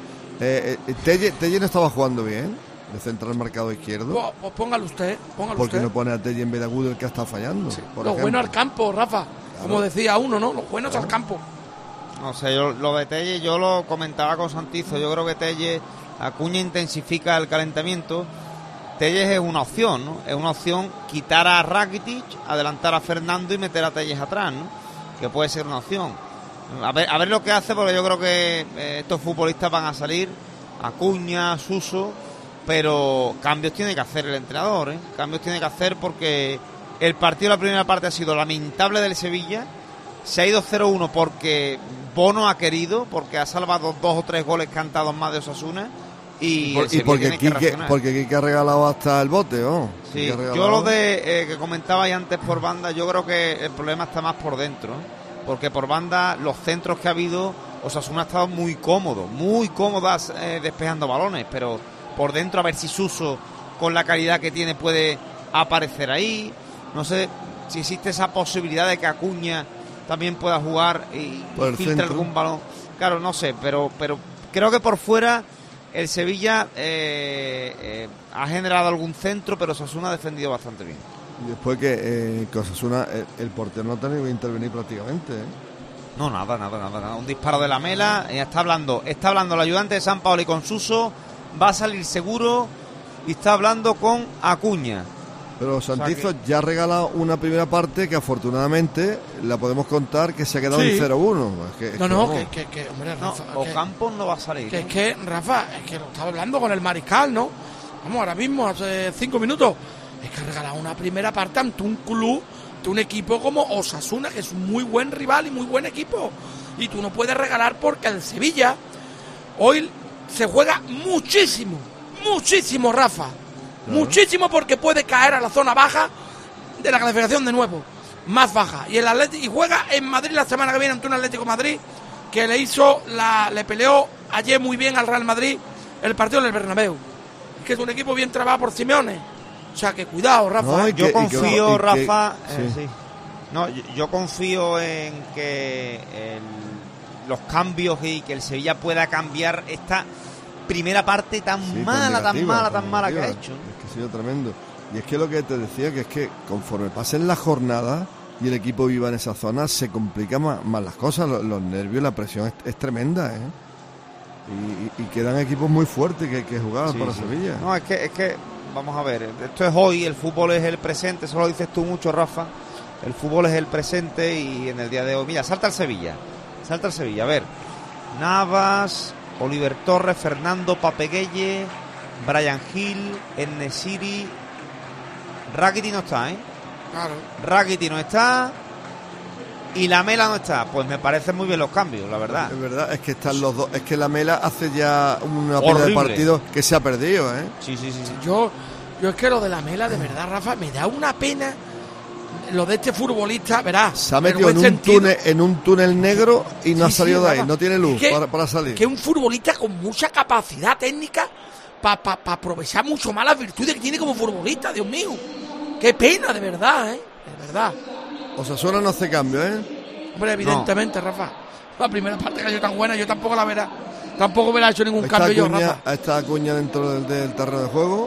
Telle no estaba jugando bien, de central marcado izquierdo. Pues póngalo usted. ¿Por qué no pone a Telle en vez de Agudo, el que está fallando? Sí. Lo bueno al campo, Rafa. Claro. Como decía uno, ¿no? Lo bueno es al campo. No sé, lo de Telle, yo lo comentaba con Santizo. Yo creo que Telle, Acuña intensifica el calentamiento. Telles es una opción, ¿no? Es una opción quitar a Rakitic, adelantar a Fernando y meter a Telles atrás, ¿no? Que puede ser una opción. A ver lo que hace, porque yo creo que estos futbolistas van a salir, Acuña, Suso, pero cambios tiene que hacer el entrenador, ¿eh? Cambios tiene que hacer porque el partido de la primera parte ha sido lamentable del Sevilla. Se ha ido 0-1 porque Bono ha querido, porque ha salvado 2 o 3 goles cantados más de Osasuna. Y porque Quique ha regalado hasta el bote, ¿no? Sí, yo lo de que comentabais antes por banda, yo creo que el problema está más por dentro, ¿eh? Porque por banda, los centros que ha habido, Osasuna ha estado muy cómodas despejando balones, pero por dentro a ver si Suso, con la calidad que tiene, puede aparecer ahí. No sé si existe esa posibilidad de que Acuña también pueda jugar y filtre algún balón. Claro, no sé, pero creo que por fuera el Sevilla ha generado algún centro, pero Osasuna ha defendido bastante bien. Y después que Osasuna, el portero no ha tenido que intervenir prácticamente, ¿eh? No, nada. Un disparo de Lamela. Está hablando el ayudante de San Paoli con Suso. Va a salir seguro y está hablando con Acuña. Pero Santizo ya ha regalado una primera parte que afortunadamente la podemos contar que se ha quedado en 0-1. Hombre, Rafa, Ocampos no va a salir. Es que Rafa, es que lo estaba hablando con el Mariscal, ¿no? Vamos, ahora mismo, hace 5 minutos. Es que ha regalado una primera parte ante un club, ante un equipo como Osasuna, que es un muy buen rival y muy buen equipo. Y tú no puedes regalar porque el Sevilla hoy se juega muchísimo, Rafa. Muchísimo, porque puede caer a la zona baja de la clasificación de nuevo. más baja. Y el Atlético, y juega en Madrid la semana que viene ante un Atlético de Madrid que le peleó ayer muy bien al Real Madrid el partido en el Bernabéu. Es que es un equipo bien trabajado por Simeone. O sea que cuidado, Rafa. No, yo confío, Rafa. Sí. No, yo confío en que los cambios y que el Sevilla pueda cambiar esta primera parte tan mala que ha hecho. Es que ha sido tremendo. Y es que lo que te decía, que es que conforme pasen las jornadas y el equipo viva en esa zona, se complican más las cosas, los nervios, la presión es tremenda, ¿eh? Y quedan equipos muy fuertes que jugar para Sevilla. No, es que, vamos a ver, esto es hoy, el fútbol es el presente, eso lo dices tú mucho, Rafa. El fútbol es el presente y en el día de hoy, mira, salta el Sevilla, a ver, Navas, Oliver Torres, Fernando Papegueye, Brian Hill, En-Nesyri, Rakiti no está, Claro. Rakiti no está y Lamela no está. Pues me parecen muy bien los cambios, la verdad. Es verdad, es que están los dos. Es que Lamela hace ya una pila de partidos que se ha perdido, ¿eh? Sí. Yo es que lo de Lamela, de verdad, Rafa, me da una pena. Lo de este futbolista, verás. Se ha metido en un túnel negro y no ha salido de ahí. Rafa, no tiene luz para salir. Que es un futbolista con mucha capacidad técnica para aprovechar mucho más las virtudes que tiene como futbolista, Dios mío. Qué pena, de verdad, De verdad. Osasuna no hace cambio, ¿eh? Hombre, evidentemente, no. Rafa. La primera parte que ha sido tan buena, yo tampoco la verá. Tampoco me la he hecho ningún cambio Acuña, yo, Rafa. Está Acuña dentro del terreno de juego.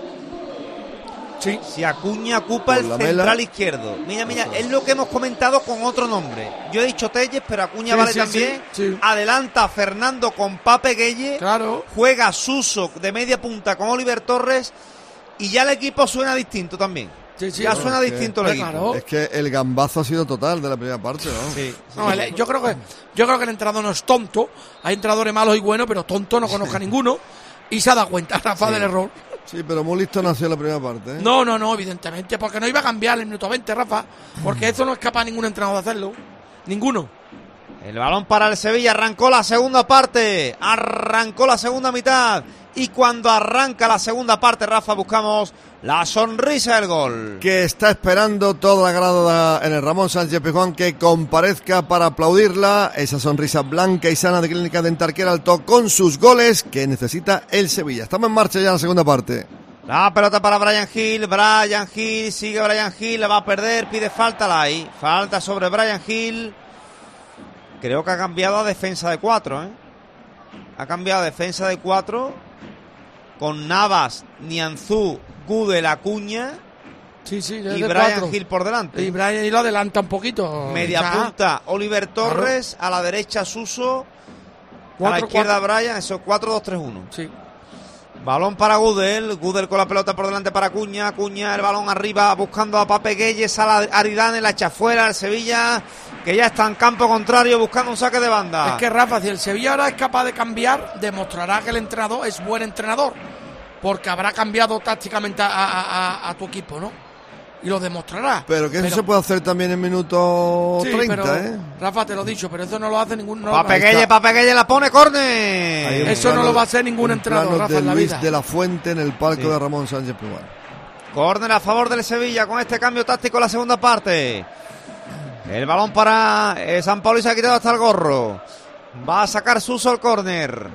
Sí. Si Acuña ocupa el central izquierdo. Mira, es lo que hemos comentado con otro nombre. Yo he dicho Telles, pero Acuña vale también. Sí. Adelanta a Fernando con Papegueye. Claro. Juega Suso de media punta con Oliver Torres. Y ya el equipo suena distinto también. Sí, ya suena distinto el equipo. Claro. Es que el gambazo ha sido total de la primera parte, ¿no? Sí. No, yo creo que el entrenador no es tonto. Hay entrenadores malos y buenos, pero tonto no conozca ninguno. Y se ha dado cuenta, Rafa, del error. Sí, pero muy listo no ha sido la primera parte, ¿eh? No, evidentemente, porque no iba a cambiar el minuto 20, Rafa, porque eso no es capaz ningún entrenador de hacerlo. Ninguno. El balón para el Sevilla, arrancó la segunda parte, arrancó la segunda mitad. Y cuando arranca la segunda parte, Rafa, buscamos la sonrisa del gol. Que está esperando toda la grada en el Ramón Sánchez Pizjuán que comparezca para aplaudirla. Esa sonrisa blanca y sana de Clínica Dental Queralto con sus goles que necesita el Sevilla. Estamos en marcha ya en la segunda parte. La pelota para Brian Hill, sigue Brian Hill, la va a perder, pide falta ahí. Falta sobre Brian Hill. Creo que ha cambiado a defensa de 4, ¿eh? Ha cambiado a defensa de 4 con Navas, Nianzú, Gudel, Acuña. Sí, y Brian Hill por delante. Y Brian Hill lo adelanta un poquito. Media punta, Oliver Torres, claro. A la derecha Suso, a la izquierda Brian, eso 4-2-3-1. Sí. Balón para Gudel con la pelota por delante para Acuña, el balón arriba buscando a Papegueye, sale Aridane, la echa fuera el Sevilla, que ya está en campo contrario buscando un saque de banda. Es que Rafa, si el Sevilla ahora es capaz de cambiar, demostrará que el entrenador es buen entrenador, porque habrá cambiado tácticamente a tu equipo, ¿no? Y lo demostrará. Pero que eso se puede hacer también en minuto 30, pero, Rafa, te lo he dicho, pero eso no lo hace ningún... Papegueye la pone, córner. Eso no lo va a hacer ningún entrenador, Rafa, en la vida. De la Fuente en el palco de Ramón Sánchez Pizjuán. Córner a favor del Sevilla con este cambio táctico en la segunda parte. El balón para San Paolo y se ha quitado hasta el gorro. Va a sacar Suso el córner.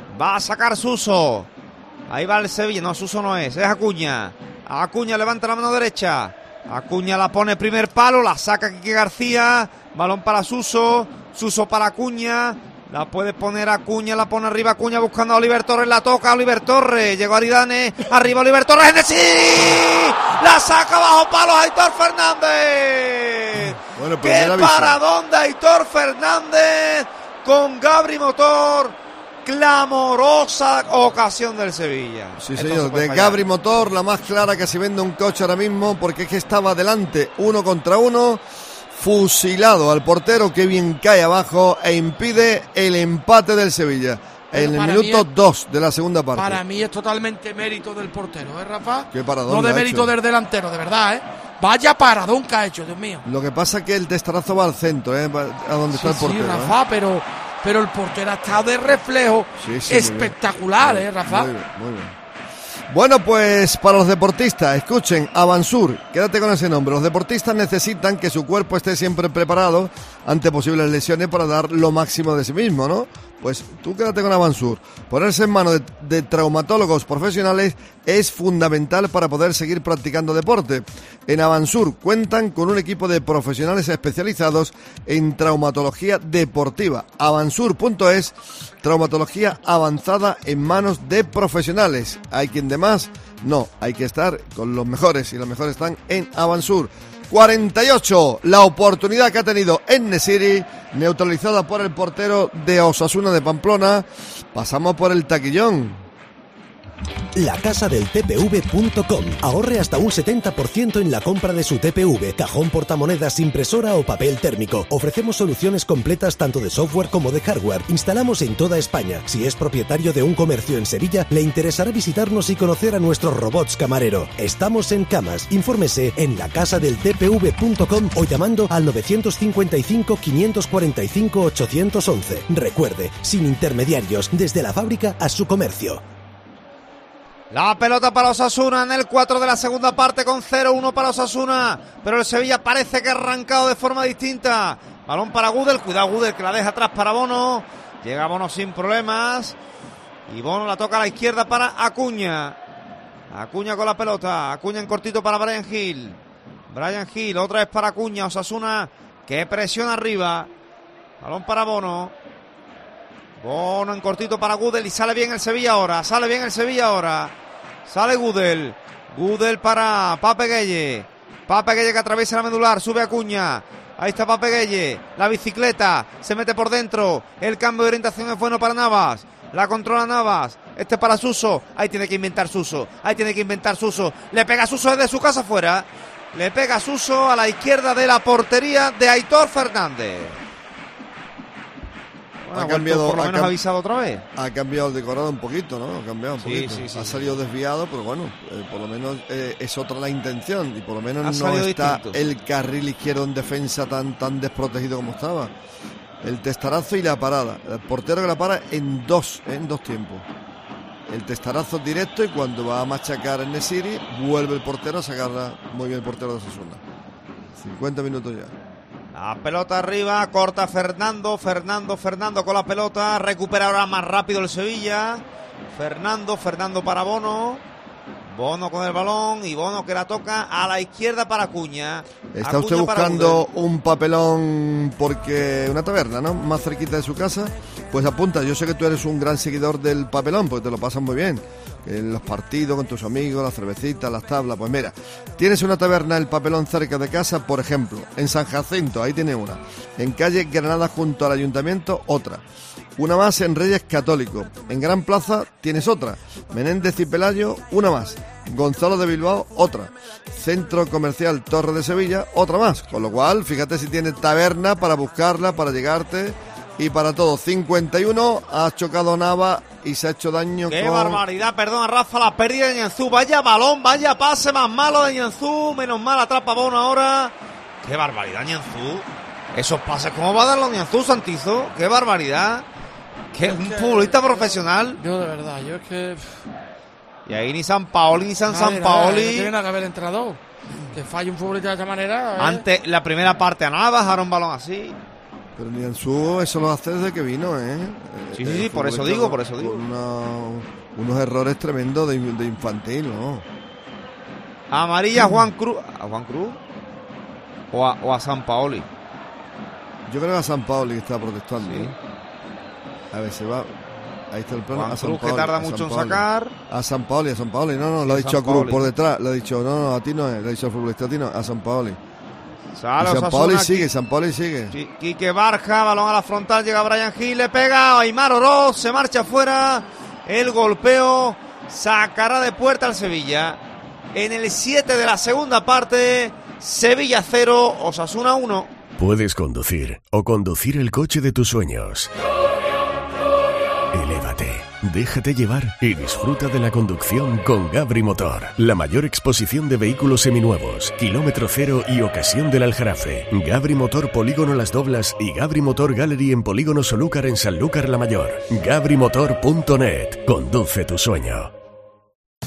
Ahí va el Sevilla. No, Suso no es Acuña. Acuña levanta la mano derecha. Acuña la pone primer palo, la saca Quique García. Balón para Suso para Acuña. La puede poner Acuña, la pone arriba Acuña buscando a Oliver Torres, la toca Oliver Torres. Llegó Aridane, arriba Oliver Torres, ¡sí! La saca bajo palos Aitor Fernández. Bueno, ¡qué paradón de Aitor Fernández con Gabri Motor! Clamorosa ocasión del Sevilla. Sí, señor, de Gabri Motor, la más clara que se vende un coche ahora mismo, porque es que estaba delante 1 contra 1, fusilado al portero, que bien cae abajo e impide el empate del Sevilla. En el minuto 2 de la segunda parte. Para mí es totalmente mérito del portero, Rafa? Qué paradón. No de mérito del delantero, de verdad, Vaya paradón que ha hecho, Dios mío. Lo que pasa es que el testarazo va al centro, a donde está el portero. Sí, Rafa, pero el portero ha estado de reflejo espectacular, muy bien, Rafa. Muy bien. Bueno, pues para los deportistas, escuchen, Avansur, quédate con ese nombre. Los deportistas necesitan que su cuerpo esté siempre preparado ante posibles lesiones para dar lo máximo de sí mismo, ¿no? Pues tú quédate con Avansur. Ponerse en manos de traumatólogos profesionales es fundamental para poder seguir practicando deporte. En Avansur cuentan con un equipo de profesionales especializados en traumatología deportiva. Avansur.es, traumatología avanzada en manos de profesionales. ¿Hay quien de más? No, hay que estar con los mejores y los mejores están en Avansur. 48, la oportunidad que ha tenido En-Nesyri, neutralizada por el portero de Osasuna de Pamplona. Pasamos por el taquillón. Lacasadeltpv.com. Ahorre hasta un 70% en la compra de su TPV, cajón portamonedas, impresora o papel térmico. Ofrecemos soluciones completas tanto de software como de hardware. Instalamos en toda España. Si es propietario de un comercio en Sevilla, le interesará visitarnos y conocer a nuestros robots camarero. Estamos en Camas. Infórmese en lacasadeltpv.com o llamando al 955 545 811. Recuerde, sin intermediarios, desde la fábrica a su comercio. La pelota para Osasuna en el 4 de la segunda parte con 0-1 para Osasuna. Pero el Sevilla parece que ha arrancado de forma distinta. Balón para Gudel, cuidado Gudel que la deja atrás para Bono. Llega Bono sin problemas. Y Bono la toca a la izquierda para Acuña. Acuña con la pelota. Acuña en cortito para Brian Hill. Brian Hill, otra vez para Acuña. Osasuna que presiona arriba. Balón para Bono. Bono en cortito para Gudel y sale bien el Sevilla ahora. Sale Gudel. Gudel para Pape Gueye. Pape Gueye que atraviesa la medular. Sube Acuña. Ahí está Pape Gueye. La bicicleta. Se mete por dentro. El cambio de orientación es bueno para Navas. La controla Navas. Este para Suso. Ahí tiene que inventar Suso. Le pega Suso desde su casa afuera. Le pega Suso a la izquierda de la portería de Aitor Fernández. Bueno, ha cambiado, por lo menos avisado otra vez. Ha cambiado el decorado un poquito, ¿no? Ha cambiado un poquito. Sí. Ha salido desviado, pero bueno, por lo menos es otra la intención y por lo menos no está distinto. El carril izquierdo en defensa tan desprotegido como estaba. El testarazo y la parada. El portero que la para en dos tiempos. El testarazo directo y cuando va a machacar en En-Nesyri, vuelve el portero a sacarla muy bien el portero de Osasuna. 50 minutos ya. La pelota arriba, corta Fernando con la pelota, recupera ahora más rápido el Sevilla. Fernando para Bono. Bono con el balón y Bono que la toca a la izquierda para Acuña. Está usted buscando un papelón porque una taberna, ¿no? Más cerquita de su casa. Pues apunta, yo sé que tú eres un gran seguidor del papelón porque te lo pasas muy bien. En los partidos, con tus amigos, las cervecitas, las tablas. Pues mira, tienes una taberna El Papelón cerca de casa, por ejemplo, en San Jacinto, ahí tiene una. En calle Granada junto al ayuntamiento, otra. Una más en Reyes Católicos. En Gran Plaza tienes otra. Menéndez y Pelayo, una más. Gonzalo de Bilbao, otra. Centro Comercial Torre de Sevilla, otra más. Con lo cual, fíjate si tienes taberna para buscarla, para llegarte y para todo. 51, ha chocado Nava y se ha hecho daño. ¡Qué barbaridad! Perdona, Rafa, la pérdida de Nianzú. Vaya balón, vaya pase más malo de Nianzú. Menos mal, atrapa Bono ahora. ¡Qué barbaridad, Nianzú! Esos pases, ¿cómo va a dar los Nianzú, Santizo? ¡Qué barbaridad! Que un futbolista profesional. Yo de verdad, yo es que... Y ahí ni San Paoli, ni San Paoli. No tiene nada que haber entrado. Que falle un futbolista de esta manera. Antes, la primera parte a nada, bajaron un balón así. Pero Nianzú eso lo hace desde que vino, ¿eh? Sí, por eso digo. Unos errores tremendos de infantil, ¿no? Amarilla a Juan Cruz. ¿A Juan Cruz? ¿O a San Paoli? Yo creo que a San Paoli que está protestando. Sí. A ver, se va. Ahí está el plano. Juan Cruz que tarda mucho en sacar. A San Paoli. No, lo ha dicho a Cruz por detrás. Le ha dicho, no, a ti no es. Le ha dicho al futbolista, a ti no, a San Paoli. San Paoli sigue. Quique Barja, balón a la frontal, llega Brian Hill, le pega, Aimar Oroz, se marcha afuera. El golpeo sacará de puerta al Sevilla. En el 7 de la segunda parte, Sevilla 0, Osasuna 1. Puedes conducir o conducir el coche de tus sueños. Elévate, déjate llevar y disfruta de la conducción con Gabri Motor. La mayor exposición de vehículos seminuevos, kilómetro cero y ocasión del Aljarafe. Gabri Motor Polígono Las Doblas y Gabri Motor Gallery en Polígono Solúcar en Sanlúcar la Mayor. GabriMotor.net. Conduce tu sueño.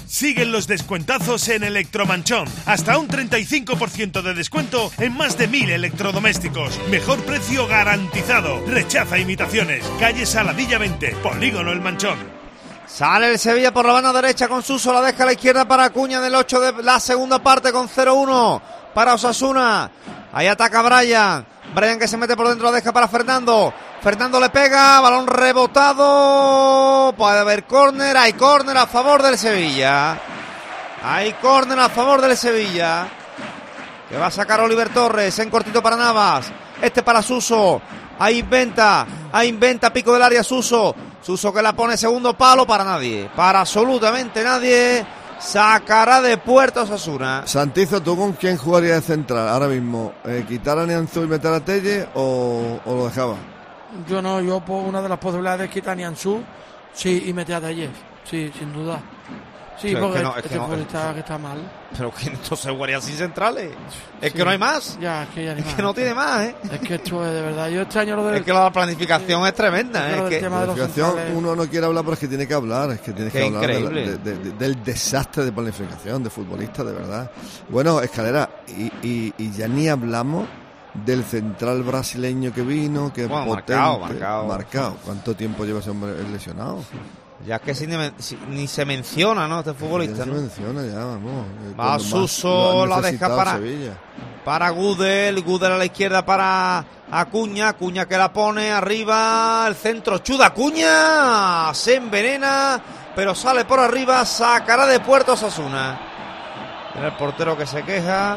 Siguen los descuentazos en Electromanchón. Hasta un 35% de descuento en más de 1000 electrodomésticos. Mejor precio garantizado. Rechaza imitaciones. Calle Saladilla 20, Polígono El Manchón. Sale el Sevilla por la banda derecha con Suso, la deja a la izquierda para Acuña en el 8 de la segunda parte con 0-1 para Osasuna. Ahí ataca Brian. Brian que se mete por dentro, la deja para Fernando. Fernando le pega, balón rebotado. Puede haber córner, hay córner a favor del Sevilla. Hay córner a favor del Sevilla. Que va a sacar Oliver Torres en cortito para Navas. Este para Suso. Ahí inventa pico del área Suso. Suso que la pone segundo palo para nadie. Para absolutamente nadie. Sacará de puerta Osasuna. Santizo, ¿tú con quién jugarías de central ahora mismo? ¿Quitar a Nianzú y meter a Telle o lo dejaba? Yo por una de las posibilidades es quitar a Nianzú, sí, y meter a Telle, sí, sin duda. Sí, pero porque este futbolista que está mal. Pero que entonces jugaría sin centrales. Es que no hay más. Ya, es que ya ni más. Es que no tiene más, ¿eh? Es que esto es de verdad. Yo extraño lo de. Es que la planificación es tremenda, ¿eh? Es que la planificación uno no quiere hablar, pero es que tiene que hablar. Es que tienes que hablar del desastre de planificación de futbolistas, de verdad. Bueno, Escalera, y ya ni hablamos del central brasileño que vino, que es potente. Marcado. ¿Cuánto tiempo lleva ese hombre lesionado? Ya es que ni se menciona, ¿no? Este futbolista, ¿no? Se menciona ya, vamos. Va Suso, la deja para Gudel a la izquierda para Acuña que la pone arriba, el centro, chuda Acuña, se envenena, pero sale por arriba, sacará de puerto Osasuna. Tiene el portero que se queja,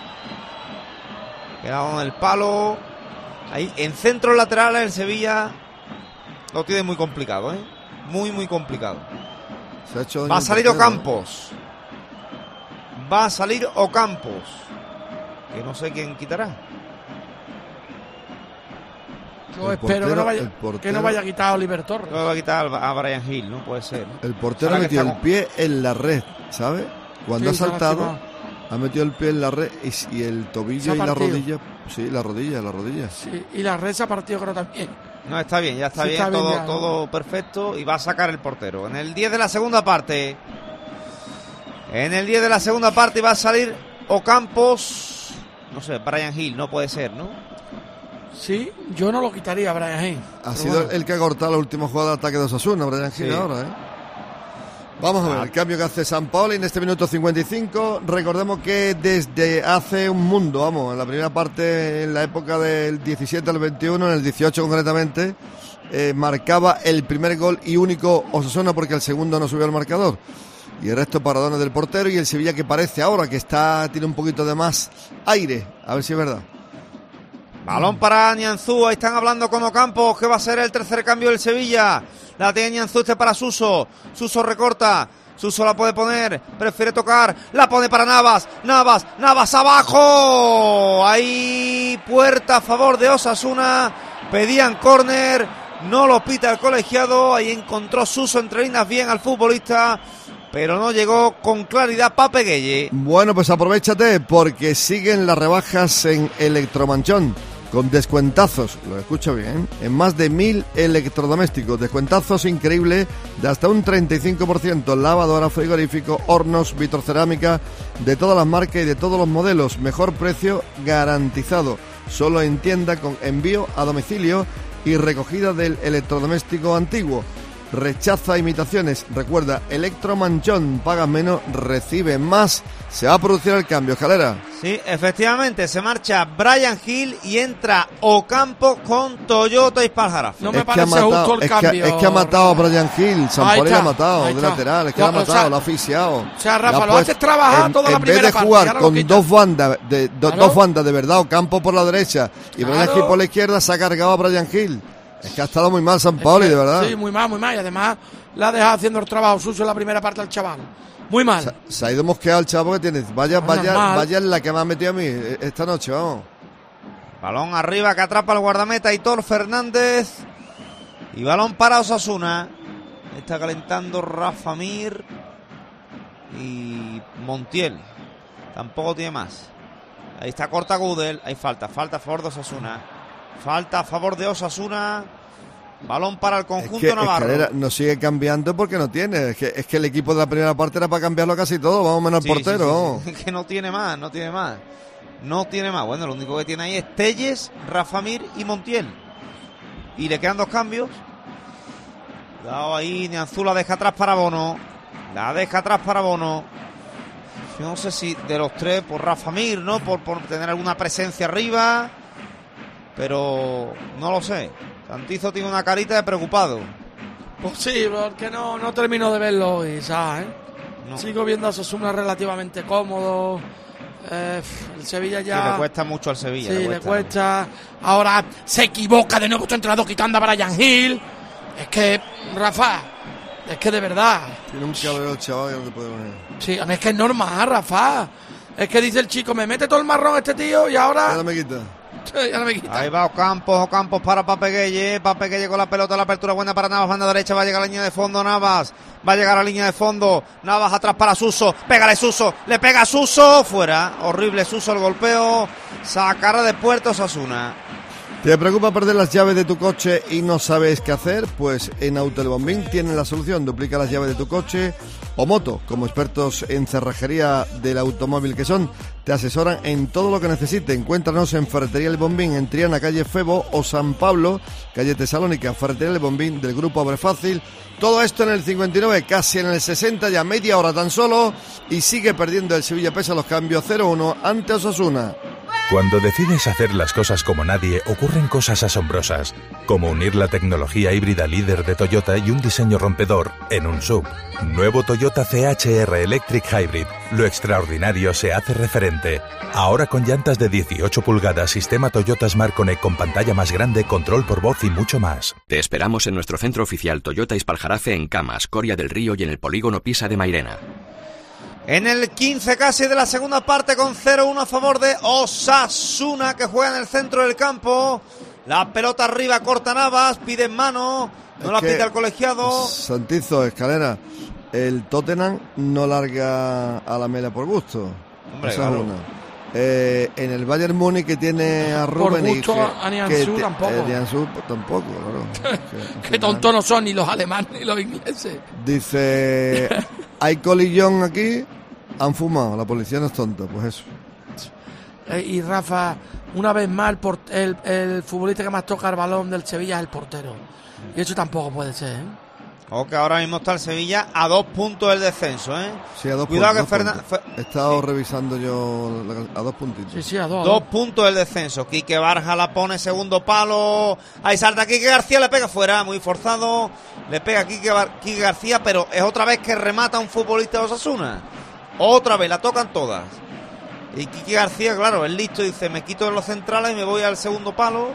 queda en el palo, ahí en centros laterales el Sevilla lo tiene muy complicado, ¿eh? Muy complicado. Va a salir Ocampos. Que no sé quién quitará. Yo espero que no vaya a quitar a Oliver Torres. No va a quitar a Brian Hill, no puede ser, ¿no? El portero metió el pie en la red, ¿sabes? Cuando ha saltado, ha metido el pie en la red y el tobillo y la rodilla. Sí, la rodilla. Sí, y la red se ha partido, creo, también. No, está bien, ya está bien, todo perfecto, y va a sacar el portero. En el 10 de la segunda parte. Va a salir Ocampos. No sé, Brian Hill, no puede ser, ¿no? Sí, yo no lo quitaría, Brian Hill. Ha sido el que ha cortado la última jugada de ataque de Osasuna, Brian Hill, ahora, ¿eh? Vamos a ver el cambio que hace San Paolo en este minuto 55. Recordemos que desde hace un mundo, vamos, en la primera parte, en la época del 17 al 21, en el 18 concretamente, marcaba el primer gol y único Osasuna porque el segundo no subió al marcador. Y el resto paradones del portero y el Sevilla que parece ahora que tiene un poquito de más aire. A ver si es verdad. Balón para Nianzú, ahí están hablando con Ocampos, que va a ser el tercer cambio del Sevilla. La tiene Nianzú, para Suso. Suso recorta. Suso la puede poner, prefiere tocar, la pone para Navas abajo. Ahí puerta a favor de Osasuna. Pedían córner, no lo pita el colegiado. Ahí encontró Suso entre líneas bien al futbolista, pero no llegó con claridad Pape Gueye. Bueno, pues aprovéchate porque siguen las rebajas en Electromanchón. Con descuentazos, lo escucho bien, en más de 1000 electrodomésticos. Descuentazos increíbles de hasta un 35%. Lavadora, frigorífico, hornos, vitrocerámica, de todas las marcas y de todos los modelos. Mejor precio garantizado. Solo en tienda con envío a domicilio y recogida del electrodoméstico antiguo. Rechaza imitaciones. Recuerda, Electromanchón, pagas menos, recibe más. Se va a producir el cambio, Escalera. Sí, efectivamente, se marcha Brian Hill y entra Ocampo con Toyota y Spaljarafe. No me parece justo el cambio. Es que ha matado a Brian Hill, Sampoli lo ha matado de lateral, es que lo ha matado, lo ha asfixiado. O sea, Rafa, lo haces trabajar toda la primera parte. En vez de jugar con dos bandas de verdad, Ocampo por la derecha y Brian Hill por la izquierda, se ha cargado a Brian Hill. Es que ha estado muy mal Sampoli, de verdad. Sí, muy mal. Y además la ha dejado haciendo el trabajo sucio en la primera parte al chaval. Muy mal. Se ha ido mosqueado el chavo que tiene. Vaya en la que me ha metido a mí esta noche, vamos. Balón arriba que atrapa el guardameta Hitor Fernández. Y balón para Osasuna. Está calentando Rafa Mir. Y Montiel. Tampoco tiene más. Ahí está corta Gudel. Hay falta a favor de Osasuna. Falta a favor de Osasuna. Balón para el conjunto navarro. Escalera no sigue cambiando porque no tiene. Es que el equipo de la primera parte era para cambiarlo casi todo. Vamos menos al portero. Sí. Que no tiene más. Bueno, lo único que tiene ahí es Telles, Rafa Mir y Montiel. Y le quedan 2 cambios. Cuidado ahí, Nianzú la deja atrás para Bono. Yo no sé si de los 3 por Rafa Mir, ¿no? Por tener alguna presencia arriba. Pero no lo sé. Santizo tiene una carita de preocupado. Pues sí, porque no termino de verlo hoy, ¿sabes? No. Sigo viendo a Osasuna relativamente cómodo. El Sevilla ya... Sí, le cuesta mucho al Sevilla. Sí, le cuesta. Ahora se equivoca de nuevo su entrenador quitando a Brian Hill. Es que, Rafa, de verdad... Tiene un cabreo, chaval, que no te puede poner. Sí, es que es normal, Rafa. Es que dice el chico, me mete todo el marrón este tío y ahora... Ya no me quita. Ahí va Ocampos para Papegueye con la pelota, la apertura buena para Navas, banda derecha, va a llegar a la línea de fondo Navas, Navas atrás para Suso, pégale Suso, le pega Suso, fuera, horrible Suso el golpeo, sacará de puerto Osasuna. ¿Te preocupa perder las llaves de tu coche y no sabes qué hacer? Pues en Auto El Bombín tienen la solución. Duplica las llaves de tu coche o moto. Como expertos en cerrajería del automóvil que son, te asesoran en todo lo que necesites. Encuéntranos en Ferretería El Bombín, en Triana, calle Febo, o San Pablo, calle Tesalónica. Ferretería El Bombín del grupo Abre Fácil. Todo esto en el 59, casi en el 60, ya media hora tan solo. Y sigue perdiendo el Sevilla pese a los cambios 0-1 ante Osasuna. Cuando decides hacer las cosas como nadie, ocurren cosas asombrosas, como unir la tecnología híbrida líder de Toyota y un diseño rompedor en un SUV. Nuevo Toyota CHR Electric Hybrid. Lo extraordinario se hace referente. Ahora con llantas de 18 pulgadas, sistema Toyota Smart Connect con pantalla más grande, control por voz y mucho más. Te esperamos en nuestro centro oficial Toyota Ispaljarafe en Camas, Coria del Río y en el polígono Pisa de Mairena. En el 15 casi de la segunda parte con 0-1 a favor de Osasuna, que juega en el centro del campo. La pelota arriba, corta Navas, pide en mano, no la pide al colegiado. Santizo, Escalera, el Tottenham no larga a la Mela por gusto. Hombre, esa claro. es una. En el Bayern Múnich que tiene a Rubén por gusto a Nianzú tampoco. Nianzú tampoco, claro. Qué tontos no son ni los alemanes ni los ingleses. Dice, hay colillón aquí, han fumado, la policía no es tonta, pues eso. Y Rafa, una vez más el futbolista que más toca el balón del Sevilla es el portero. Y eso tampoco puede ser, ¿eh? O que ahora mismo está el Sevilla a 2 puntos del descenso, ¿eh? Sí, a 2 Cuidado puntos. Que Fernández... He estado revisando yo a 2 puntitos. Sí, a 2. 2 puntos del descenso. Quique Barja la pone segundo palo. Ahí salta Quique García, le pega fuera, muy forzado. Le pega Quique García, pero es otra vez que remata un futbolista de Osasuna. Otra vez, la tocan todas. Y Quique García, claro, es listo, dice, me quito de los centrales y me voy al segundo palo.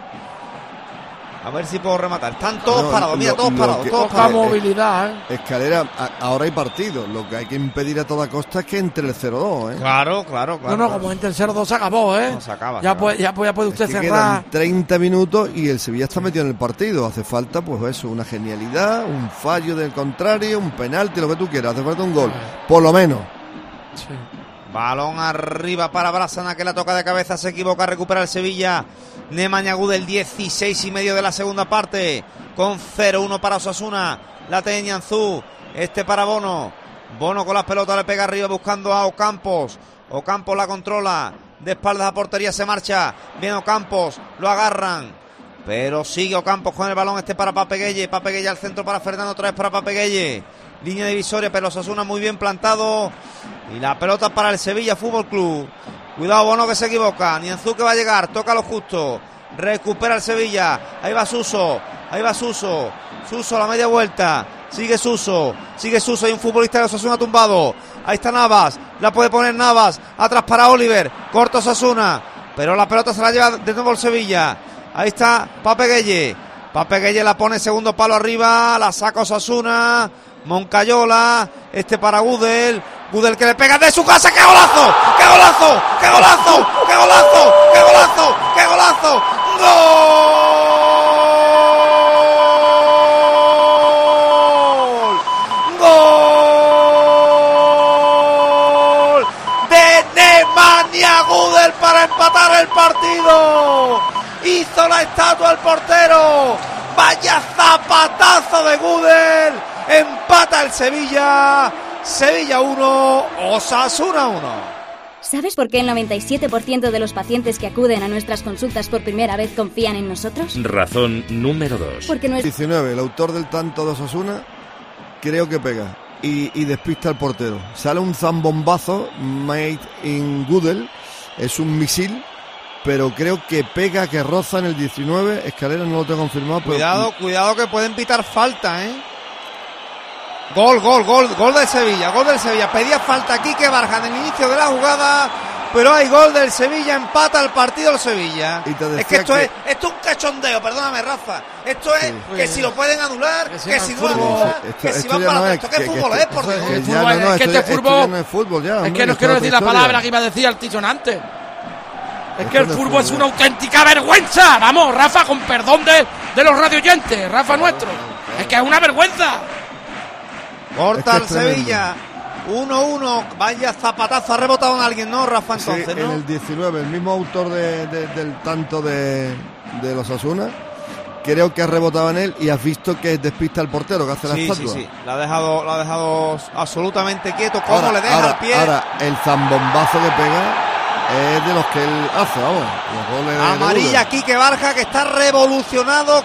A ver si puedo rematar. Están todos parados, mira, todos parados. Poca movilidad, ¿eh? Escalera, ahora hay partido. Lo que hay que impedir a toda costa es que entre el 0-2, ¿eh? Claro. No, como entre el 0-2 se acabó, ¿eh? No, se acaba. Ya puede usted cerrar. Quedan 30 minutos y el Sevilla está metido en el partido. Hace falta, pues eso, una genialidad, un fallo del contrario, un penalti, lo que tú quieras. Hace falta un gol, por lo menos. Sí. Balón arriba para Brasana, que la toca de cabeza, se equivoca, recupera el Sevilla. Nemanja Gudel, 16:30 de la segunda parte, con 0-1 para Osasuna. La tiene Nianzú, para Bono. Bono con las pelotas le pega arriba buscando a Ocampos. Ocampos la controla, de espaldas a portería se marcha. Viene Ocampos, lo agarran. Pero sigue Ocampos con el balón, para Papegueye. Papegueye al centro para Fernando, otra vez para Papegueye. Línea divisoria, pero Osasuna muy bien plantado. Y la pelota para el Sevilla Fútbol Club. Cuidado Bono que se equivoca. Nianzú que va a llegar, toca lo justo. Recupera el Sevilla. Ahí va Suso. Suso a la media vuelta. Sigue Suso. Hay un futbolista de Osasuna tumbado. Ahí está Navas. La puede poner Navas. Atrás para Oliver. Corta Osasuna. Pero la pelota se la lleva de nuevo el Sevilla. Ahí está Papegueye. Papegueye la pone segundo palo arriba. La saca Osasuna. Moncayola. Para Gudel. Gudel que le pega de su casa. ¡Qué golazo! ¡Qué golazo! ¡Qué golazo! ¡Qué golazo! ¡Qué golazo! ¡Qué golazo! ¡Gol! ¡Gol! De Nemanja Gudel para empatar el partido. Hizo la estatua el portero. Vaya zapatazo de Gudel. Empata el Sevilla. Sevilla 1, Osasuna 1. ¿Sabes por qué el 97% de los pacientes que acuden a nuestras consultas por primera vez confían en nosotros? Razón número 2. Porque 19, el autor del tanto de Osasuna, creo que pega y despista al portero. Sale un zambombazo made in Gudel, es un misil, pero creo que pega, que roza en el 19. Escalera no lo tengo confirmado. Pero... Cuidado que pueden pitar falta, ¿eh? Gol del Sevilla, pedía falta Quique Barja en el inicio de la jugada, pero hay gol del Sevilla, empata el partido el Sevilla. Es que esto es un cachondeo, perdóname Rafa, esto es que si lo pueden anular, que si no anulan, que si van para esto, ¿qué fútbol es, por Dios? Es que este fútbol no es fútbol ya, es que no quiero decir la palabra que iba a decir Altisson antes. Es que el fútbol es una auténtica vergüenza. Vamos, Rafa, con perdón de los radioyentes, Rafa nuestro. Es que es una vergüenza. Corta el Sevilla, 1-1, vaya zapatazo, ha rebotado en alguien, ¿no, Rafa? Entonces, sí, ¿no? En el 19, el mismo autor del tanto de los Osasuna, creo que ha rebotado en él y has visto que despista el portero, que hace la estatua. Sí, la ha dejado absolutamente quieto, cómo le deja el pie. Ahora, el zambombazo que pega es de los que él hace, vamos. Los goles amarilla, Quique Barja, que está revolucionado,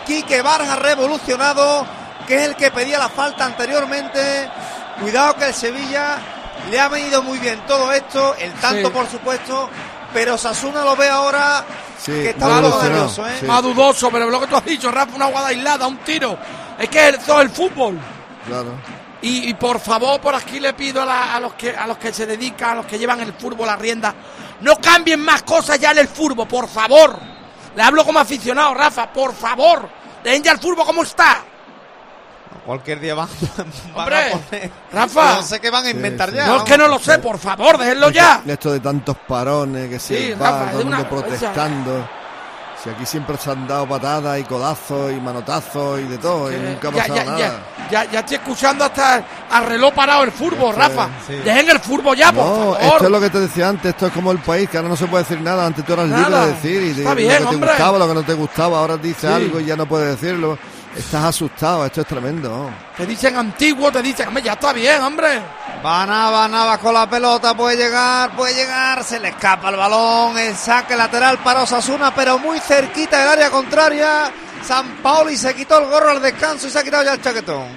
que es el que pedía la falta anteriormente. Cuidado que el Sevilla le ha venido muy bien todo esto, el tanto por supuesto, pero Osasuna lo ve ahora que está algo nervioso, ¿eh? Más dudoso, pero lo que tú has dicho, Rafa, una jugada aislada, un tiro, es que es todo el fútbol. Claro. Y por favor, por aquí le pido a los que se dedican, a los que llevan el fútbol a rienda, no cambien más cosas ya en el fútbol, por favor. Le hablo como aficionado, Rafa, por favor, dejen ya el fútbol como está. Cualquier día van Hombre, a poner, Rafa, no sé qué van a inventar ya. No, es que no lo sé, por favor, déjenlo ya. Esto de tantos parones, que si Rafa, todo el mundo protestando. Si aquí siempre se han dado patadas y codazos y manotazos y de todo, y nunca ha pasado nada. Ya estoy escuchando hasta al reloj parado el fútbol, Rafa. Dejen el fútbol ya, por favor. Esto es lo que te decía antes, esto es como el país, que ahora no se puede decir nada. Antes tú eras libre de decir y de lo que te gustaba, lo que no te gustaba. Ahora dices algo y ya no puedes decirlo. Estás asustado, esto es tremendo. Te dicen antiguo, te dicen, hombre, ya está bien, hombre. Va Navas con la pelota, puede llegar, se le escapa el balón, el saque lateral para Osasuna, pero muy cerquita del área contraria. Sampaoli se quitó el gorro al descanso y se ha quitado ya el chaquetón.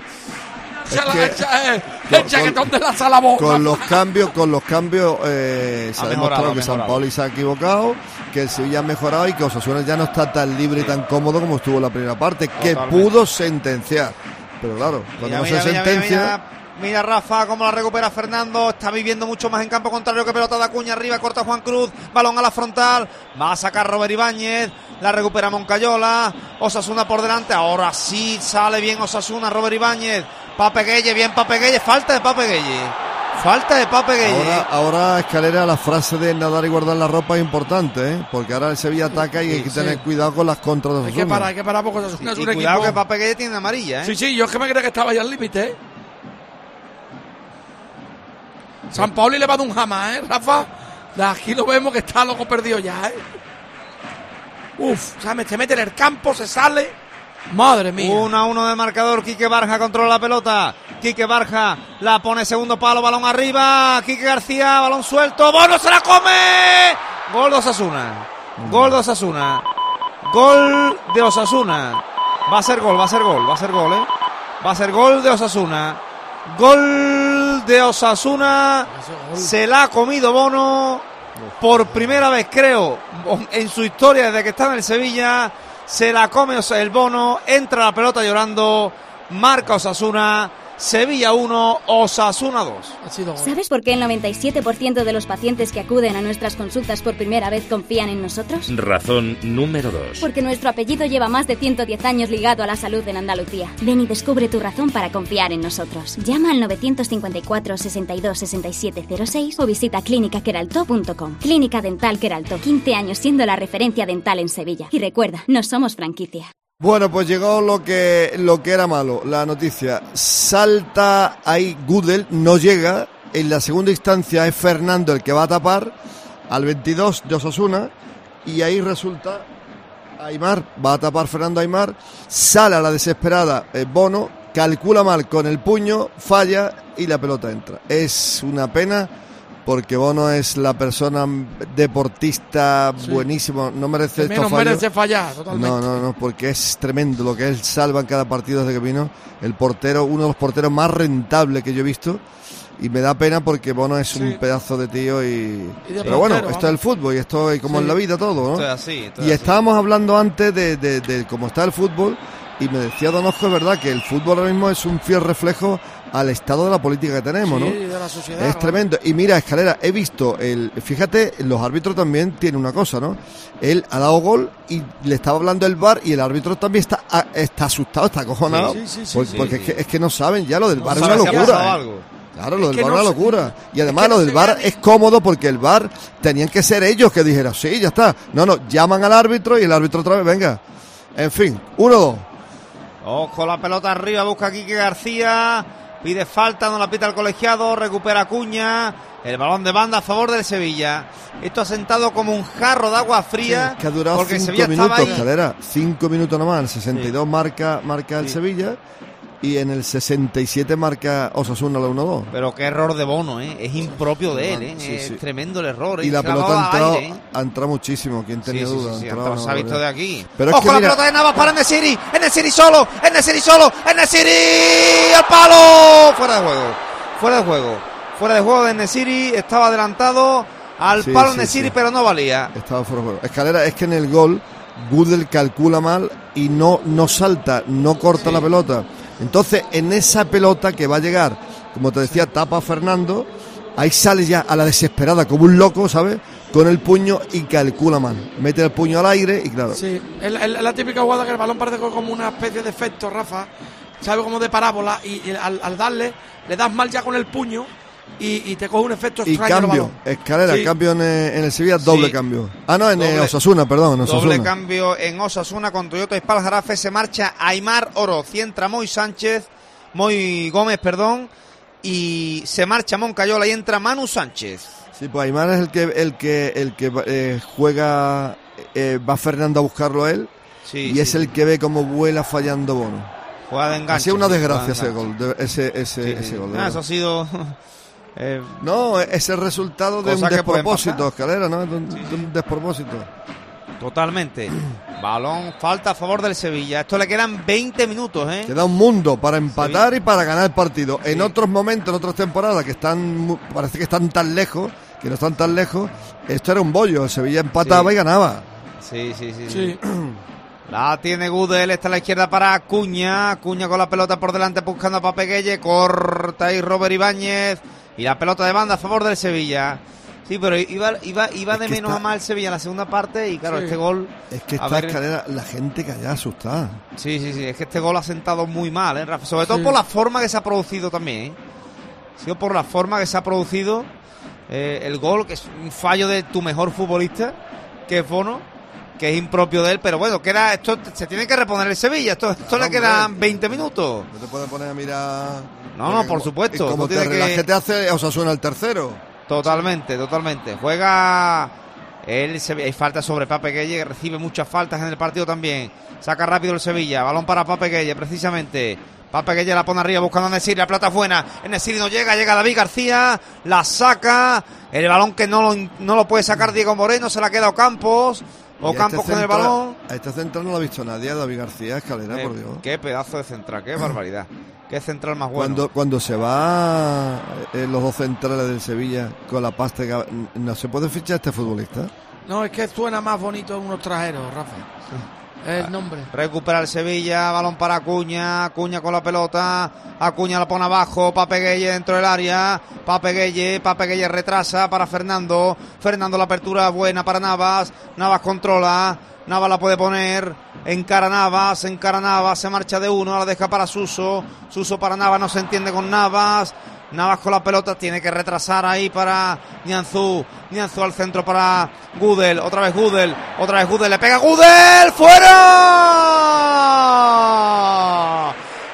El chaquetón de la Salabón. Con los cambios se ha demostrado que Sampaoli se ha equivocado, que el Sevilla ha mejorado y que Osasuna ya no está tan libre y tan cómodo como estuvo en la primera parte, que pudo sentenciar. Pero claro, cuando no se sentencia... Mira Rafa cómo la recupera Fernando, está viviendo mucho más en campo contrario que pelota de Acuña, arriba corta Juan Cruz, balón a la frontal, va a sacar Robert Ibáñez, la recupera Moncayola, Osasuna por delante, ahora sí sale bien Osasuna, Robert Ibáñez, Pape Gueye, bien Pape Gueye, falta de Pape Gueye. Ahora Escalera, la frase de nadar y guardar la ropa es importante, ¿eh? Porque ahora el Sevilla ataca y hay que tener cuidado con las contras de Osasuna. Hay que parar porque Osasuna es un equipo. Cuidado que Pape Gueye tiene amarilla, ¿eh? Sí, yo es que me creía que estaba ya al límite, ¿eh? Sampaoli le va a dar un jamás, ¿eh, Rafa? De aquí lo vemos que está loco perdido ya, ¿eh? Se mete en el campo, se sale. Madre mía. 1-1 de marcador. Quique Barja controla la pelota. Quique Barja la pone segundo palo, balón arriba. Quique García, balón suelto. ¡Bono se la come! Gol de Osasuna. Gol de Osasuna. Va a ser gol, ¿eh? Va a ser gol de Osasuna. Gol de Osasuna. Se la ha comido Bono. Por primera vez, creo, en su historia desde que está en el Sevilla. Se la come el Bono. Entra la pelota llorando. Marca Osasuna. Sevilla 1, Osasuna 2. ¿Sabes por qué el 97% de los pacientes que acuden a nuestras consultas por primera vez confían en nosotros? Razón número 2. Porque nuestro apellido lleva más de 110 años ligado a la salud en Andalucía. Ven y descubre tu razón para confiar en nosotros. Llama al 954 62 67 06 o visita clínicaqueraltó.com. Clínica Dental Queraltó, 15 años siendo la referencia dental en Sevilla. Y recuerda, no somos franquicia. Bueno, pues llegó lo que era malo, la noticia. Salta ahí Gudel, no llega. En la segunda instancia es Fernando el que va a tapar al 22 de Osasuna. Y ahí resulta Aimar, va a tapar Fernando Aimar, sale a la desesperada Bono, calcula mal con el puño, falla y la pelota entra. Es una pena porque Bono es la persona deportista buenísimo, no merece estos fallos. Menos merece fallar, totalmente. No, porque es tremendo lo que él salva en cada partido desde que vino. El portero, uno de los porteros más rentables que yo he visto. Y me da pena porque Bono es un pedazo de tío pero bueno, esto es el fútbol y esto es como en la vida todo, ¿no? Esto es así, y estábamos hablando antes de cómo está el fútbol y me decía Donosco, es verdad, que el fútbol ahora mismo es un fiel reflejo al estado de la política que tenemos, ¿no? De la sociedad, es tremendo. Y mira, Escalera, he visto, fíjate, los árbitros también tienen una cosa, ¿no? Él ha dado gol y le estaba hablando el VAR y el árbitro también está asustado, está acojonado. Porque es que no saben ya, lo del VAR es una locura. Claro, lo del VAR es una locura. Y además lo del VAR es cómodo porque el VAR tenían que ser ellos que dijeran, sí, ya está. No, llaman al árbitro y el árbitro otra vez, venga. En fin, 1-2. Ojo, la pelota arriba, busca a Quique García. Pide falta, no la pita el colegiado, recupera Acuña. El balón de banda a favor del Sevilla. Esto ha sentado como un jarro de agua fría. Que ha durado 5 minutos, Calera. 5 minutos nomás. El 62 marca el Sevilla. Y en el 67 marca Osasuna la 1-2. Pero qué error de Bono, ¿eh? Es impropio de él, ¿eh? Es tremendo el error. Y la pelota ha entrado muchísimo. ¿Quién tenía duda? Se ha visto de aquí. Pero ¡ojo, la pelota de Navas para Enesiri! ¡Enesiri solo! ¡Enesiri! ¡Al palo! Fuera de juego de Enesiri. Estaba adelantado al palo Enesiri, pero no valía. Estaba fuera de juego. Escalera, es que en el gol Gudel calcula mal y no salta, no corta la pelota. Entonces, en esa pelota que va a llegar, como te decía, tapa Fernando, ahí sale ya a la desesperada, como un loco, ¿sabes? Con el puño y calcula mal. Mete el puño al aire y claro. Sí, es la típica jugada que el balón parece como una especie de efecto, Rafa, ¿sabes? Como de parábola, y al darle, le das mal ya con el puño y te coge un efecto extraño. Y cambio, Escalera, cambio en el Sevilla, doble cambio. En Osasuna, perdón. Doble cambio en Osasuna con Toyota Ispal Jarafe. Se marcha Aimar Oroz, entra Moy Gómez, y se marcha Moncayola y entra Manu Sánchez. Sí, pues Aimar es el que juega, va Fernando a buscarlo a él, y es el que ve cómo vuela fallando Bono. Juega de enganche. Ha sido una desgracia ese gol, ese gol. Eso ha sido... no, es el resultado de un despropósito, Escalera, ¿no? De un despropósito. Totalmente. Balón, falta a favor del Sevilla. Esto le quedan 20 minutos, ¿eh? Queda un mundo para empatar y para ganar el partido. En otros momentos, en otras temporadas que parece que están tan lejos, que no están tan lejos, esto era un bollo. El Sevilla empataba y ganaba. Sí. La tiene Gudel, está a la izquierda para Acuña con la pelota por delante buscando a Pape Gueye, corta ahí Robert Ibáñez y la pelota de banda a favor del Sevilla. Sí, pero iba de menos a más el Sevilla en la segunda parte y claro, este gol... Es que esta Escalera, la gente que haya asustada. Sí, es que este gol ha sentado muy mal, Rafa, sobre todo por la forma que se ha producido también, Ha sido por la forma que se ha producido el gol, que es un fallo de tu mejor futbolista, que es Bono, que es impropio de él, pero bueno, esto se tiene que reponer el Sevilla, esto le quedan 20 minutos. No te puedes poner a mirar... No, por supuesto. Como te te hace Osasuna el tercero. Totalmente. Juega el Sevilla, hay falta sobre Pape Gueye, que recibe muchas faltas en el partido también. Saca rápido el Sevilla, balón para Pape Gueye, precisamente. Pape Gueye la pone arriba buscando a Enesiri, la plata buena. Enesiri no llega David García, la saca. El balón que no lo puede sacar Diego Moreno, se la ha quedado Campos. Campos con el balón. A este central no lo ha visto nadie, David García, Escalera, por Dios. Qué pedazo de central, qué barbaridad. Qué central más bueno. Cuando se va los dos centrales del Sevilla con la pasta, ¿no se puede fichar a este futbolista? No, es que suena más bonito en unos trajeros, Rafa. Es el nombre. Recupera el Sevilla, balón para Acuña con la pelota. Acuña la pone abajo, Pape Gueye dentro del área. Pape Gueye retrasa para Fernando. Fernando, la apertura buena para Navas. Navas controla. Navas la puede poner, encara Navas, se marcha de uno, la deja para Suso para Navas, no se entiende con Navas con la pelota, tiene que retrasar ahí para Nianzú al centro para Gudel, otra vez Gudel, le pega Gudel, ¡fuera!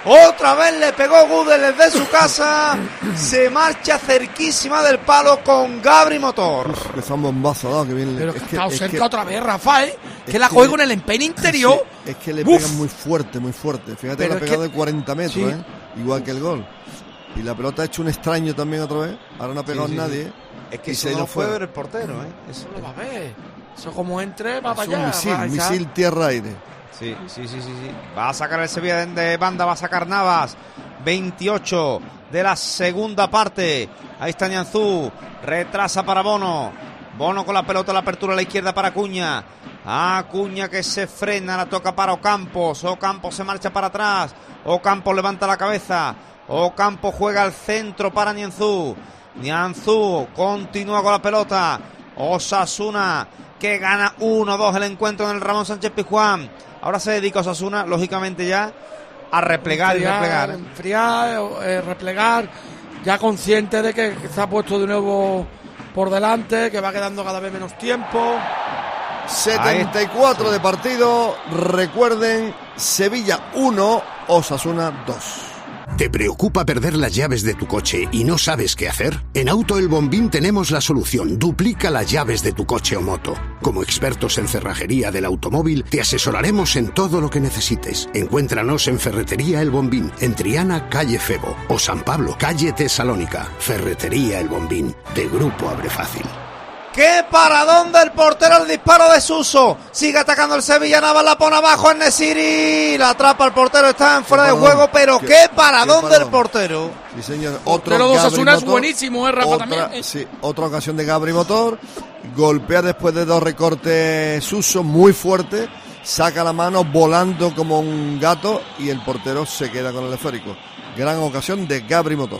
Otra vez le pegó Gudel desde su casa. Se marcha cerquísima del palo con Gabri Motor. Que son bombazos, ¿no? Que bien. Pero que está cerca otra vez, Rafa, que la coge con el empeine interior. Sí, es que le pegan muy fuerte, muy fuerte. Fíjate que la ha pegado de 40 metros, sí. Igual que el gol. Y la pelota ha hecho un extraño también otra vez. Ahora no ha pegado nadie. Es que eso no fue ver el portero, Eso lo va a ver. Eso como entre, va para allá. Un misil tierra-aire. Sí. Va a sacar el Sevilla de banda, va a sacar Navas. 28 de la segunda parte. Ahí está Nianzú. Retrasa para Bono. Bono con la pelota, la apertura a la izquierda para Acuña. Acuña que se frena, la toca para Ocampos. Ocampos se marcha para atrás. Ocampos levanta la cabeza. Ocampos juega al centro para Nianzú. Nianzú continúa con la pelota. Osasuna que gana 1-2 el encuentro en el Ramón Sánchez Pizjuán. Ahora se dedica Osasuna, lógicamente, ya a replegar y replegar. Enfriar, replegar, ya consciente de que se ha puesto de nuevo por delante, que va quedando cada vez menos tiempo. 74 de partido. Recuerden, Sevilla 1, Osasuna 2. ¿Te preocupa perder las llaves de tu coche y no sabes qué hacer? En Auto El Bombín tenemos la solución. Duplica las llaves de tu coche o moto. Como expertos en cerrajería del automóvil, te asesoraremos en todo lo que necesites. Encuéntranos en Ferretería El Bombín, en Triana, calle Febo, o San Pablo, calle Tesalónica. Ferretería El Bombín, de Grupo Abre Fácil. ¡Qué paradón del portero! El disparo de Suso. Sigue atacando el Sevilla. Navas la pone abajo en Nesiri. La atrapa el portero. Está en fuera de juego. Pero qué paradón del portero. Sí, señor. Otro de Osasuna es buenísimo, Rafa, también. Sí, otra ocasión de Gabri Motor. Golpea después de 2 recortes Suso muy fuerte. Saca la mano volando como un gato. Y el portero se queda con el esférico. Gran ocasión de Gabri Motor.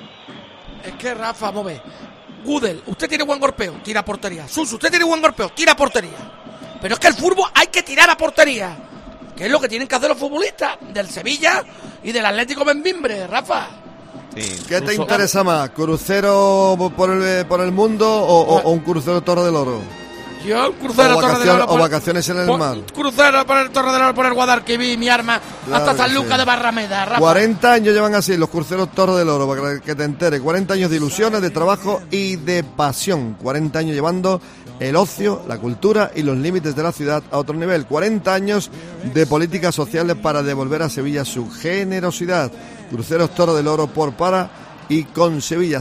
Es que Rafa, vamos a ver. Gudel, usted tiene buen golpeo, tira a portería. Suso, usted tiene buen golpeo, tira a portería. Pero es que el fútbol hay que tirar a portería, que es lo que tienen que hacer los futbolistas del Sevilla y del Atlético Benvimbre, Rafa. Sí, ¿qué te interesa más? ¿Crucero por el mundo o un crucero Torre del Oro? Yo, un crucero Torre del Oro. O vacaciones en el mar. Crucero por el Torre del Oro, por el Guadalquivir, mi arma, claro, hasta San Lucas de Barrameda, Rafa. 40 años llevan así los cruceros Torre del Oro, para que te enteres. 40 años de ilusiones, de trabajo y de pasión. 40 años llevando el ocio, la cultura y los límites de la ciudad a otro nivel. 40 años de políticas sociales para devolver a Sevilla su generosidad. Cruceros Torre del Oro por, para y con Sevilla.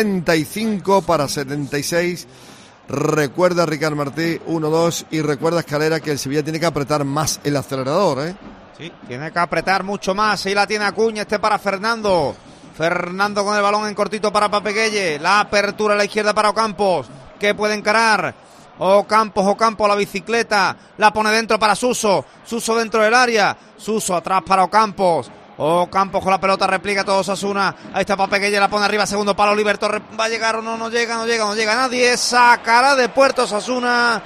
75 para 76. Recuerda Ricard Martí 1-2 y recuerda Escalera que el Sevilla tiene que apretar más el acelerador, Sí, tiene que apretar mucho más. Ahí la tiene Acuña, para Fernando. Fernando con el balón en cortito para Papeguelle. La apertura a la izquierda para Ocampos, que puede encarar. Ocampos, la bicicleta. La pone dentro para Suso. Suso dentro del área. Suso atrás para Ocampos. Ocampos con la pelota, repliega todo Osasuna. Ahí está Papeguelle, la pone arriba, segundo palo. Oliver Torres, ¿va a llegar o no? No llega nadie. Sacará de puerto Osasuna.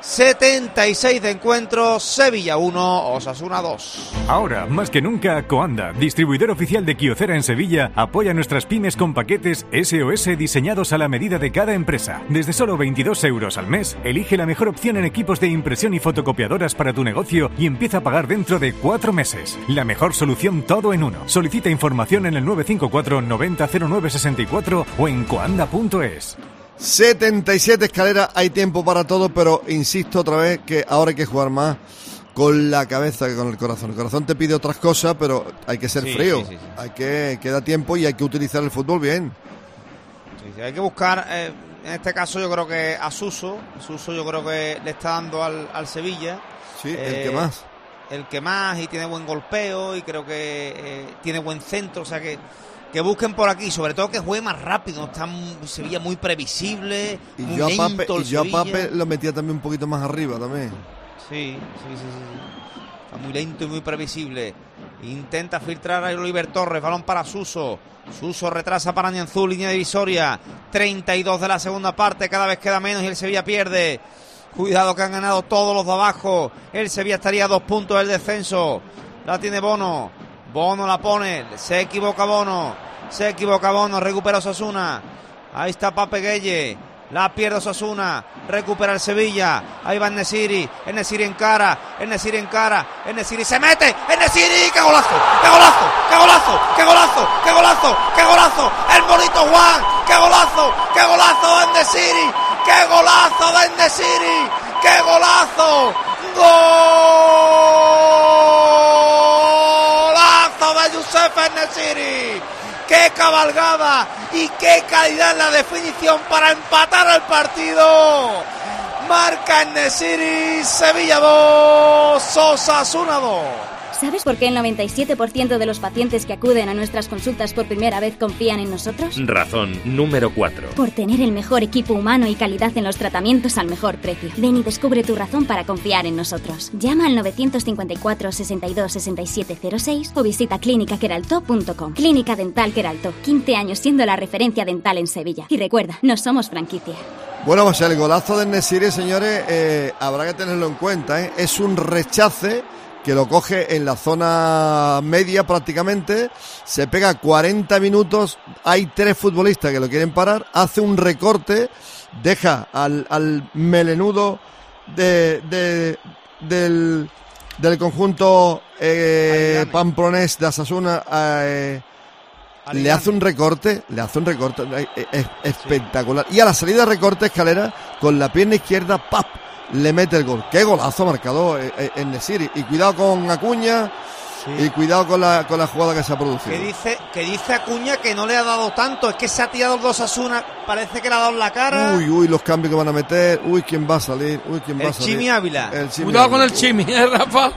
76 de encuentro, Sevilla 1, Osasuna 2. Ahora, más que nunca, Coanda, distribuidor oficial de Kyocera en Sevilla, apoya a nuestras pymes con paquetes SOS diseñados a la medida de cada empresa. Desde solo 22 euros al mes, elige la mejor opción en equipos de impresión y fotocopiadoras para tu negocio y empieza a pagar dentro de 4 meses. La mejor solución todo en uno. Solicita información en el 954 90 09 64 o en coanda.es. 77 Escalera, hay tiempo para todo, pero insisto otra vez que ahora hay que jugar más con la cabeza que con el corazón. El corazón te pide otras cosas, pero hay que ser frío. Sí. Hay que da tiempo y hay que utilizar el fútbol bien. Sí, hay que buscar, en este caso yo creo que a Suso yo creo que le está dando al Sevilla. Sí, el que más. El que más, y tiene buen golpeo y creo que tiene buen centro, o sea que busquen por aquí, sobre todo que juegue más rápido. Está Sevilla muy previsible, y muy yo lento. Yo a Pape lo metía también un poquito más arriba también. Sí. Está muy lento y muy previsible. Intenta filtrar a Oliver Torres, balón para Suso. Suso retrasa para Nianzú, línea divisoria. 32 de la segunda parte, cada vez queda menos y el Sevilla pierde. Cuidado que han ganado todos los de abajo. El Sevilla estaría a 2 puntos del descenso. La tiene Bono la pone, se equivoca Bono, recupera Osasuna. Ahí está Papeguelle, La pierde Osasuna, recupera el Sevilla. Ahí va En-Nesyri encara, En-Nesyri se mete, En-Nesyri, ¡qué golazo! ¡Qué golazo! ¡Qué golazo! ¡Qué golazo! ¡Qué golazo! ¡Qué golazo! ¡El bonito Juan! ¡Qué golazo! ¡Qué golazo de En-Nesyri! ¡Qué golazo de En-Nesyri! ¡Qué golazo! ¡Golazo de Youssef En-Nesyri! ¡Qué cabalgada y qué calidad en la definición para empatar el partido! Marca En-Nesyri, Sevilla 2, Osasuna 2. ¿Sabes por qué el 97% de los pacientes que acuden a nuestras consultas por primera vez confían en nosotros? Razón número 4. Por tener el mejor equipo humano y calidad en los tratamientos al mejor precio. Ven y descubre tu razón para confiar en nosotros. Llama al 954 62 67 06 o visita clínicaqueraltó.com. Clínica Dental Queraltó, 15 años siendo la referencia dental en Sevilla. Y recuerda, no somos franquicia. Bueno, pues el golazo de En-Nesyri, señores, habrá que tenerlo en cuenta, ¿eh? Es un rechace que lo coge en la zona media prácticamente, se pega 40 minutos, hay 3 futbolistas que lo quieren parar, hace un recorte, deja al melenudo del conjunto pamplonés de Osasuna, le hace un recorte espectacular. Y a la salida de recorte, Escalera, con la pierna izquierda, ¡pap!, le mete el gol. Qué golazo marcado En-Nesyri. Y cuidado con Acuña, y cuidado con la jugada que se ha producido. Que dice Acuña que no le ha dado tanto, es que se ha tirado el 2 a Osasuna, parece que le ha dado en la cara. Uy, los cambios que van a meter. Uy, ¿quién va a salir? El Chimi Ávila. Cuidado con el Chimi, Rafa.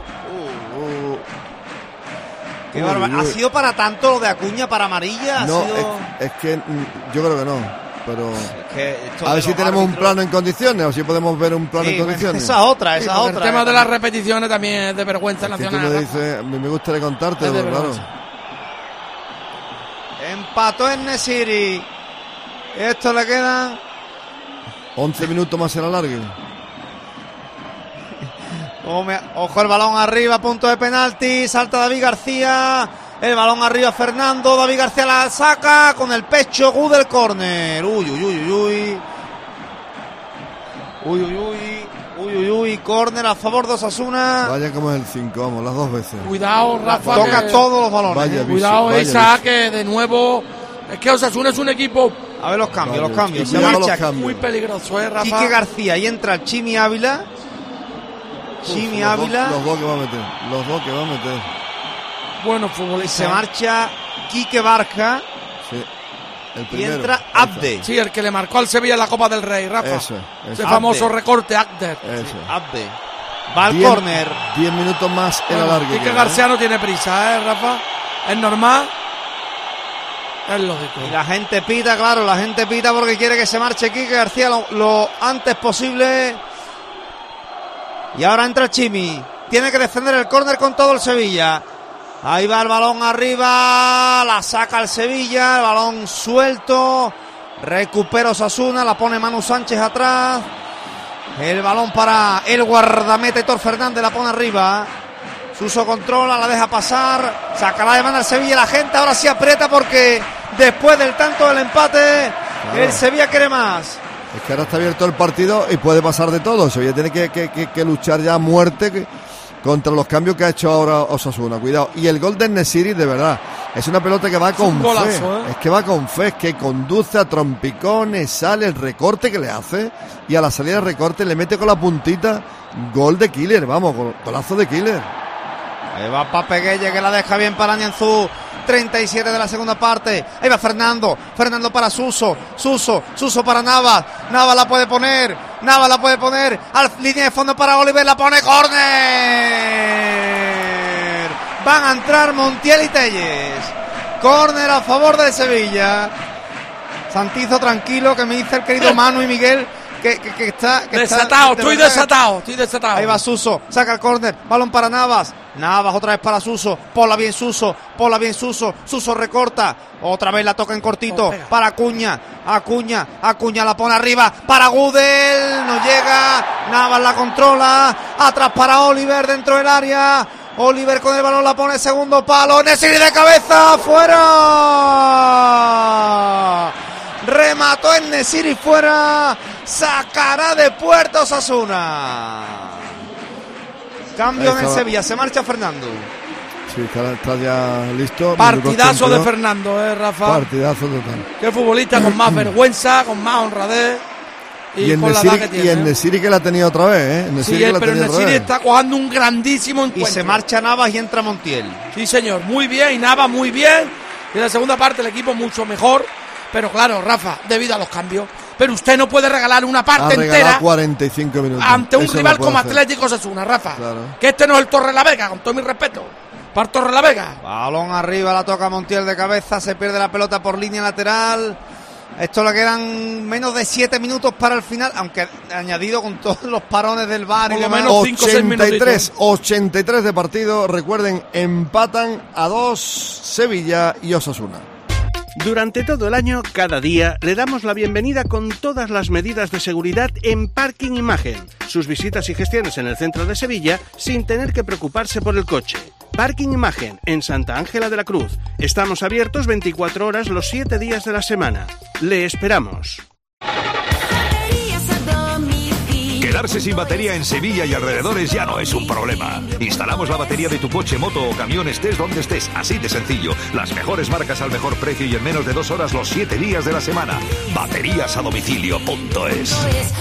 Qué barbaridad. ¿Ha sido para tanto lo de Acuña, para amarilla? No, es que yo creo que no. Pero a ver si tenemos un plano en condiciones, o si podemos ver un plano en condiciones. Esa otra. El tema de las repeticiones también es de vergüenza nacional. Tú me dices, me gustaría contarte, claro. Empató En-Nesyri. Esto le quedan 11 minutos más en alargue. Ojo el balón arriba, punto de penalti, salta David García. El balón arriba Fernando, David García la saca con el pecho, Gudel córner. Uy, córner a favor de Osasuna. Vaya como es el 5, vamos, las 2 veces. Cuidado, Rafa. Toca todos los balones. Vaya cuidado, Isaac, que de nuevo. Es que Osasuna es un equipo. A ver los cambios. Se marcha muy peligroso, Rafa. Quique García y entra el Chimi Ávila. Los dos que va a meter. Bueno, futbolista. Se marcha Quique Barca. Sí. El primero. Y entra Abde. Sí, el que le marcó al Sevilla en la Copa del Rey, Rafa. Ese famoso recorte, Abde. Abde. Va al córner. 10 minutos más en alargue. Quique García no tiene prisa, Rafa. Es normal. Es lógico. Y la gente pita, claro, porque quiere que se marche Quique García lo antes posible. Y ahora entra Chimi. Tiene que defender el córner con todo el Sevilla. Ahí va el balón arriba. La saca el Sevilla. El balón suelto. Recupera Osasuna. La pone Manu Sánchez atrás. El balón para el guardameta Héctor Fernández. La pone arriba. Suso controla. La deja pasar. Saca la demanda el Sevilla. La gente ahora sí aprieta porque después del tanto del empate, el Sevilla quiere más. Es que ahora está abierto el partido y puede pasar de todo. Sevilla tiene que luchar ya a muerte contra los cambios que ha hecho ahora Osasuna. Cuidado. Y el gol de En-Nesyri, de verdad, es una pelota que va con fe. Golazo, Es que va con fe, es que conduce a trompicones, sale el recorte que le hace y a la salida del recorte le mete con la puntita. Gol de Killer, vamos, golazo de Killer. Ahí va Pape Gueye, que la deja bien para Nianzú. 37 de la segunda parte. Ahí va Fernando para Suso para Navas la puede poner al línea de fondo para Oliver, la pone córner. Van a entrar Montiel y Telles. Córner a favor de Sevilla. Santizo, tranquilo, que me dice el querido Manu y Miguel que está desatado, estoy desatado. Ahí va Suso, saca el córner, balón para Navas otra vez para Suso, ponla bien Suso, Suso recorta, otra vez la toca en cortito para Acuña la pone arriba para Gudel, no llega, Navas la controla, atrás para Oliver dentro del área, Oliver con el balón la pone segundo palo, En-Nesyri de cabeza, fuera. Remató En-Nesyri. En-Nesyri fuera. Sacará de puerta Osasuna. Cambio en el Sevilla. Se marcha Fernando. Sí, está ya listo. Partidazo de Fernando, Rafa. Partidazo total. Qué futbolista con más vergüenza, con más honradez. Y con la edad que tiene. Y En-Nesyri que la ha tenido otra vez, ¿eh? Sí, pero En-Nesyri está jugando un grandísimo encuentro. Y se marcha Navas y entra Montiel. Sí, señor, muy bien. Y Navas muy bien. Y en la segunda parte el equipo mucho mejor. Pero claro, Rafa, debido a los cambios. Pero usted no puede regalar una parte entera 45 minutos ante un rival como Atlético Osasuna, Rafa. Claro. Que este no es el Torrelavega, con todo mi respeto. Para Torrelavega. Balón arriba, la toca Montiel de cabeza. Se pierde la pelota por línea lateral. Esto le quedan menos de 7 minutos para el final, aunque añadido con todos los parones del VAR y demás. 83 de partido. Recuerden, empatan a 2 Sevilla y Osasuna. Durante todo el año, cada día, le damos la bienvenida con todas las medidas de seguridad en Parking Imagen. Sus visitas y gestiones en el centro de Sevilla sin tener que preocuparse por el coche. Parking Imagen, en Santa Ángela de la Cruz. Estamos abiertos 24 horas los 7 días de la semana. Le esperamos. Quedarse sin batería en Sevilla y alrededores ya no es un problema. Instalamos la batería de tu coche, moto o camión, estés donde estés, así de sencillo. Las mejores marcas al mejor precio y en menos de 2 horas los 7 días de la semana. Bateriasadomicilio.es.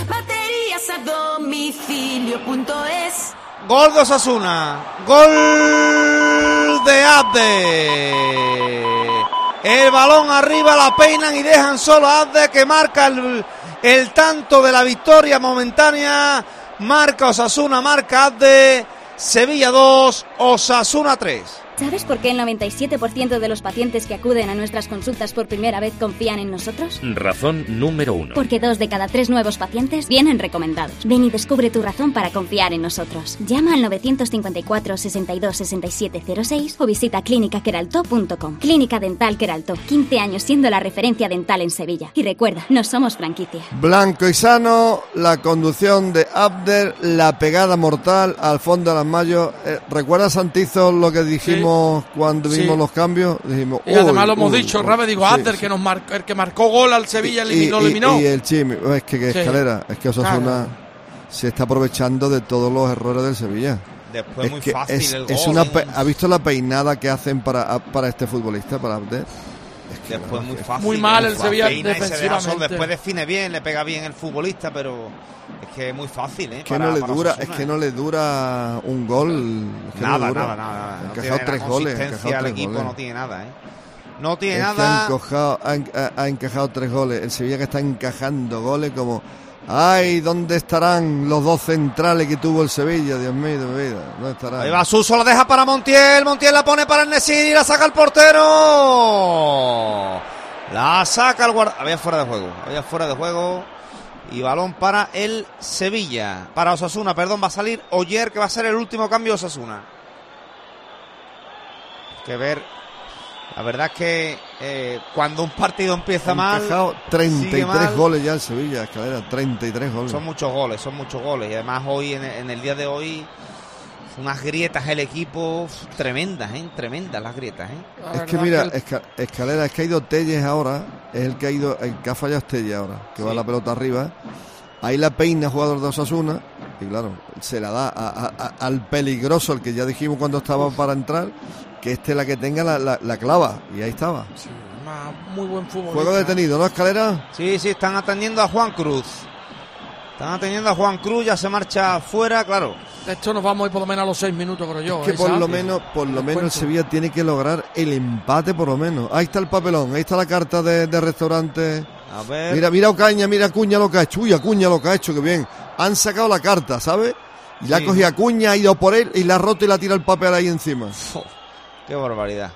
Bateriasadomicilio.es. Gol de Osasuna. Gol de Abde. El balón arriba, la peinan y dejan solo a Abde, que marca el tanto de la victoria momentánea. Marca Osasuna, marca Abde. Sevilla 2, Osasuna 3. ¿Sabes por qué el 97% de los pacientes que acuden a nuestras consultas por primera vez confían en nosotros? Razón número 1. Porque 2 de cada 3 nuevos pacientes vienen recomendados. Ven y descubre tu razón para confiar en nosotros. Llama al 954 62 67 06 o visita clínicaqueraltó.com. Clínica Dental Queraltó, 15 años siendo la referencia dental en Sevilla. Y recuerda, no somos franquicia. Blanco y sano, la conducción de Abder, la pegada mortal al fondo de las mallas. ¿Recuerdas, Santizo, lo que dijimos? Cuando vimos los cambios, dijimos, y además lo hemos dicho, Rafa, digo, Abder, que nos marcó, el que marcó gol al Sevilla lo eliminó. Y el Chimi, es que Escalera, es que Osasuna se está aprovechando de todos los errores del Sevilla. Después es muy que fácil el gol. ¿Ha visto la peinada que hacen para este futbolista, para Abder? Es que después muy fácil. Muy mal el Sevilla defensivamente. Después define bien, le pega bien el futbolista, pero es que es muy fácil, ¿eh? Es que no le dura un gol. Nada. Ha encajado 3 goles. El equipo no tiene nada, ¿eh? No tiene nada. Ha encajado 3 goles. El Sevilla que está encajando goles como... Ay, ¿dónde estarán los 2 centrales que tuvo el Sevilla? Dios mío de mi vida. ¿Dónde estarán? Ahí va Suso, la deja para Montiel. Montiel la pone para En-Nesyri, la saca el portero. La saca el guardia. Había fuera de juego. Y balón para el Sevilla. Para Osasuna, perdón, va a salir Oyer, que va a ser el último cambio de Osasuna. Que ver. La verdad es que cuando un partido empieza mal... Ha encajado 33 goles ya el Sevilla, Escalera, 33 goles. Son muchos goles. Y además hoy, en el día de hoy, unas grietas el equipo tremendas las grietas. Es que mira, Escalera, es que ha ido Telles ahora, es el que ha fallado Telles ahora, que va la pelota arriba. Ahí la peina jugador de Osasuna y claro, se la da al peligroso, el que ya dijimos cuando estaba para entrar, que la que tenga la clava, y ahí estaba. Sí, muy buen fútbol. Juego detenido, ¿no, Escalera? Sí, están atendiendo a Juan Cruz. Ya se marcha fuera, claro. De hecho nos vamos a ir por lo menos a los 6 minutos, creo yo. Es que por lo menos el Sevilla tiene que lograr el empate, por lo menos. Ahí está el papelón, ahí está la carta de restaurante. A ver. Mira Ocaña, mira Acuña lo que ha hecho. Uy, Acuña lo que ha hecho, que bien. Han sacado la carta, ¿sabes? Y la ha cogido Acuña, ha ido por él y la ha roto y la tira el papel ahí encima. Qué barbaridad.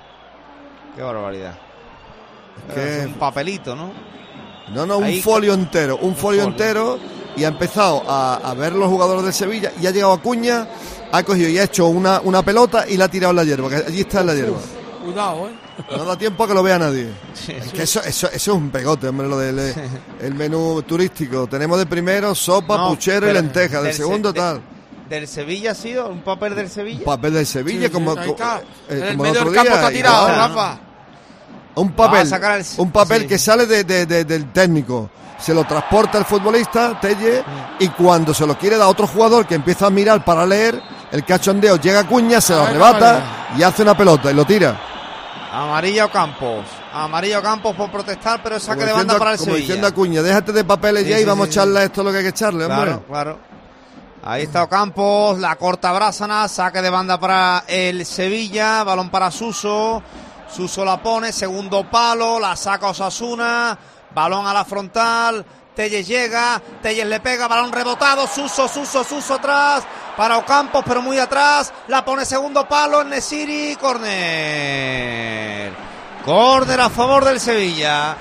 Es un papelito, ¿no? No, un folio entero. Y ha empezado a ver los jugadores de Sevilla y ha llegado Acuña, ha cogido y ha hecho una pelota y la ha tirado en la hierba, que allí está en la hierba. Cuidado, No da tiempo a que lo vea nadie. Es que eso es un pegote, hombre, lo del el menú turístico. Tenemos de primero sopa, puchero y lenteja, de segundo tal. ¿Del Sevilla ha sido? ¿Un papel del Sevilla? Un papel del Sevilla, como ahí está. En el como medio el del otro campo día, está tirado, igual. Rafa. Un papel, sí. que sale del técnico. Se lo transporta el futbolista, Telle, y cuando se lo quiere dar a otro jugador que empieza a mirar para leer, el cachondeo llega a Acuña, se lo arrebata y hace una pelota y lo tira. Amarilla Ocampos por protestar, pero saque de banda para el Sevilla. Como diciendo a Acuña, déjate de papeles ya y vamos a echarle esto lo que hay que echarle, hombre. Claro. Ahí está Ocampos, la corta Brásana, saque de banda para el Sevilla, balón para Suso la pone, segundo palo, la saca Osasuna, balón a la frontal, Telles llega, Telles le pega, balón rebotado, Suso atrás, para Ocampos, pero muy atrás, la pone segundo palo, en Nesiri, córner a favor del Sevilla.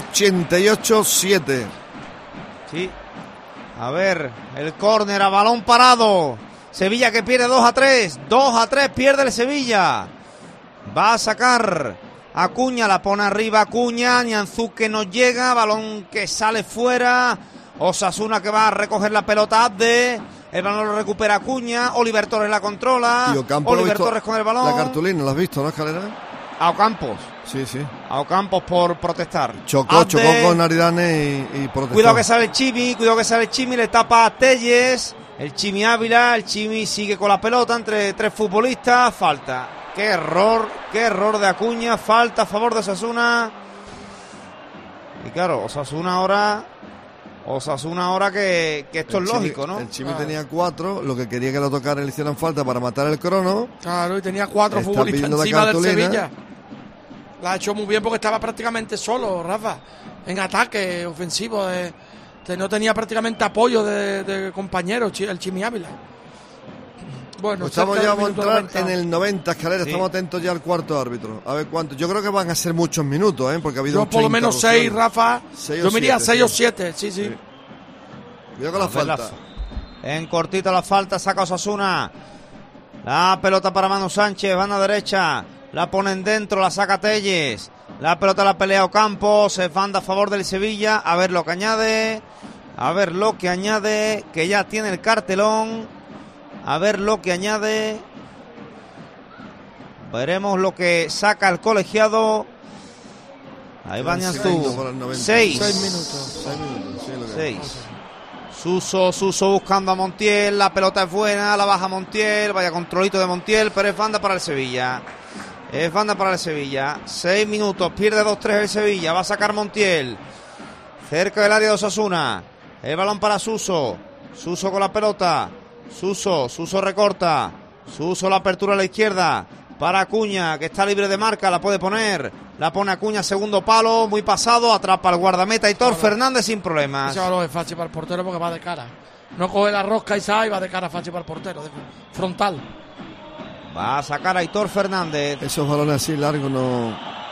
88-7. Sí. A ver, el córner a balón parado. Sevilla que pierde 2-3 pierde el Sevilla. Va a sacar Acuña, la pone arriba Acuña, Nianzú que no llega, balón que sale fuera. Osasuna que va a recoger la pelota, Abde. El balón lo recupera Acuña, Oliver Torres la controla. Oliver Torres con el balón. La cartulina, ¿la has visto, no, Escalera? A Ocampos. Sí. A Ocampos por protestar. Chocó con Aridane y protestó. Cuidado que sale el Chimi, le tapa a Telles. El Chimi Ávila, el Chimi sigue con la pelota entre tres futbolistas. Falta. Qué error de Acuña. Falta a favor de Osasuna. Y claro, Osasuna ahora que esto es lógico, ¿no? El Chimi tenía 4, lo que quería que lo tocara le hicieran falta para matar el crono. Claro, y tenía 4 futbolistas encima del Sevilla. La ha hecho muy bien porque estaba prácticamente solo, Rafa, en ataque ofensivo. No tenía prácticamente apoyo de compañeros, el Chimi Ávila. Bueno, pues vamos a entrar en el 90, Escalera. Sí. Estamos atentos ya al cuarto árbitro. A ver cuánto. Yo creo que van a ser muchos minutos, porque ha habido por lo menos 6, Rafa. Yo me iría 6 o 7, sí. Cuidado con la falta. En cortito la falta, saca Osasuna. La pelota para Manu Sánchez, banda derecha. La ponen dentro, la saca Telles. La pelota la pelea Ocampos. Es banda a favor del Sevilla. A ver lo que añade. Que ya tiene el cartelón. A ver lo que añade. Veremos lo que saca el colegiado. Ahí va Nianzú. 6 minutos. 6. Suso buscando a Montiel. La pelota es buena. La baja Montiel. Vaya controlito de Montiel. Pero es banda para el Sevilla. 6 minutos. Pierde 2-3 el Sevilla. Va a sacar Montiel. Cerca del área de Osasuna. El balón para Suso con la pelota. Suso recorta. Suso la apertura a la izquierda. Para Acuña, que está libre de marca. La puede poner. La pone Acuña, segundo palo. Muy pasado. Atrapa al guardameta Hitor Fernández sin problemas. Ese balón es fácil para el portero porque va de cara. No coge la rosca y sale y va de cara fácil para el portero. Frontal. Va a sacar a Hitor Fernández. Esos balones así largos no.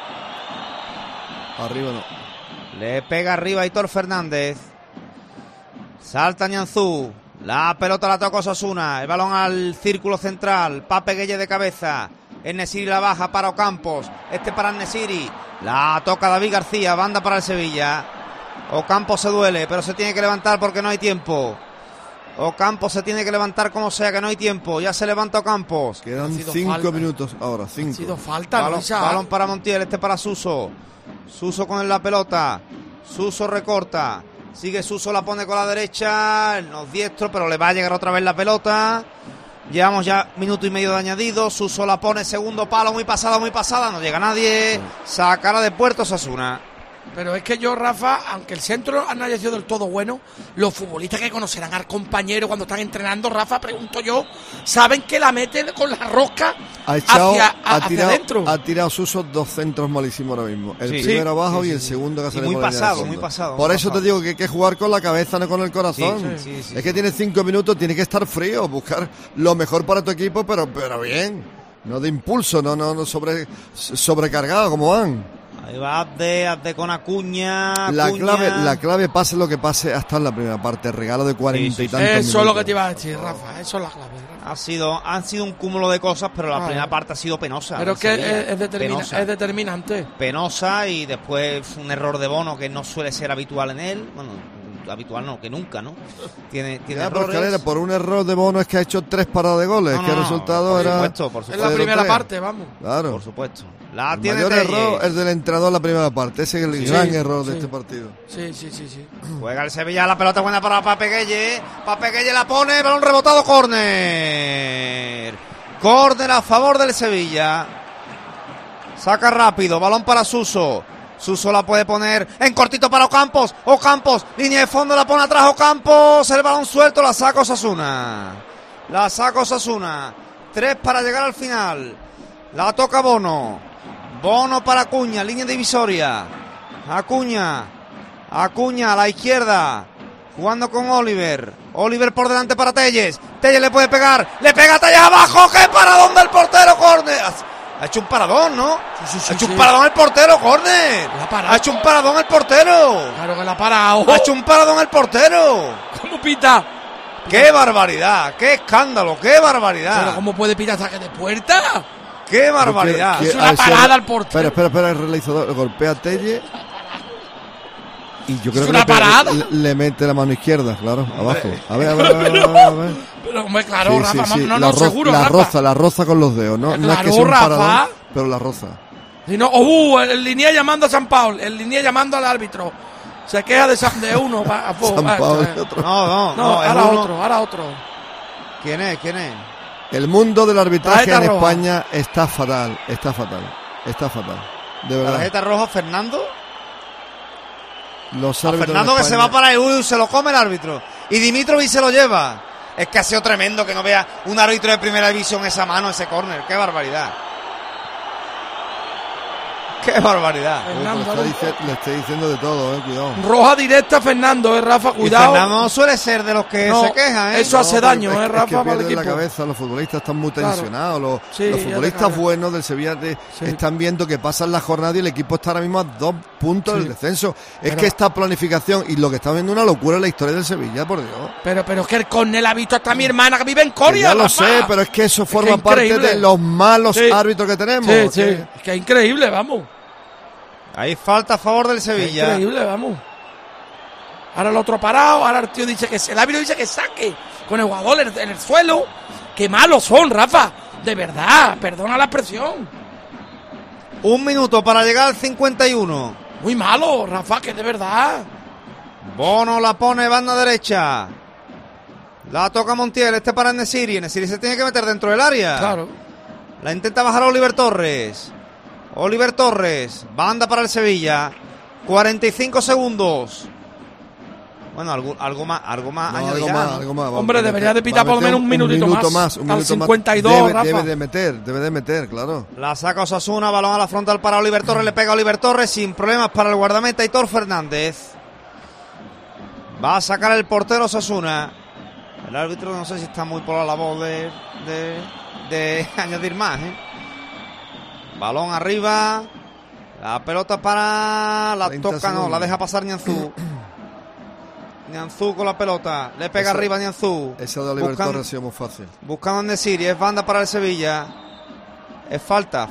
Arriba no. Le pega arriba a Hitor Fernández. Salta Nianzú. La pelota la toca Osasuna. El balón al círculo central. Pape Gueye de cabeza. Nesiri la baja para Ocampos. Para Nesiri. La toca David García. Banda para el Sevilla. Ocampos se duele, pero se tiene que levantar porque no hay tiempo. Ocampos se tiene que levantar como sea, que no hay tiempo. Ya se levanta Ocampos. Quedan 5 minutos ahora. 5. Ha sido falta. Balón para Montiel. Para Suso. Suso con la pelota. Suso recorta. Sigue Suso, la pone con la derecha. No diestro, pero le va a llegar otra vez la pelota. Llevamos ya minuto y medio de añadido. Suso la pone, segundo palo, muy pasada. No llega nadie. Sacará de puerto Osasuna. Pero es que yo, Rafa, aunque el centro no haya sido del todo bueno, los futbolistas que conocerán al compañero cuando están entrenando, Rafa, pregunto yo, saben que la meten con la rosca hacia adentro. Ha tirado Suso 2 centros malísimos ahora mismo. El primero abajo y el segundo que sale muy pasado. Por eso te digo que hay que jugar con la cabeza, no con el corazón. Es que tienes 5 minutos, tienes que estar frío, buscar lo mejor para tu equipo, pero bien. No de impulso, no sobrecargado como van. Ahí va Abde con Acuña. La clave, pase lo que pase, hasta en la primera parte. Regalo de 40 y tantos minutos. Eso es lo que te iba a decir, Rafa. Eso es la clave. Han sido un cúmulo de cosas, pero la primera parte ha sido penosa. Pero es que es determinante. Penosa, y después un error de Bono que no suele ser habitual en él. Bueno, habitual no, que nunca, ¿no? Tiene errores. Por un error de Bono es que ha hecho 3 paradas de goles. El resultado era... Por supuesto. Es la primera parte, vamos. Claro. Por supuesto. La tiene mayor Telles. error es del entrenador en la primera parte. Ese es el gran error de este partido. Sí. Juega el Sevilla, la pelota buena para Pape Gueye. Pape Gueye la pone, balón rebotado, córner. Córner a favor del Sevilla. Saca rápido, balón para Suso. Suso la puede poner en cortito para Ocampos. Ocampos, línea de fondo, la pone atrás Ocampos. El balón suelto, la saca Osasuna. 3 para llegar al final. La toca Bono. Bono para Acuña, línea divisoria. Acuña a la izquierda. Jugando con Oliver. Oliver por delante para Telles. Telles le puede pegar. Le pega Telles abajo. ¡Qué paradón del portero! Córner. Ha hecho un paradón, ¿no? Ha hecho un paradón el portero, córner. Ha hecho un paradón el portero. Claro que la ha parado. Ha hecho un paradón el portero. ¿Cómo pita? ¡Qué barbaridad! ¡Qué escándalo! ¡Qué barbaridad! ¿Pero cómo puede pitar saque de puerta? ¡Qué barbaridad! Es una parada al portero. Espera, el realizador golpea a Telles. Y yo creo que le mete la mano izquierda, claro, abajo. A ver. Pero hombre, claro, Rafa, sí. no, seguro, Rafa. La roza con los dedos, ¿no? Claro, no es que sea un Rafa. paradón, pero la roza. Si no, el línea llamando a San Paul, el línea llamando al árbitro. Se queja de uno. San Paul y otro. No, ahora otro. ¿Quién es? El mundo del arbitraje en roja. España está fatal. De verdad. Tarjeta roja, Fernando. Los A árbitros Fernando en que España, se va para EU, se lo come el árbitro. Y Dimitrovic se lo lleva. Es que ha sido tremendo que no vea un árbitro de primera división esa mano, ese córner. ¡Qué barbaridad! ¡Qué barbaridad! le estoy diciendo de todo, cuidado. Roja directa a Fernando, Rafa, cuidado. Y Fernando no suele ser de los que se quejan, Eso hace daño, Rafa, es que para el pierden equipo. la cabeza, los futbolistas están muy tensionados. Los Sí, futbolistas buenos del Sevilla están viendo que pasan la jornada y el equipo está ahora mismo a 2 puntos del descenso. Es que esta planificación y lo que está viendo una locura en la historia del Sevilla, por Dios. Pero es que el córner ha visto hasta mi hermana que vive en Coria. Ya lo Rafa. sé, pero es que eso forma es parte increíble. de los malos árbitros que tenemos. Sí. Es que es increíble, vamos. Ahí falta a favor del Sevilla. Es increíble, vamos. Ahora el otro parado, ahora el tío dice que el árbitro dice que saque con el jugador en el suelo. Qué malos son, Rafa. De verdad, perdona la expresión. 1 minuto para llegar al 51. Muy malo, Rafa, que de verdad. Bono la pone banda derecha. La toca Montiel, para Nesiri. Nesiri se tiene que meter dentro del área. Claro. La intenta bajar Oliver Torres. Banda para el Sevilla. 45 segundos. Bueno, algo más añadirá. Algo más. Hombre, debería de pitar por lo menos un minutito más. Un al minuto 52, más. Rafa. Debe de meter, claro. La saca Osasuna, balón a la frontal para Oliver Torres. Le pega a Oliver Torres sin problemas para el guardameta Aitor Fernández. Va a sacar el portero Osasuna. El árbitro no sé si está muy por la labor de añadir más, Balón arriba. La pelota para... La toca, segundos. No, la deja pasar Nianzú. Nianzú con la pelota. Le pega arriba Nianzú. Esa de Oliver Torres ha sido muy fácil. Buscando en Nesiri. Es banda para el Sevilla. Es falta.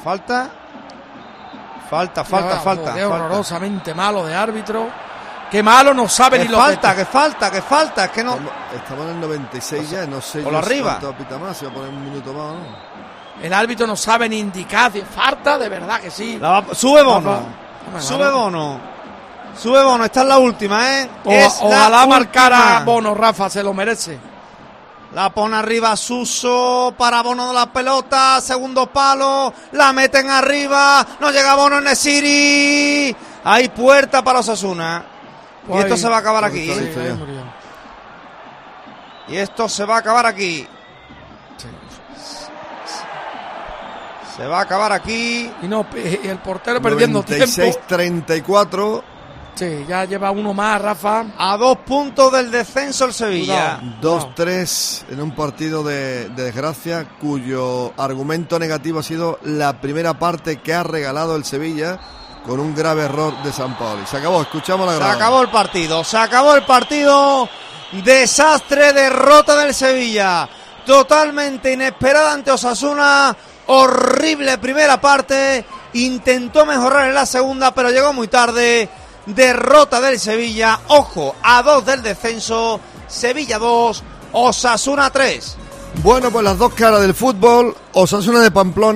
Qué horrorosamente malo de árbitro. Qué malo, no sabe ni lo que falta. Es que no... Estamos en el 96 ya, no sé. Por arriba. Pita más, se va a poner un minuto más, ¿no? El árbitro no sabe ni indicar si falta, de verdad que sí. Sube Bono. Sube Bono, esta es la última, Ojalá marcara Bono, Rafa, se lo merece. La pone arriba Suso para Bono de la pelota, segundo palo, la meten arriba, no llega Bono en Nesiri. Hay puerta para Osasuna. Y esto se va a acabar aquí. Y esto se va a acabar aquí. Se va a acabar aquí. Y el portero perdiendo tiempo. 96-34. Sí, ya lleva uno más, Rafa. A 2 puntos del descenso el Sevilla. 2-3 en un partido de desgracia, cuyo argumento negativo ha sido la primera parte que ha regalado el Sevilla con un grave error de San Paoli. Se acabó, escuchamos la grabada. Se acabó el partido. Desastre, derrota del Sevilla. Totalmente inesperada ante Osasuna. Horrible primera parte. Intentó mejorar en la segunda, pero llegó muy tarde. Derrota del Sevilla. Ojo, a 2 del descenso. Sevilla 2, Osasuna 3. Bueno, pues las dos caras del fútbol. Osasuna de Pamplona,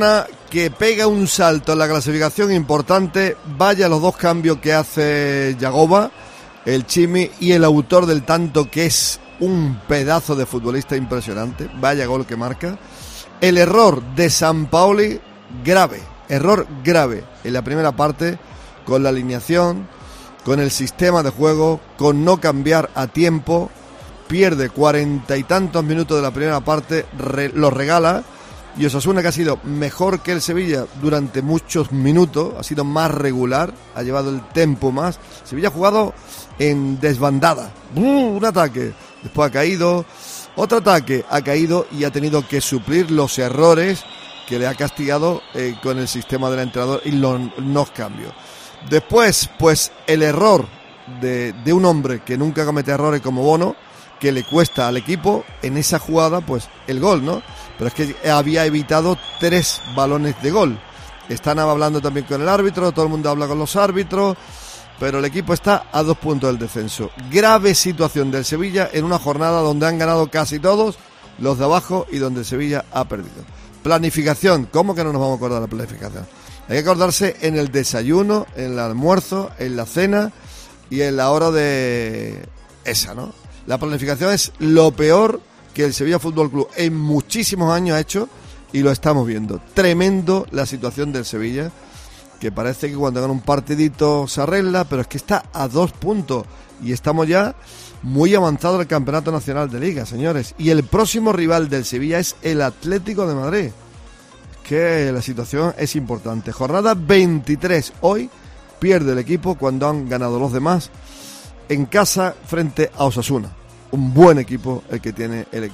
que pega un salto en la clasificación importante. Vaya los dos cambios que hace Yagoba, el Chimi, y el autor del tanto, que es un pedazo de futbolista impresionante. Vaya gol que marca. El error de Sampaoli, error grave en la primera parte, con la alineación, con el sistema de juego, con no cambiar a tiempo. Pierde 40 y tantos minutos de la primera parte, los regala, y Osasuna, que ha sido mejor que el Sevilla durante muchos minutos, ha sido más regular, ha llevado el tempo más. Sevilla ha jugado en desbandada, un ataque, después ha caído, otro ataque, ha caído y ha tenido que suplir los errores que le ha castigado con el sistema del entrenador y los cambios. Después, pues el error de un hombre que nunca comete errores como Bono, que le cuesta al equipo en esa jugada, pues el gol, ¿no? Pero es que había evitado 3 balones de gol. Están hablando también con el árbitro, todo el mundo habla con los árbitros, pero el equipo está a 2 puntos del descenso. Grave situación del Sevilla en una jornada donde han ganado casi todos los de abajo y donde el Sevilla ha perdido. Planificación, ¿cómo que no nos vamos a acordar de la planificación? Hay que acordarse en el desayuno, en el almuerzo, en la cena y en la hora de esa, ¿no? La planificación es lo peor que el Sevilla Fútbol Club en muchísimos años ha hecho, y lo estamos viendo. Tremendo la situación del Sevilla, que parece que cuando gana un partidito se arregla, pero es que está a 2 puntos y estamos ya muy avanzados en el Campeonato Nacional de Liga, señores. Y el próximo rival del Sevilla es el Atlético de Madrid. Es que la situación es importante. Jornada 23. Hoy pierde el equipo cuando han ganado los demás en casa frente a Osasuna. Un buen equipo el que tiene el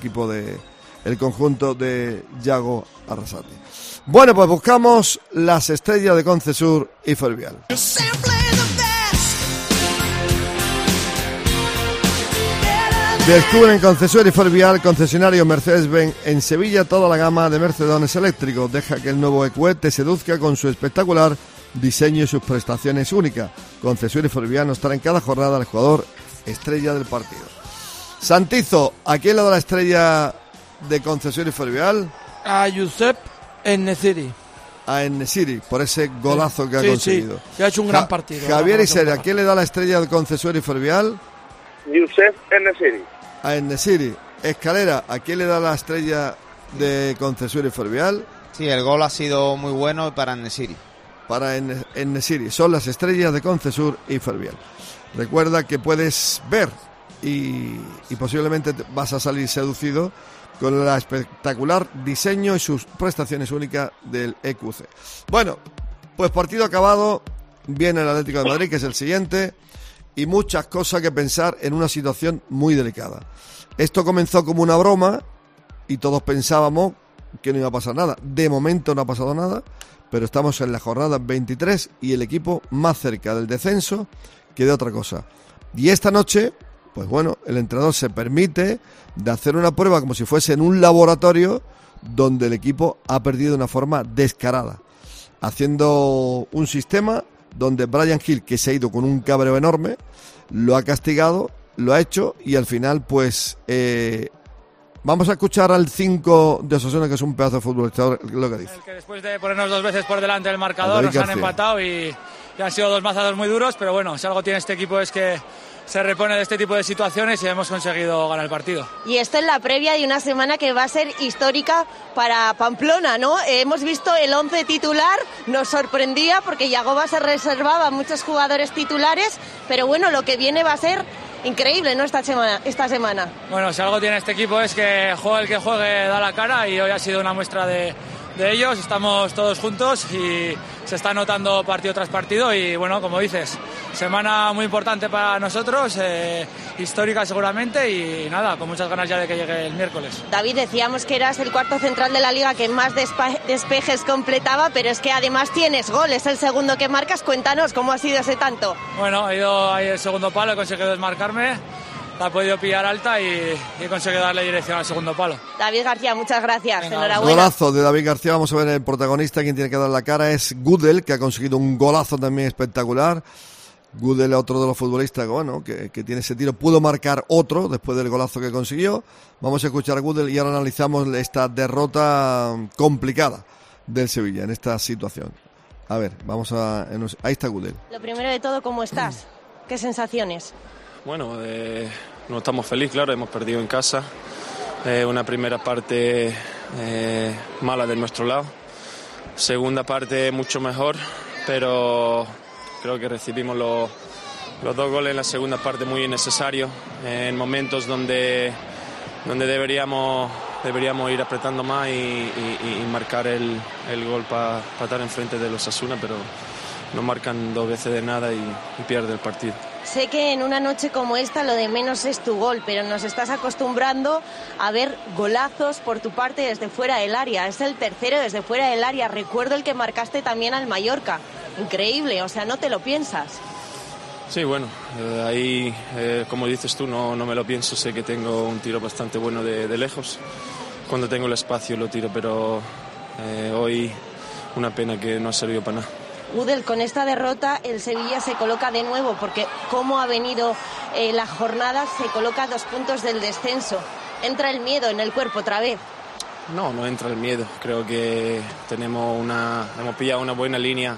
conjunto de Yago Arrasate. Bueno, pues buscamos las estrellas de Concesur y Fervial. Descubre en Concesur y Fervial, concesionario Mercedes-Benz en Sevilla, toda la gama de Mercedones eléctricos. Deja que el nuevo EQE te seduzca con su espectacular diseño y sus prestaciones únicas. Concesur y Fervial nos traen cada jornada al jugador estrella del partido. Santizo, ¿a quién le da la estrella de Concesur y Fervial? A Josep En-Nesyri. A En-Nesyri, por ese golazo que ha conseguido. Sí, que ha hecho un gran partido. Javier Iseri, ¿a quién le da la estrella de Concesur y Fervial? Josep En-Nesyri. A En-Nesyri. Escalera, ¿a quién le da la estrella de Concesur y Fervial? Sí, el gol ha sido muy bueno para En-Nesyri. Para En-Nesyri, son las estrellas de Concesur y Fervial. Recuerda que puedes ver y posiblemente vas a salir seducido con el espectacular diseño y sus prestaciones únicas del EQC. Bueno, pues partido acabado, viene el Atlético de Madrid, que es el siguiente, y muchas cosas que pensar en una situación muy delicada. Esto comenzó como una broma y todos pensábamos que no iba a pasar nada. De momento no ha pasado nada, pero estamos en la jornada 23 y el equipo más cerca del descenso que de otra cosa. Y esta noche, pues bueno, el entrenador se permite de hacer una prueba como si fuese en un laboratorio donde el equipo ha perdido de una forma descarada, haciendo un sistema donde Brian Hill, que se ha ido con un cabreo enorme, lo ha castigado, lo ha hecho y al final pues vamos a escuchar al 5 de Osasuna, que es un pedazo de futbolista, lo que dice. El que después de ponernos 2 veces por delante del marcador nos han empatado y han sido 2 mazazos muy duros, pero bueno, si algo tiene este equipo es que se repone de este tipo de situaciones y hemos conseguido ganar el partido. Y esto en la previa de una semana que va a ser histórica para Pamplona, ¿no? Hemos visto el 11 titular, nos sorprendía porque Yagoba se reservaba a muchos jugadores titulares, pero bueno, lo que viene va a ser increíble, ¿no? Esta semana. Bueno, si algo tiene este equipo es que juegue el que juegue da la cara y hoy ha sido una muestra de ellos, estamos todos juntos y se está notando partido tras partido y bueno, como dices, semana muy importante para nosotros, histórica seguramente y nada, con muchas ganas ya de que llegue el miércoles. David, decíamos que eras el cuarto central de la liga que más despejes completaba, pero es que además tienes gol, es el segundo que marcas, cuéntanos cómo ha sido ese tanto. Bueno, he ido ahí el segundo palo, he conseguido desmarcarme, la he podido pillar alta y he conseguido darle dirección al segundo palo. David García, muchas gracias. Venga, enhorabuena. Golazo de David García, vamos a ver el protagonista, quien tiene que dar la cara es Gudel, que ha conseguido un golazo también espectacular. Gudel es otro de los futbolistas bueno, que tiene ese tiro, pudo marcar otro después del golazo que consiguió. Vamos a escuchar a Gudel y ahora analizamos esta derrota complicada del Sevilla en esta situación. A ver, ahí está Gudel. Lo primero de todo, ¿cómo estás? ¿Qué sensaciones? Bueno, no estamos felices, claro, hemos perdido en casa. Una primera parte mala de nuestro lado. Segunda parte mucho mejor, pero creo que recibimos los 2 goles en la segunda parte muy innecesarios, en momentos donde deberíamos ir apretando más y marcar el gol para estar enfrente de los Osasuna, pero nos marcan 2 veces de nada y pierde el partido. Sé que en una noche como esta lo de menos es tu gol, pero nos estás acostumbrando a ver golazos por tu parte desde fuera del área. Es el tercero desde fuera del área. Recuerdo el que marcaste también al Mallorca. Increíble, o sea, no te lo piensas. Sí, bueno, ahí, como dices tú, no me lo pienso. Sé que tengo un tiro bastante bueno de lejos. Cuando tengo el espacio lo tiro, pero hoy una pena que no ha servido para nada. Gudel, con esta derrota el Sevilla se coloca de nuevo, porque como ha venido la jornada, se coloca a 2 puntos del descenso. ¿Entra el miedo en el cuerpo otra vez? No entra el miedo. Creo que hemos pillado una buena línea,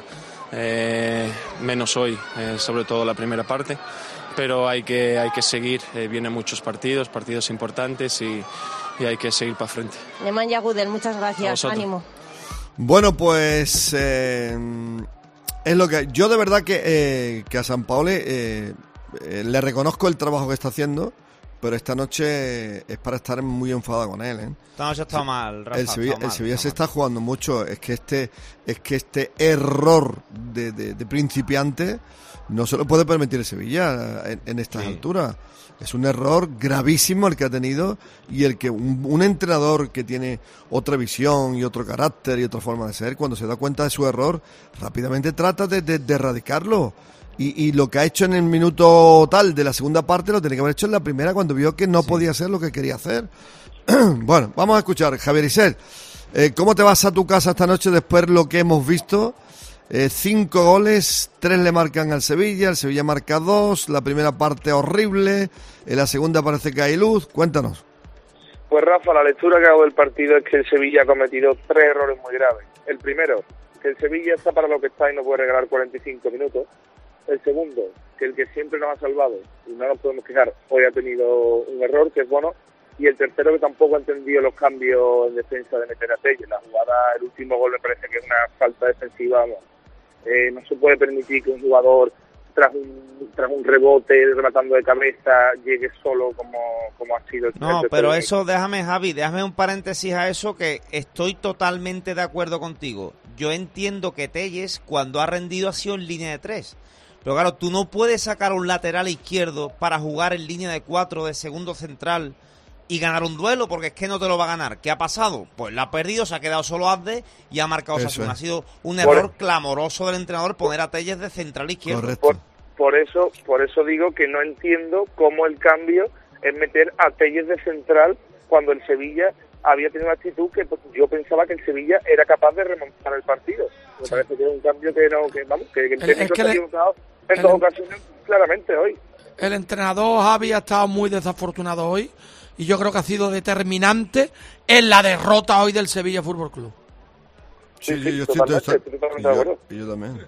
menos hoy, sobre todo la primera parte. Pero hay que seguir. Vienen muchos partidos importantes y hay que seguir para frente. Nemanja Gudel, muchas gracias. Ánimo. Bueno, pues es lo que yo de verdad que a Sampaoli le reconozco el trabajo que está haciendo, pero esta noche es para estar muy enfadado con él. Esta noche está mal, Rafa. El Sevilla se está jugando mucho. Es que este error de principiante no se lo puede permitir el Sevilla en estas alturas. Es un error gravísimo el que ha tenido, y el que un entrenador que tiene otra visión y otro carácter y otra forma de ser, cuando se da cuenta de su error, rápidamente trata de erradicarlo. Y lo que ha hecho en el minuto tal de la segunda parte lo tenía que haber hecho en la primera, cuando vio que no podía hacer lo que quería hacer. Bueno, vamos a escuchar. Javier Isel, ¿cómo te vas a tu casa esta noche después de lo que hemos visto? 5 goles, 3 le marcan al Sevilla, el Sevilla marca 2, la primera parte horrible, en la segunda parece que hay luz. Cuéntanos. Pues Rafa, la lectura que hago del partido es que el Sevilla ha cometido 3 errores muy graves. El primero, que el Sevilla está para lo que está y no puede regalar 45 minutos. El segundo, que el que siempre nos ha salvado, y no nos podemos quejar, hoy ha tenido un error, que es bueno. Y el tercero, que tampoco ha entendido los cambios en defensa de meter a Telles. La jugada, el último gol me parece que es una falta defensiva. No se puede permitir que un jugador tras un rebote rematando de cabeza llegue solo como ha sido. No, pero eso, déjame un paréntesis a eso, que estoy totalmente de acuerdo contigo. Yo entiendo que Telles, cuando ha rendido, ha sido en línea de 3. Pero claro, tú no puedes sacar un lateral izquierdo para jugar en línea de 4 de segundo central y ganar un duelo, porque es que no te lo va a ganar. ¿Qué ha pasado? Pues la ha perdido, se ha quedado solo Abde y ha marcado Osasuna. Ha sido un error clamoroso del entrenador poner a Telles de central izquierdo. Por eso digo que no entiendo cómo el cambio es meter a Telles de central cuando el Sevilla había tenido una actitud que yo pensaba que el Sevilla era capaz de remontar el partido. Me parece que es un cambio que el técnico se ha equivocado en 2 ocasiones claramente hoy. El entrenador Javi ha estado muy desafortunado hoy, y yo creo que ha sido determinante en la derrota hoy del Sevilla Fútbol Club. Sí, yo estoy totalmente de acuerdo. Y yo también.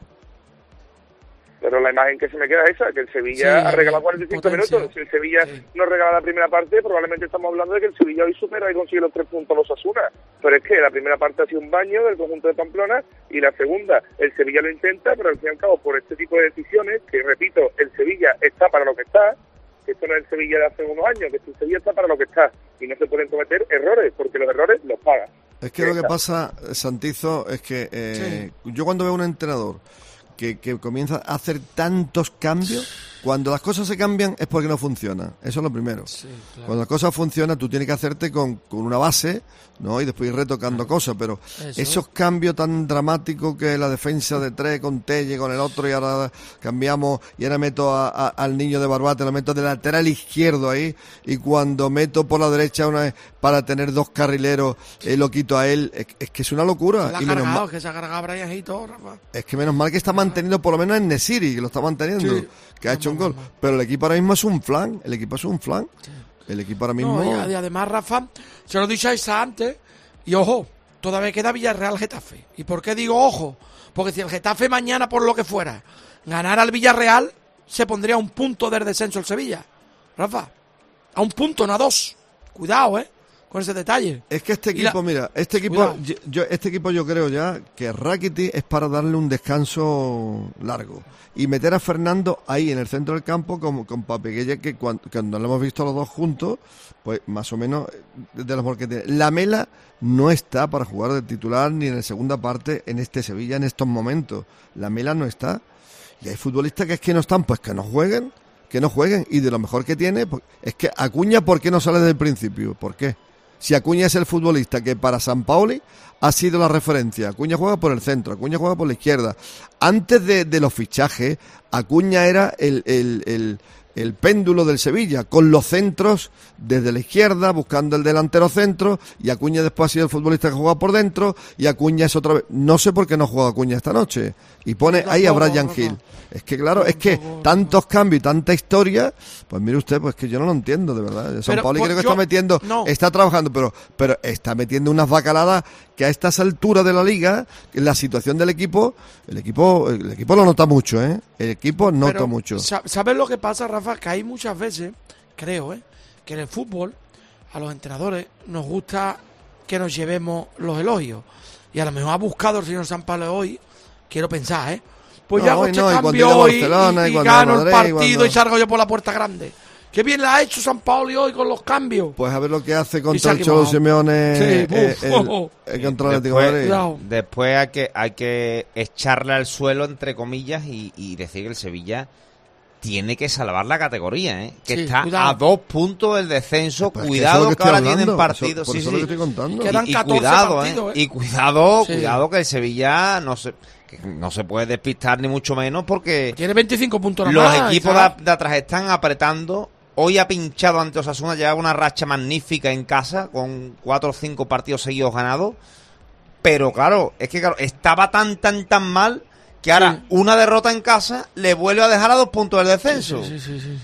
Pero la imagen que se me queda es esa, que el Sevilla ha regalado 45 minutos. Si el Sevilla no regala la primera parte, probablemente estamos hablando de que el Sevilla hoy supera y consigue los 3 puntos los Osasuna. Pero es que la primera parte ha sido un baño del conjunto de Pamplona, y la segunda, el Sevilla lo intenta, pero al fin y al cabo, por este tipo de decisiones, que repito, el Sevilla está para lo que está, que esto no es el Sevilla de hace unos años, que el Sevilla está para lo que está, y no se pueden cometer errores, porque los errores los pagan. Es que lo que pasa, Santizo, es que yo cuando veo a un entrenador que comienza a hacer tantos cambios, cuando las cosas se cambian es porque no funciona. Eso es lo primero. Sí, claro. Cuando las cosas funcionan, tú tienes que hacerte con una base, ¿no? Y después ir retocando cosas, pero esos cambios tan dramáticos, que la defensa de 3 con Telle, con el otro, y ahora cambiamos, y ahora meto al niño de Barbate, lo meto de lateral izquierdo ahí, y cuando meto por la derecha una vez para tener 2 carrileros, lo quito a él, es que es una locura. Y menos mal que se ha cargado Brian Hito, Rafa. Es que menos mal que está manteniendo por lo menos en Nesiri, que lo está manteniendo, que ha hecho un gol. Pero el equipo ahora mismo es un flan. El equipo ahora mismo. Y además, Rafa, se lo he dicho a Isa antes, y ojo, todavía queda Villarreal-Getafe. ¿Y por qué digo ojo? Porque si el Getafe mañana, por lo que fuera, ganara al Villarreal, se pondría a un punto del descenso el Sevilla. Rafa, a un punto, no a 2. Cuidado, con ese detalle. Es que este equipo, mira, este equipo yo creo ya que Rakitic es para darle un descanso largo y meter a Fernando ahí en el centro del campo con Papeguella, que cuando lo hemos visto los dos juntos, pues más o menos de lo mejor que tiene. Lamela no está para jugar de titular ni en la segunda parte en este Sevilla en estos momentos. Lamela no está. Y hay futbolistas que es que no están, pues que no jueguen. Y de lo mejor que tiene, pues, es que Acuña, ¿por qué no sale desde el principio? ¿Por qué? Si Acuña es el futbolista que para Sampaoli ha sido la referencia. Acuña juega por el centro, Acuña juega por la izquierda. Antes de los fichajes, Acuña era el péndulo del Sevilla, con los centros desde la izquierda, buscando el delantero centro, y Acuña después ha sido el futbolista que juega por dentro, y Acuña es otra vez. No sé por qué no juega Acuña esta noche. Y pone ahí a Brian Hill. Es que claro, es que tantos cambios y tanta historia, pues mire usted, pues que yo no lo entiendo, de verdad. Sampaoli creo que está trabajando, pero está metiendo unas bacaladas que a estas alturas de la liga, en la situación del equipo, el equipo lo nota mucho, El equipo nota mucho. ¿Sabes lo que pasa, Rafa? Que hay muchas veces, creo, que en el fútbol a los entrenadores nos gusta que nos llevemos los elogios. Y a lo mejor ha buscado el señor Sampaoli hoy, quiero pensar, pues ya hago este cambio hoy y gano el partido y salgo yo por la puerta grande. Qué bien la ha hecho Sampaoli hoy con los cambios. Pues a ver lo que hace contra el Cholo Simeone contra el Atlético de Madrid. Después hay que echarle al suelo, entre comillas, y decir que el Sevilla tiene que salvar la categoría, que está a 2 puntos del descenso. Pues cuidado que ahora hablando, tienen partidos. Por eso lo que estoy contando. Quedan 14 cuidado, partidos, y cuidado que el Sevilla no se puede despistar ni mucho menos, porque tiene 25 puntos los equipos de atrás están apretando. Hoy ha pinchado ante Osasuna, llevaba una racha magnífica en casa con 4 o 5 partidos seguidos ganados, pero claro, estaba tan mal que ahora una derrota en casa le vuelve a dejar a 2 puntos del descenso. Sí.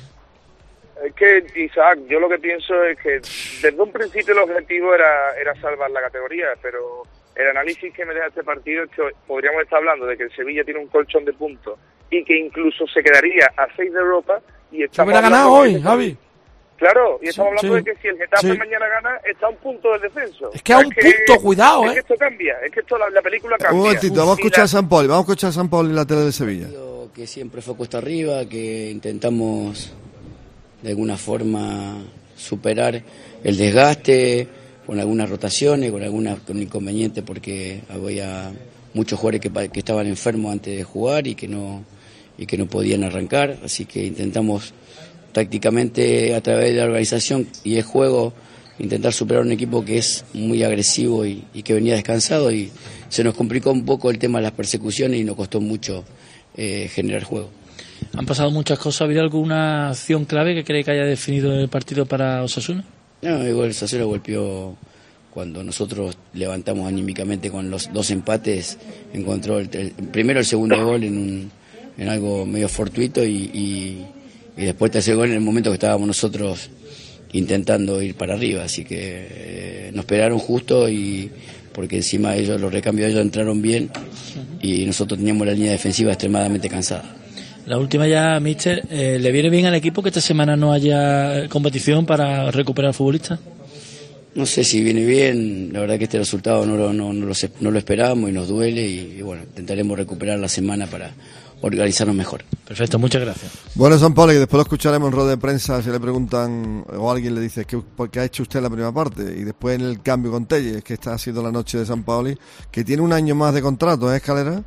Es que, Isaac, yo lo que pienso es que desde un principio el objetivo era salvar la categoría, pero el análisis que me deja este partido es que podríamos estar hablando de que el Sevilla tiene un colchón de puntos y que incluso se quedaría a 6 de Europa, y estamos hubiera ganado hoy, Javi. Claro, y estamos hablando de que si el Getafe mañana gana, está a un punto del descenso. Es que a un punto, cuidado, Es que esto cambia, es que la película cambia. Un momentito, vamos a escuchar a Sampaoli en la tele de Sevilla. Que siempre fue cuesta arriba, que intentamos de alguna forma superar el desgaste con algunas rotaciones, con inconvenientes, porque había muchos jugadores que estaban enfermos antes de jugar y que no podían arrancar, así que intentamos tácticamente a través de la organización y el juego intentar superar un equipo que es muy agresivo y que venía descansado, y se nos complicó un poco el tema de las persecuciones y nos costó mucho generar juego. Han pasado muchas cosas. ¿Ha habido alguna acción clave que cree que haya definido el partido para Osasuna? No, igual Osasuna golpeó cuando nosotros levantamos anímicamente con los 2 empates, encontró primero el segundo gol en algo medio fortuito y después el tercer gol en el momento que estábamos nosotros intentando ir para arriba, así que nos esperaron justo, y porque encima los recambios de ellos entraron bien y nosotros teníamos la línea defensiva extremadamente cansada. La última ya, míster, ¿le viene bien al equipo que esta semana no haya competición para recuperar futbolistas? No sé si viene bien, la verdad que este resultado no lo esperábamos y nos duele, y bueno, intentaremos recuperar la semana para organizarnos mejor. Perfecto, muchas gracias. Bueno, Sampaoli, que después lo escucharemos en rueda de prensa, si le preguntan o alguien le dice ¿por qué ha hecho usted la primera parte? Y después en el cambio con Telles, que esta ha sido la noche de Sampaoli, que tiene un año más de contrato, Escalera?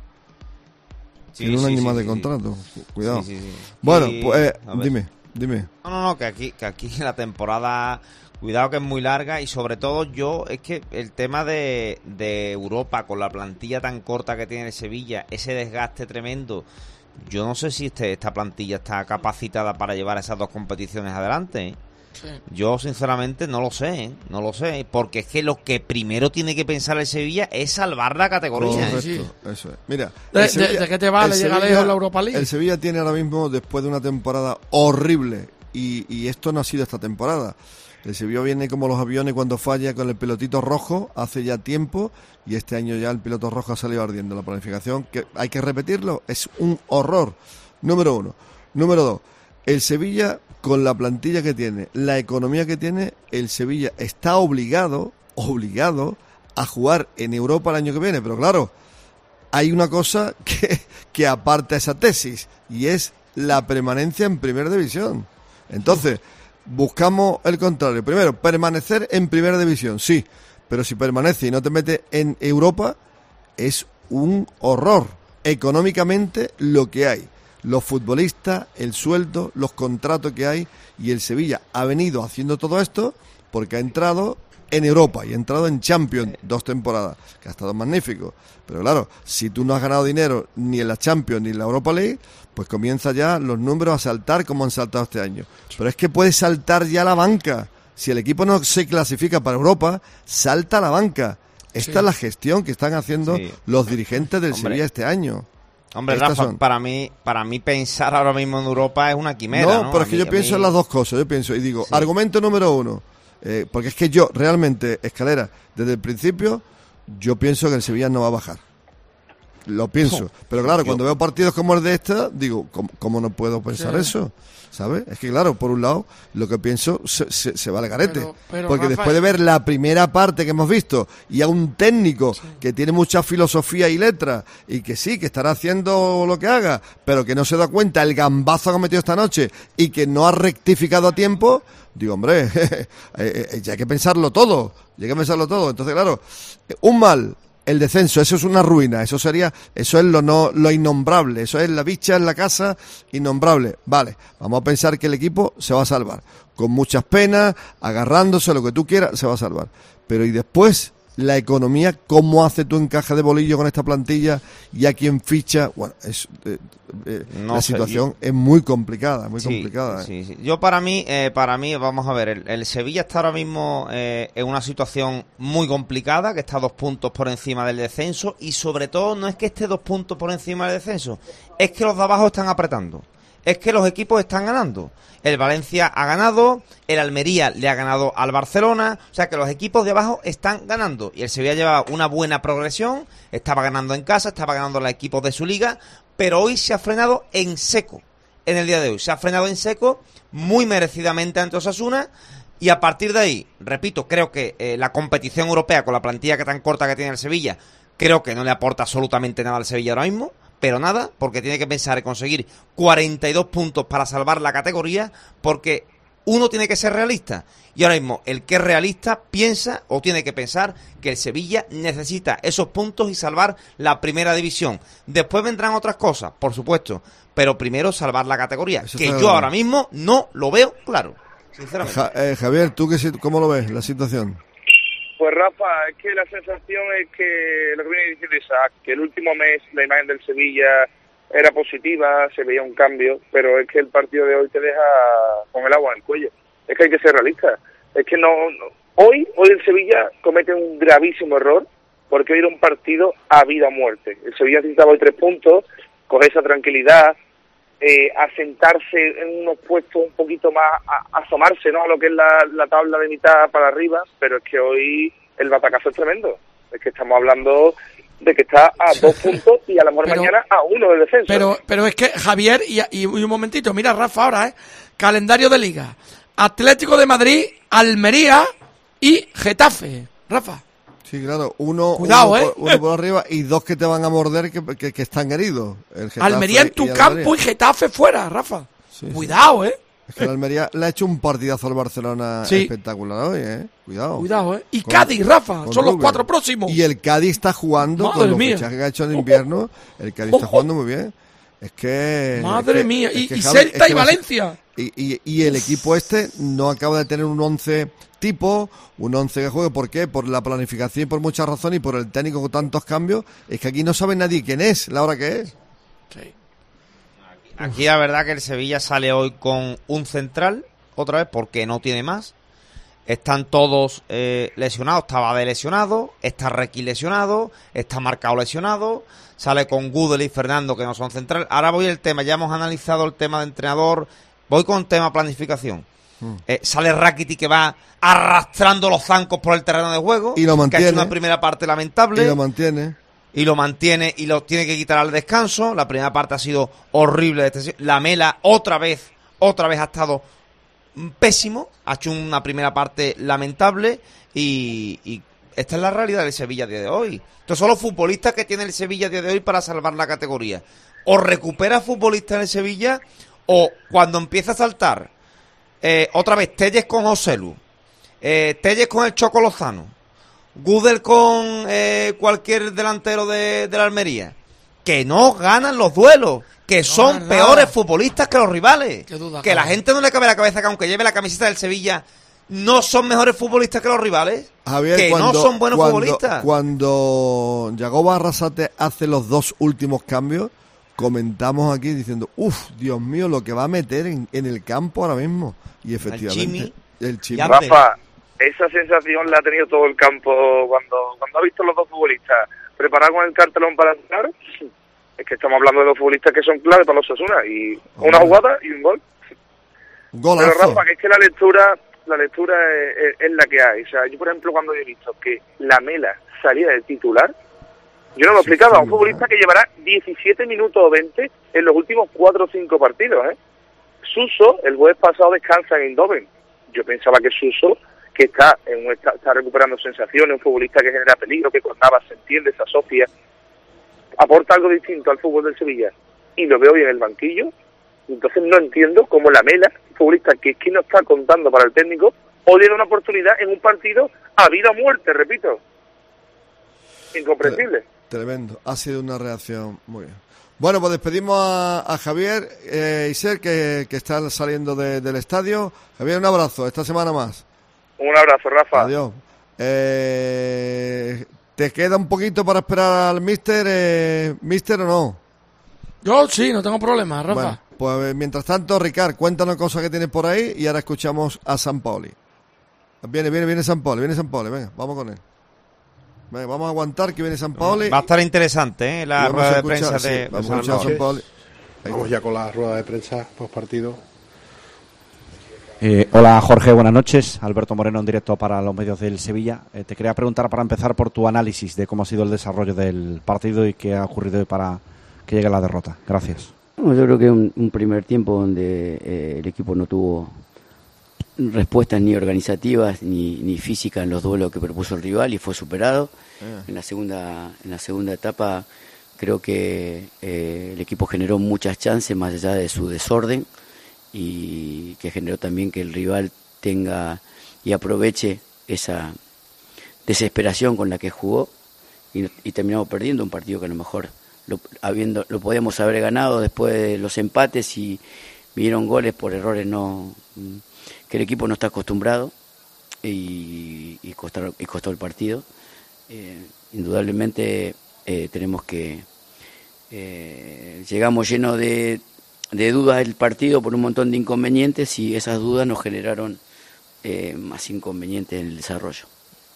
Tiene un año más de contrato. Cuidado. Sí. Bueno, pues dime. No, que aquí la temporada, cuidado que es muy larga, y sobre todo es que el tema de Europa, con la plantilla tan corta que tiene el Sevilla, ese desgaste tremendo, yo no sé si esta plantilla está capacitada para llevar esas 2 competiciones adelante. Sí. Yo sinceramente no lo sé, porque es que lo que primero tiene que pensar el Sevilla es salvar la categoría. Correcto, eso es. Mira, ¿de qué te vale llegar lejos la Europa League? El Sevilla tiene ahora mismo, después de una temporada horrible, y esto no ha sido esta temporada, El Sevilla viene como los aviones cuando falla con el pilotito rojo hace ya tiempo, y este año ya el piloto rojo ha salido ardiendo. La planificación, que hay que repetirlo, es un horror. Número 1. Número 2. El Sevilla, con la plantilla que tiene, la economía que tiene, el Sevilla está obligado a jugar en Europa el año que viene. Pero claro, hay una cosa que aparta esa tesis, y es la permanencia en Primera División. Entonces, buscamos el contrario. Primero, permanecer en Primera División, sí, pero si permanece y no te metes en Europa, es un horror. Económicamente, lo que hay, los futbolistas, el sueldo, los contratos que hay, y el Sevilla ha venido haciendo todo esto porque ha entrado en Europa y ha entrado en Champions 2 temporadas, que ha estado magnífico. Pero claro, si tú no has ganado dinero ni en la Champions ni en la Europa League, pues comienza ya los números a saltar como han saltado este año. Pero es que puede saltar ya la banca. Si el equipo no se clasifica para Europa, salta la banca. Esta es la gestión que están haciendo los dirigentes del Sevilla este año. Hombre, Rafa, para mí pensar ahora mismo en Europa es una quimera, ¿no? Pero es que yo pienso en las dos cosas. Yo pienso y digo, argumento número 1, porque es que yo realmente, Escalera, desde el principio, yo pienso que el Sevilla no va a bajar. Lo pienso. Pero claro, cuando veo partidos como el de esta, digo, ¿cómo no puedo pensar eso? ¿Sabes? Es que claro, por un lado, lo que pienso se va al garete. Pero porque Rafa, después de ver la primera parte que hemos visto, y a un técnico que tiene mucha filosofía y letra, y que sí, que estará haciendo lo que haga, pero que no se da cuenta el gambazo que ha metido esta noche, y que no ha rectificado a tiempo, digo, hombre, ya hay que pensarlo todo. Entonces, claro, un mal, el descenso, eso es una ruina, eso es lo innombrable, eso es la bicha en la casa, innombrable. Vale, vamos a pensar que el equipo se va a salvar, con muchas penas, agarrándose, lo que tú quieras, se va a salvar. Pero y después, la economía, ¿cómo hace tu encaje de bolillo con esta plantilla? Y a quién ficha, bueno, la situación es muy complicada, complicada. Sí. Yo para mí, vamos a ver, el Sevilla está ahora mismo en una situación muy complicada, que está 2 puntos por encima del descenso, y sobre todo no es que esté 2 puntos por encima del descenso, es que los de abajo están apretando, es que los equipos están ganando. El Valencia ha ganado, el Almería le ha ganado al Barcelona, o sea que los equipos de abajo están ganando, y el Sevilla lleva una buena progresión, estaba ganando en casa, estaba ganando los equipos de su liga, pero hoy se ha frenado en seco, en el día de hoy, se ha frenado en seco, muy merecidamente ante Osasuna, y a partir de ahí, repito, creo que la competición europea con la plantilla que tan corta que tiene el Sevilla, creo que no le aporta absolutamente nada al Sevilla ahora mismo, pero nada, porque tiene que pensar en conseguir 42 puntos para salvar la categoría, porque uno tiene que ser realista, y ahora mismo el que es realista piensa o tiene que pensar que el Sevilla necesita esos puntos y salvar la Primera División. Después vendrán otras cosas, por supuesto, pero primero salvar la categoría, eso que yo ahora mismo no lo veo claro, sinceramente. Javier, ¿tú cómo lo ves la situación? Pues Rafa, es que la sensación es que, lo que viene diciendo Isaac, que el último mes la imagen del Sevilla era positiva, se veía un cambio, pero es que el partido de hoy te deja con el agua en el cuello. Es que hay que ser realista. Es que hoy el Sevilla comete un gravísimo error, porque hoy era un partido a vida o muerte. El Sevilla necesitaba hoy 3 puntos, coger esa tranquilidad, asentarse en unos puestos un poquito más, asomarse, ¿no?, a lo que es la tabla de mitad para arriba, pero es que hoy el batacazo es tremendo. Es que estamos hablando de que está a 2 puntos y a lo mejor mañana a 1 del descenso. Pero es que, Javier, y un momentito, mira, Rafa, ahora, calendario de liga: Atlético de Madrid, Almería y Getafe, Rafa. Sí, claro, uno por arriba y 2 que te van a morder que están heridos. Almería en tu campo y Getafe fuera, Rafa. Sí, cuidado, Es que el Almería le ha hecho un partidazo al Barcelona espectacular hoy, Cuidado, Y Cádiz, Rafa, son los 4 próximos. Y el Cádiz está jugando, con los fichajes que ha hecho en invierno, el Cádiz está jugando muy bien. Es que... Madre mía, y Celta y Valencia. Y el equipo este no acaba de tener un 11 tipo, un 11 que juegue. ¿Por qué? Por la planificación y por muchas razones, y por el técnico con tantos cambios. Es que aquí no sabe nadie quién es, la hora que es. Sí. Aquí la verdad que el Sevilla sale hoy con un central, otra vez, porque no tiene más. Están todos lesionados. Está Bade lesionado, está Requi lesionado, está Marcao lesionado, sale con Gudel y Fernando, que no son centrales. Ahora voy al tema, ya hemos analizado el tema de entrenador, voy con el tema planificación. Sale Rakitic, que va arrastrando los zancos por el terreno de juego. Y lo mantiene. Que ha hecho una primera parte lamentable. Y lo mantiene. Y lo tiene que quitar al descanso. La primera parte ha sido horrible. Lamela otra vez ha estado pésimo. Ha hecho una primera parte lamentable. Y esta es la realidad del Sevilla a día de hoy. Estos son los futbolistas que tiene el Sevilla a día de hoy para salvar la categoría. O recupera futbolistas en el Sevilla, o cuando empieza a saltar otra vez Telles con Joselu, Telles con el Choco Lozano, Gudel con cualquier delantero de la Almería, que no ganan los duelos, que son peores futbolistas que los rivales, que la gente no le cabe la cabeza que aunque lleve la camiseta del Sevilla no son mejores futbolistas que los rivales, Javier, que no son buenos futbolistas. Cuando Yagoba Arrasate hace los 2 últimos cambios, comentamos aquí diciendo, Dios mío, lo que va a meter en el campo ahora mismo. Y efectivamente, el Chimi. Rafa, esa sensación la ha tenido todo el campo cuando ha visto los dos futbolistas preparados con el cartelón para entrar. Es que estamos hablando de dos futbolistas que son clave para los Osasuna, y una jugada y un gol. Golazo. Pero Rafa, que es que la lectura es la que hay. O sea, yo por ejemplo cuando he visto que Lamela salía del titular, yo no lo he explicado a un futbolista que llevará 17 minutos o 20 en los últimos 4 o 5 partidos, Suso, el jueves pasado descansa en Eindhoven. Yo pensaba que Suso, que está recuperando sensaciones, un futbolista que genera peligro, que con Navas se entiende, se asocia, aporta algo distinto al fútbol del Sevilla, y lo veo hoy en el banquillo. Entonces no entiendo cómo Lamela, futbolista que no está contando para el técnico, hoy tiene una oportunidad en un partido a vida o muerte, repito. Incomprensible. Tremendo, ha sido una reacción muy bien. Bueno, pues despedimos a Javier Iser, que está saliendo del estadio. Javier, un abrazo, esta semana más. Un abrazo, Rafa. Adiós. ¿Te queda un poquito para esperar al mister o no? Yo sí, no tengo problema, Rafa. Bueno, pues mientras tanto, Ricard, cuéntanos cosas que tienes por ahí y ahora escuchamos a Sampaoli. Viene Sampaoli, venga, vamos con él. Venga, vamos a aguantar que viene Sampaoli. Va a estar interesante, la rueda de prensa de Sampaoli. Vamos ya con la rueda de prensa post partido. Hola Jorge, buenas noches. Alberto Moreno en directo para los medios del Sevilla. Te quería preguntar para empezar por tu análisis de cómo ha sido el desarrollo del partido y qué ha ocurrido hoy para que llegue la derrota. Gracias. Yo creo que un primer tiempo donde el equipo no tuvo respuestas ni organizativas ni físicas en los duelos que propuso el rival y fue superado. En la segunda etapa creo que el equipo generó muchas chances más allá de su desorden, y que generó también que el rival tenga y aproveche esa desesperación con la que jugó, y terminamos perdiendo un partido que a lo mejor lo podíamos haber ganado después de los empates, y vinieron goles por errores que el equipo no está acostumbrado, y costó el partido. Indudablemente tenemos que llegamos llenos de dudas del partido por un montón de inconvenientes, y esas dudas nos generaron más inconvenientes en el desarrollo.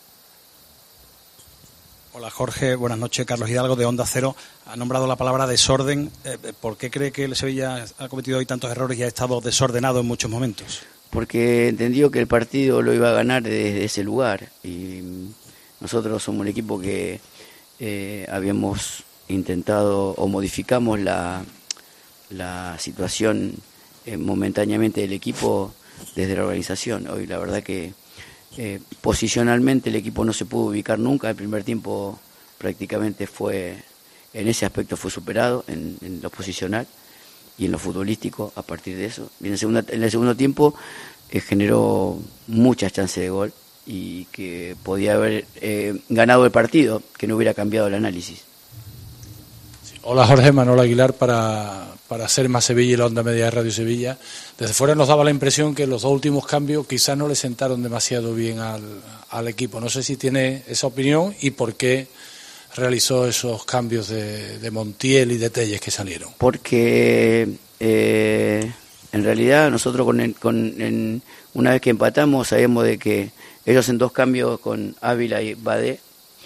Hola Jorge, buenas noches. Carlos Hidalgo de Onda Cero. Ha nombrado la palabra desorden. ¿Por qué cree que el Sevilla ha cometido hoy tantos errores y ha estado desordenado en muchos momentos? Porque entendió que el partido lo iba a ganar desde ese lugar, y nosotros somos un equipo que habíamos intentado o modificamos la situación momentáneamente del equipo desde la organización. Hoy la verdad que posicionalmente el equipo no se pudo ubicar nunca. El primer tiempo prácticamente en ese aspecto fue superado en lo posicional y en lo futbolístico. A partir de eso, en el segundo tiempo generó muchas chances de gol, y que podía haber ganado el partido, que no hubiera cambiado el análisis. Hola Jorge, Manuel Aguilar para Ser Más Sevilla y la Onda Media de Radio Sevilla. Desde fuera nos daba la impresión que los dos últimos cambios quizás no le sentaron demasiado bien al equipo. No sé si tiene esa opinión y por qué realizó esos cambios de Montiel y de Telles que salieron. Porque en realidad nosotros una vez que empatamos sabíamos de que ellos en 2 cambios con Ávila y Abde,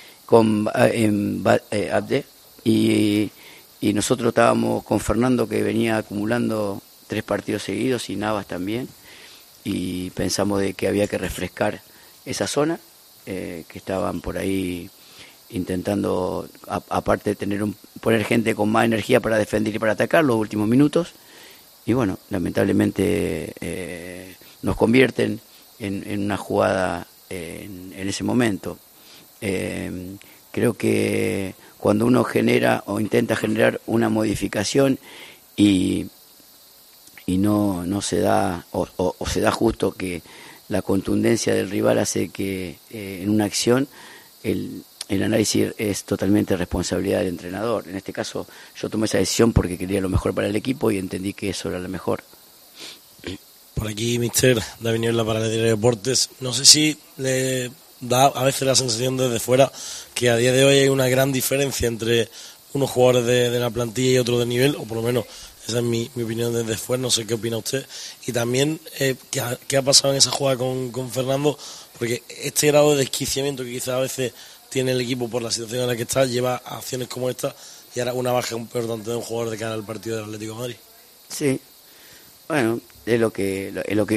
y nosotros estábamos con Fernando, que venía acumulando 3 partidos seguidos, y Navas también, y pensamos de que había que refrescar esa zona, que estaban por ahí intentando, aparte de poner gente con más energía para defender y para atacar los últimos minutos, y bueno, lamentablemente nos convierten en una jugada en ese momento. Creo que cuando uno genera o intenta generar una modificación y no se da, o se da justo que la contundencia del rival hace que en una acción el análisis es totalmente responsabilidad del entrenador. En este caso yo tomé esa decisión porque quería lo mejor para el equipo y entendí que eso era lo mejor. Por aquí, mister David Niebla para el Diario de Deportes. No sé si le da a veces la sensación desde fuera que a día de hoy hay una gran diferencia entre unos jugadores de la plantilla y otros de nivel, o por lo menos esa es mi opinión desde fuera, no sé qué opina usted. Y también, ¿qué ha pasado en esa jugada con Fernando? Porque este grado de desquiciamiento que quizás a veces tiene el equipo por la situación en la que está, lleva a acciones como esta y ahora una baja importante de un jugador de cara al partido del Atlético de Madrid. Sí, bueno, es lo que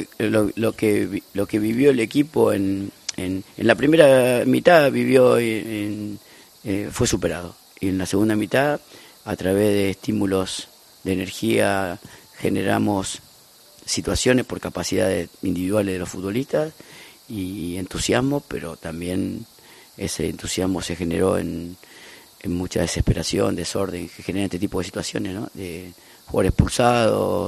vivió el equipo en la primera mitad fue superado, y en la segunda mitad, a través de estímulos de energía, generamos situaciones por capacidades individuales de los futbolistas y entusiasmo, pero también ese entusiasmo se generó en mucha desesperación, desorden, que genera este tipo de situaciones, ¿no? De jugadores expulsados,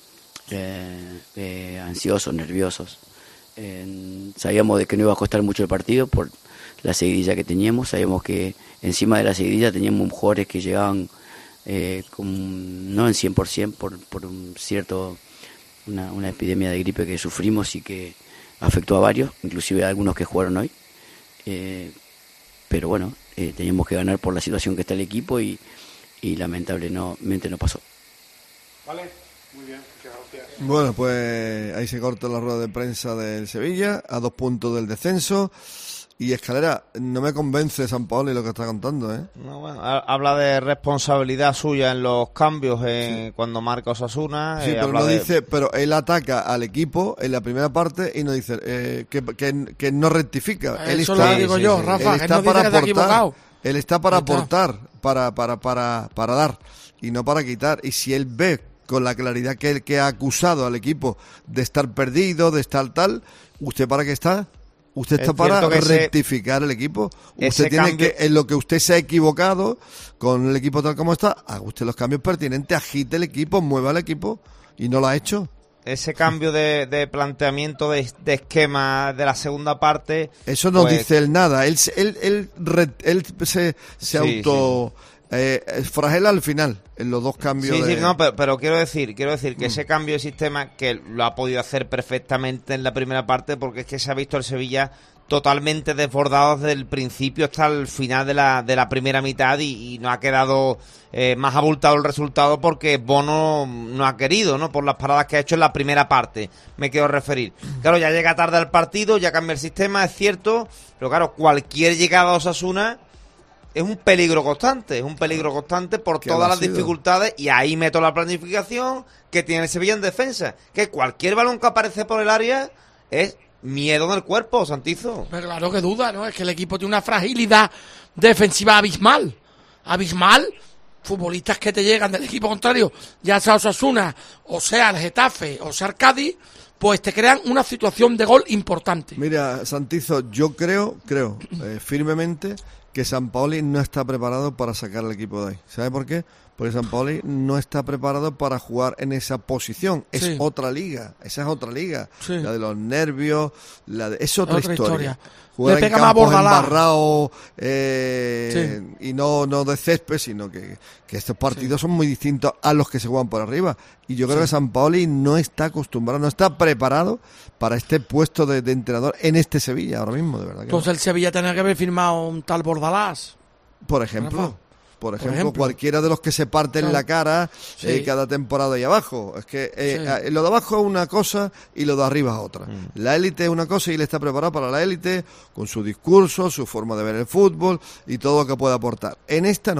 ansiosos, nerviosos. Sabíamos de que no iba a costar mucho el partido por la seguidilla que teníamos. Sabíamos que encima de la seguidilla teníamos jugadores que llegaban no en 100% por una epidemia de gripe que sufrimos y que afectó a varios, inclusive a algunos que jugaron hoy. Pero bueno, teníamos que ganar por la situación que está el equipo y lamentablemente no pasó. Vale, muy bien, muchas gracias. Bueno, pues ahí se corta la rueda de prensa del Sevilla, a 2 puntos del descenso. Y Escalera, no me convence Sampaoli lo que está contando, ¿eh? No, bueno, habla de responsabilidad suya en los cambios cuando marca Osasuna. Sí, pero no dice, pero él ataca al equipo en la primera parte y no dice que no rectifica. Él eso está, lo digo yo, Rafa, él está él no para dice que está aportar. equivocado. Él está para aportar, para dar y no para quitar. Y si él ve con la claridad que ha acusado al equipo de estar perdido, de estar tal, ¿usted para qué está? Usted está para rectificar el equipo. Usted tiene que, en lo que usted se ha equivocado con el equipo tal como está, haga usted los cambios pertinentes, agite el equipo, mueva el equipo, y no lo ha hecho. Ese cambio de planteamiento de esquema de la segunda parte. Eso no dice él nada. Él se fragela al final en los dos cambios. Sí, no, pero quiero decir que ese cambio de sistema que lo ha podido hacer perfectamente en la primera parte, porque es que se ha visto el Sevilla totalmente desbordado desde el principio hasta el final de la primera mitad y no ha quedado más abultado el resultado porque Bono no ha querido, ¿no? Por las paradas que ha hecho en la primera parte, me quiero referir. Claro, ya llega tarde al partido, ya cambia el sistema, es cierto, pero claro, cualquier llegada a Osasuna es un peligro constante por todas las dificultades, y ahí meto la planificación que tiene el Sevilla en defensa, que cualquier balón que aparece por el área es miedo en el cuerpo, Santizo. Pero claro que duda, ¿no? Es que el equipo tiene una fragilidad defensiva abismal, futbolistas que te llegan del equipo contrario, ya sea Osasuna, o sea el Getafe, o sea el Cádiz, pues te crean una situación de gol importante. Mira, Santizo, yo creo firmemente que Sampaoli no está preparado para sacar al equipo de ahí. ¿Sabe por qué? Porque Sampaoli no está preparado para jugar en esa posición. Es otra liga. Esa es otra liga. Sí. La de los nervios, es otra historia. Jugar en campos embarrados y no de césped, sino que estos partidos son muy distintos a los que se juegan por arriba. Y yo creo que Sampaoli no está acostumbrado, no está preparado para este puesto de entrenador en este Sevilla ahora mismo, de verdad. Entonces el Sevilla tenía que haber firmado un tal Bordalás. Por ejemplo, cualquiera de los que se parten la cara cada temporada ahí abajo. Es que lo de abajo es una cosa y lo de arriba es otra. La élite es una cosa y él está preparado para la élite con su discurso, su forma de ver el fútbol y todo lo que puede aportar. En esta no,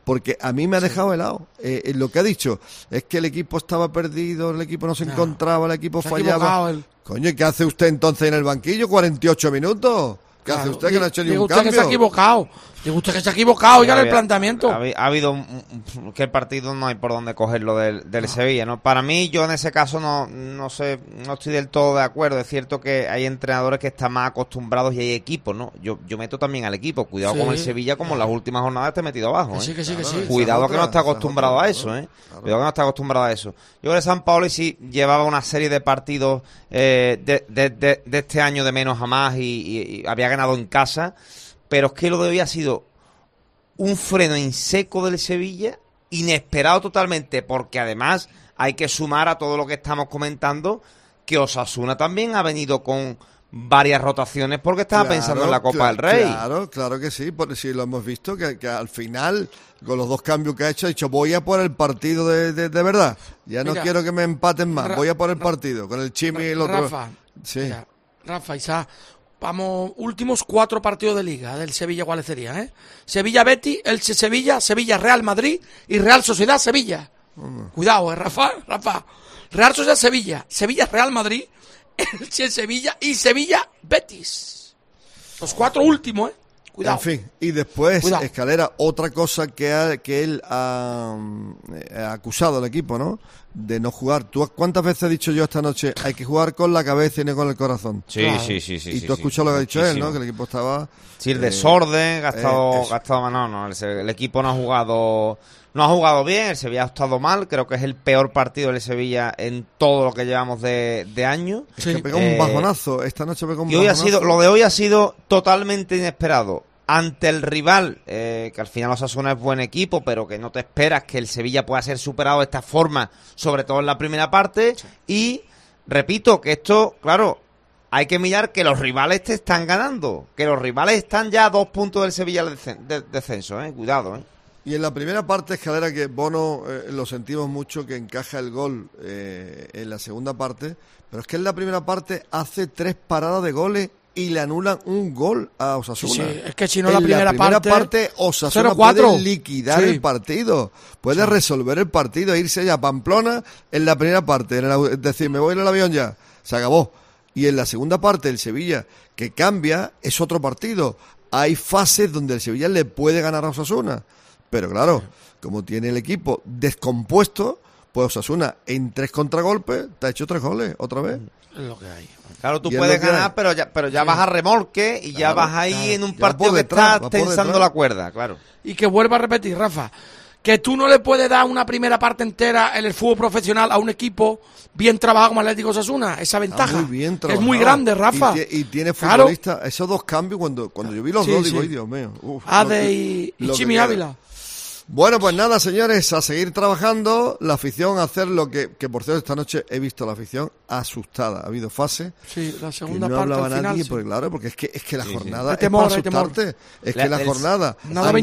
porque a mí me ha dejado helado. Lo que ha dicho es que el equipo estaba perdido, el equipo no se encontraba, el equipo fallaba. Coño, ¿y qué hace usted entonces en el banquillo 48 minutos? ¿Qué hace usted que no ha hecho ni un cambio? Que se ha equivocado. Digo usted que se ha equivocado, oiga, el planteamiento. Ha habido que el partido no hay por dónde cogerlo del Sevilla, ¿no? Para mí, yo en ese caso no sé, no estoy del todo de acuerdo. Es cierto que hay entrenadores que están más acostumbrados y hay equipos, ¿no? Yo meto también al equipo. Cuidado con el Sevilla, como en las últimas jornadas te he metido abajo, ¿eh? Que sí. Cuidado que no está acostumbrado a eso, ¿eh? Cuidado que no está acostumbrado a eso. Yo creo que San Paolo sí llevaba una serie de partidos de este año de menos a más y había ganado en casa. Pero es que lo de hoy ha sido un freno en seco del Sevilla, inesperado totalmente, porque además hay que sumar a todo lo que estamos comentando que Osasuna también ha venido con varias rotaciones porque estaba pensando en la Copa del Rey. Claro que sí, porque sí lo hemos visto, que al final, con los dos cambios que ha dicho, voy a por el partido de verdad. Ya no quiero que me empaten más, voy a por el partido, con el Chimi y el otro. Rafa, Isa, vamos, últimos 4 partidos de Liga del Sevilla, ¿cuáles serían? Sevilla-Betis, Elche Sevilla, Sevilla-Real Madrid y Real Sociedad Sevilla. Cuidado, Rafa. Real Sociedad Sevilla, Sevilla-Real Madrid, Elche Sevilla y Sevilla-Betis. Los 4 últimos, Cuidado. En fin, y después, Escalera, otra cosa que él ha acusado al equipo, ¿no? De no jugar. ¿Tú cuántas veces he dicho yo esta noche? Hay que jugar con la cabeza y no con el corazón. Sí. Y tú has escuchado lo que ha dicho él, ¿no? Que el equipo estaba... Sí, el desorden, gastado. No, el equipo no ha jugado bien, el Sevilla ha estado mal, creo que es el peor partido del Sevilla en todo lo que llevamos de año. Es que pegó un bajonazo, esta noche pegó un bajonazo. Lo de hoy ha sido totalmente inesperado. Ante el rival, que al final Osasuna es buen equipo, pero que no te esperas que el Sevilla pueda ser superado de esta forma, sobre todo en la primera parte. Sí. Y, repito, que esto, claro, hay que mirar que los rivales te están ganando, que los rivales están ya a 2 puntos del Sevilla de descenso, cuidado, Y en la primera parte, Escalera, que Bono lo sentimos mucho, que encaja el gol en la segunda parte, pero es que en la primera parte hace 3 paradas de goles y le anulan un gol a Osasuna. Sí, es que si no la primera parte Osasuna 0-4. Puede liquidar el partido, puede resolver el partido, irse ya a Pamplona en la primera parte, es decir, me voy en el avión ya, se acabó. Y en la segunda parte el Sevilla, que cambia, es otro partido. Hay fases donde el Sevilla le puede ganar a Osasuna, pero claro, como tiene el equipo descompuesto, pues Osasuna en 3 contragolpes te ha hecho 3 goles otra vez. Es lo que hay. Claro, tú puedes ganar, pero ya vas a remolque y ya vas ahí en un partido que estás tensando la cuerda, claro. Y que vuelva a repetir, Rafa, que tú no le puedes dar una primera parte entera en el fútbol profesional a un equipo bien trabajado como Atlético Osasuna, esa ventaja, muy bien que es muy grande, Rafa. Y tiene futbolistas, esos 2 cambios, cuando yo vi los dos, digo, ay Dios mío. Ade y Chimi Ávila. Bueno, pues nada, señores, a seguir trabajando, la afición a hacer lo que por cierto, esta noche he visto a la afición asustada. Ha habido fase. Sí, la segunda que no parte hablaba al final, nadie, sí. porque claro, porque es que la jornada temor, es para asustarte. Es que la jornada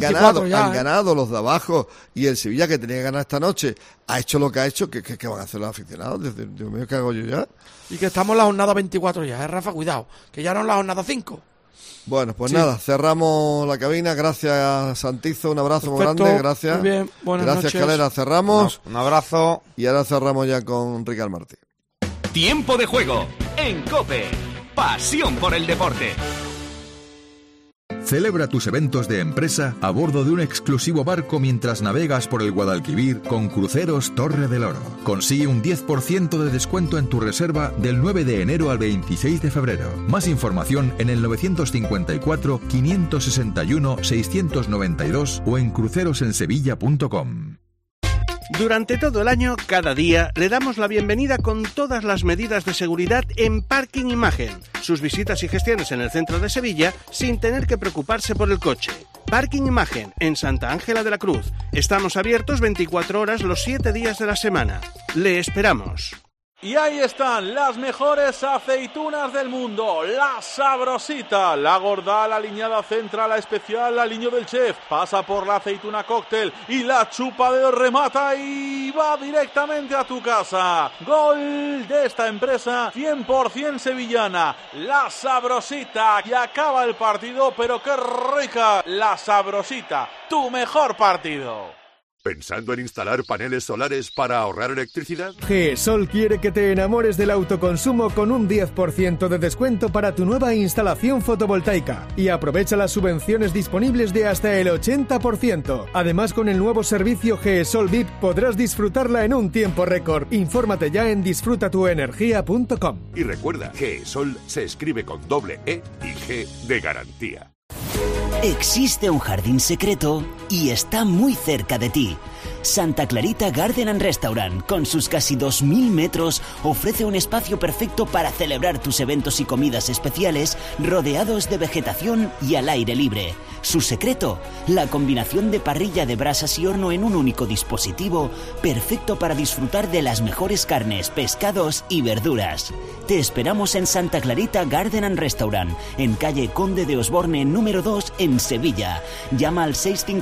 han ganado los de abajo y el Sevilla, que tenía que ganar esta noche, ha hecho lo que ha hecho. ¿Qué van a hacer los aficionados? Dios mío, ¿qué hago yo ya? Y que estamos en la jornada 24 ya, Rafa, cuidado, que ya no es la jornada 5. Bueno, pues nada, cerramos la cabina. Gracias, Santizo, un abrazo muy grande. Gracias. Muy bien, buenas gracias, noches. Escalera, cerramos. Un abrazo. Y ahora cerramos ya con Ricard Martí. Tiempo de juego en COPE. Pasión por el deporte. Celebra tus eventos de empresa a bordo de un exclusivo barco mientras navegas por el Guadalquivir con Cruceros Torre del Oro. Consigue un 10% de descuento en tu reserva del 9 de enero al 26 de febrero. Más información en el 954-561-692 o en crucerosensevilla.com. Durante todo el año, cada día, le damos la bienvenida con todas las medidas de seguridad en Parking Imagen. Sus visitas y gestiones en el centro de Sevilla sin tener que preocuparse por el coche. Parking Imagen, en Santa Ángela de la Cruz. Estamos abiertos 24 horas los 7 días de la semana. Le esperamos. Y ahí están las mejores aceitunas del mundo, la Sabrosita, la gorda, la aliñada central, la especial, la aliño del chef, pasa por la aceituna cóctel y la chupa de remata y va directamente a tu casa. Gol de esta empresa 100% sevillana, la Sabrosita, y acaba el partido, pero qué rica, la Sabrosita, tu mejor partido. ¿Pensando en instalar paneles solares para ahorrar electricidad? GESOL quiere que te enamores del autoconsumo con un 10% de descuento para tu nueva instalación fotovoltaica y aprovecha las subvenciones disponibles de hasta el 80%. Además, con el nuevo servicio GESOL VIP podrás disfrutarla en un tiempo récord. Infórmate ya en disfrutatuenergia.com. Y recuerda, GESOL se escribe con doble E y G de garantía. Existe un jardín secreto y está muy cerca de ti. Santa Clarita Garden and Restaurant, con sus casi 2.000 metros, ofrece un espacio perfecto para celebrar tus eventos y comidas especiales rodeados de vegetación y al aire libre. Su secreto, la combinación de parrilla de brasas y horno en un único dispositivo, perfecto para disfrutar de las mejores carnes, pescados y verduras. Te esperamos en Santa Clarita Garden and Restaurant, en calle Conde de Osborne número 2 en Sevilla. Llama al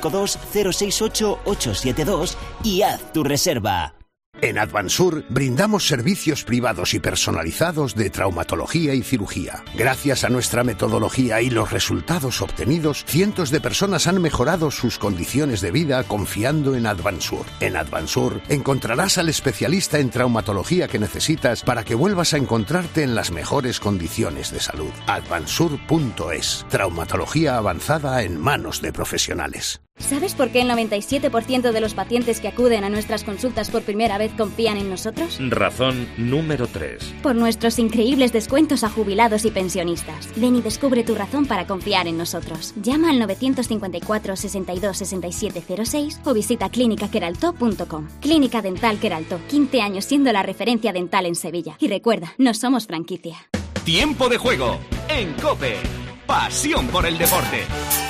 652-068-872 y haz tu reserva. En Advansur brindamos servicios privados y personalizados de traumatología y cirugía. Gracias a nuestra metodología y los resultados obtenidos, cientos de personas han mejorado sus condiciones de vida confiando en Advansur. En Advansur encontrarás al especialista en traumatología que necesitas para que vuelvas a encontrarte en las mejores condiciones de salud. Advansur.es. Traumatología avanzada en manos de profesionales. ¿Sabes por qué el 97% de los pacientes que acuden a nuestras consultas por primera vez confían en nosotros? Razón número 3. Por nuestros increíbles descuentos a jubilados y pensionistas. Ven y descubre tu razón para confiar en nosotros. Llama al 954 62 67 06 o visita clinicaqueraltó.com. Clínica Dental Queraltó, 15 años siendo la referencia dental en Sevilla. Y recuerda, no somos franquicia. Tiempo de juego en COPE. Pasión por el deporte.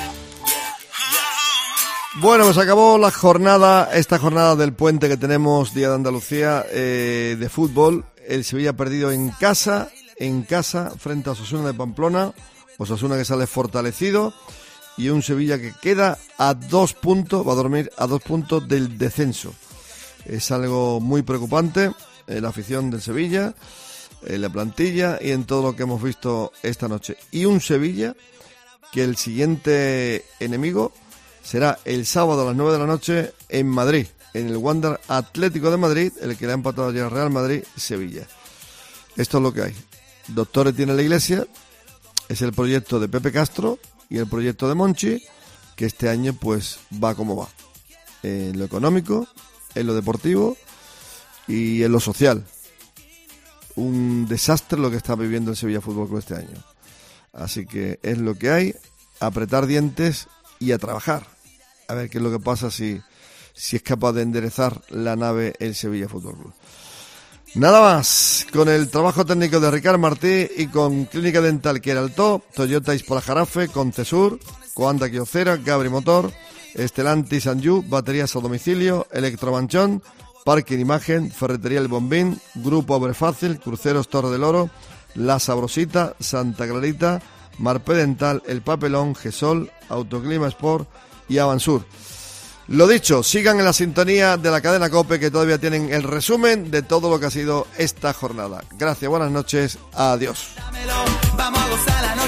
Bueno, pues acabó la jornada, esta jornada del puente que tenemos, Día de Andalucía, de fútbol. El Sevilla ha perdido en casa, frente a Osasuna de Pamplona. Osasuna que sale fortalecido. Y un Sevilla que queda a 2 puntos, va a dormir a 2 puntos del descenso. Es algo muy preocupante en la afición del Sevilla, en la plantilla y en todo lo que hemos visto esta noche. Y un Sevilla que el siguiente enemigo será el sábado a las 9 de la noche en Madrid, en el Wander Atlético de Madrid, el que le ha empatado ayer al Real Madrid-Sevilla. Esto es lo que hay. Doctores tiene la Iglesia, es el proyecto de Pepe Castro y el proyecto de Monchi, que este año pues va como va. En lo económico, en lo deportivo y en lo social. Un desastre lo que está viviendo el Sevilla Fútbol Club este año. Así que es lo que hay, apretar dientes y a trabajar. A ver qué es lo que pasa si es capaz de enderezar la nave el Sevilla Fútbol Club. Nada más, con el trabajo técnico de Ricard Martí y con Clínica Dental Queraltó, Toyota Ispola Jarafe, Concesur, Coanda Quiocera, Gabri Motor, Estelantis Anju, baterías a domicilio, Electromanchón, Parking Imagen, Ferretería El Bombín, Grupo Obrefácil, Cruceros Torre del Oro, La Sabrosita, Santa Clarita, Marpe Dental, El Papelón, GESOL, Autoclima Sport y Avansur. Lo dicho, sigan en la sintonía de la cadena COPE, que todavía tienen el resumen de todo lo que ha sido esta jornada. Gracias, buenas noches, adiós. Vamos a gozar la noche.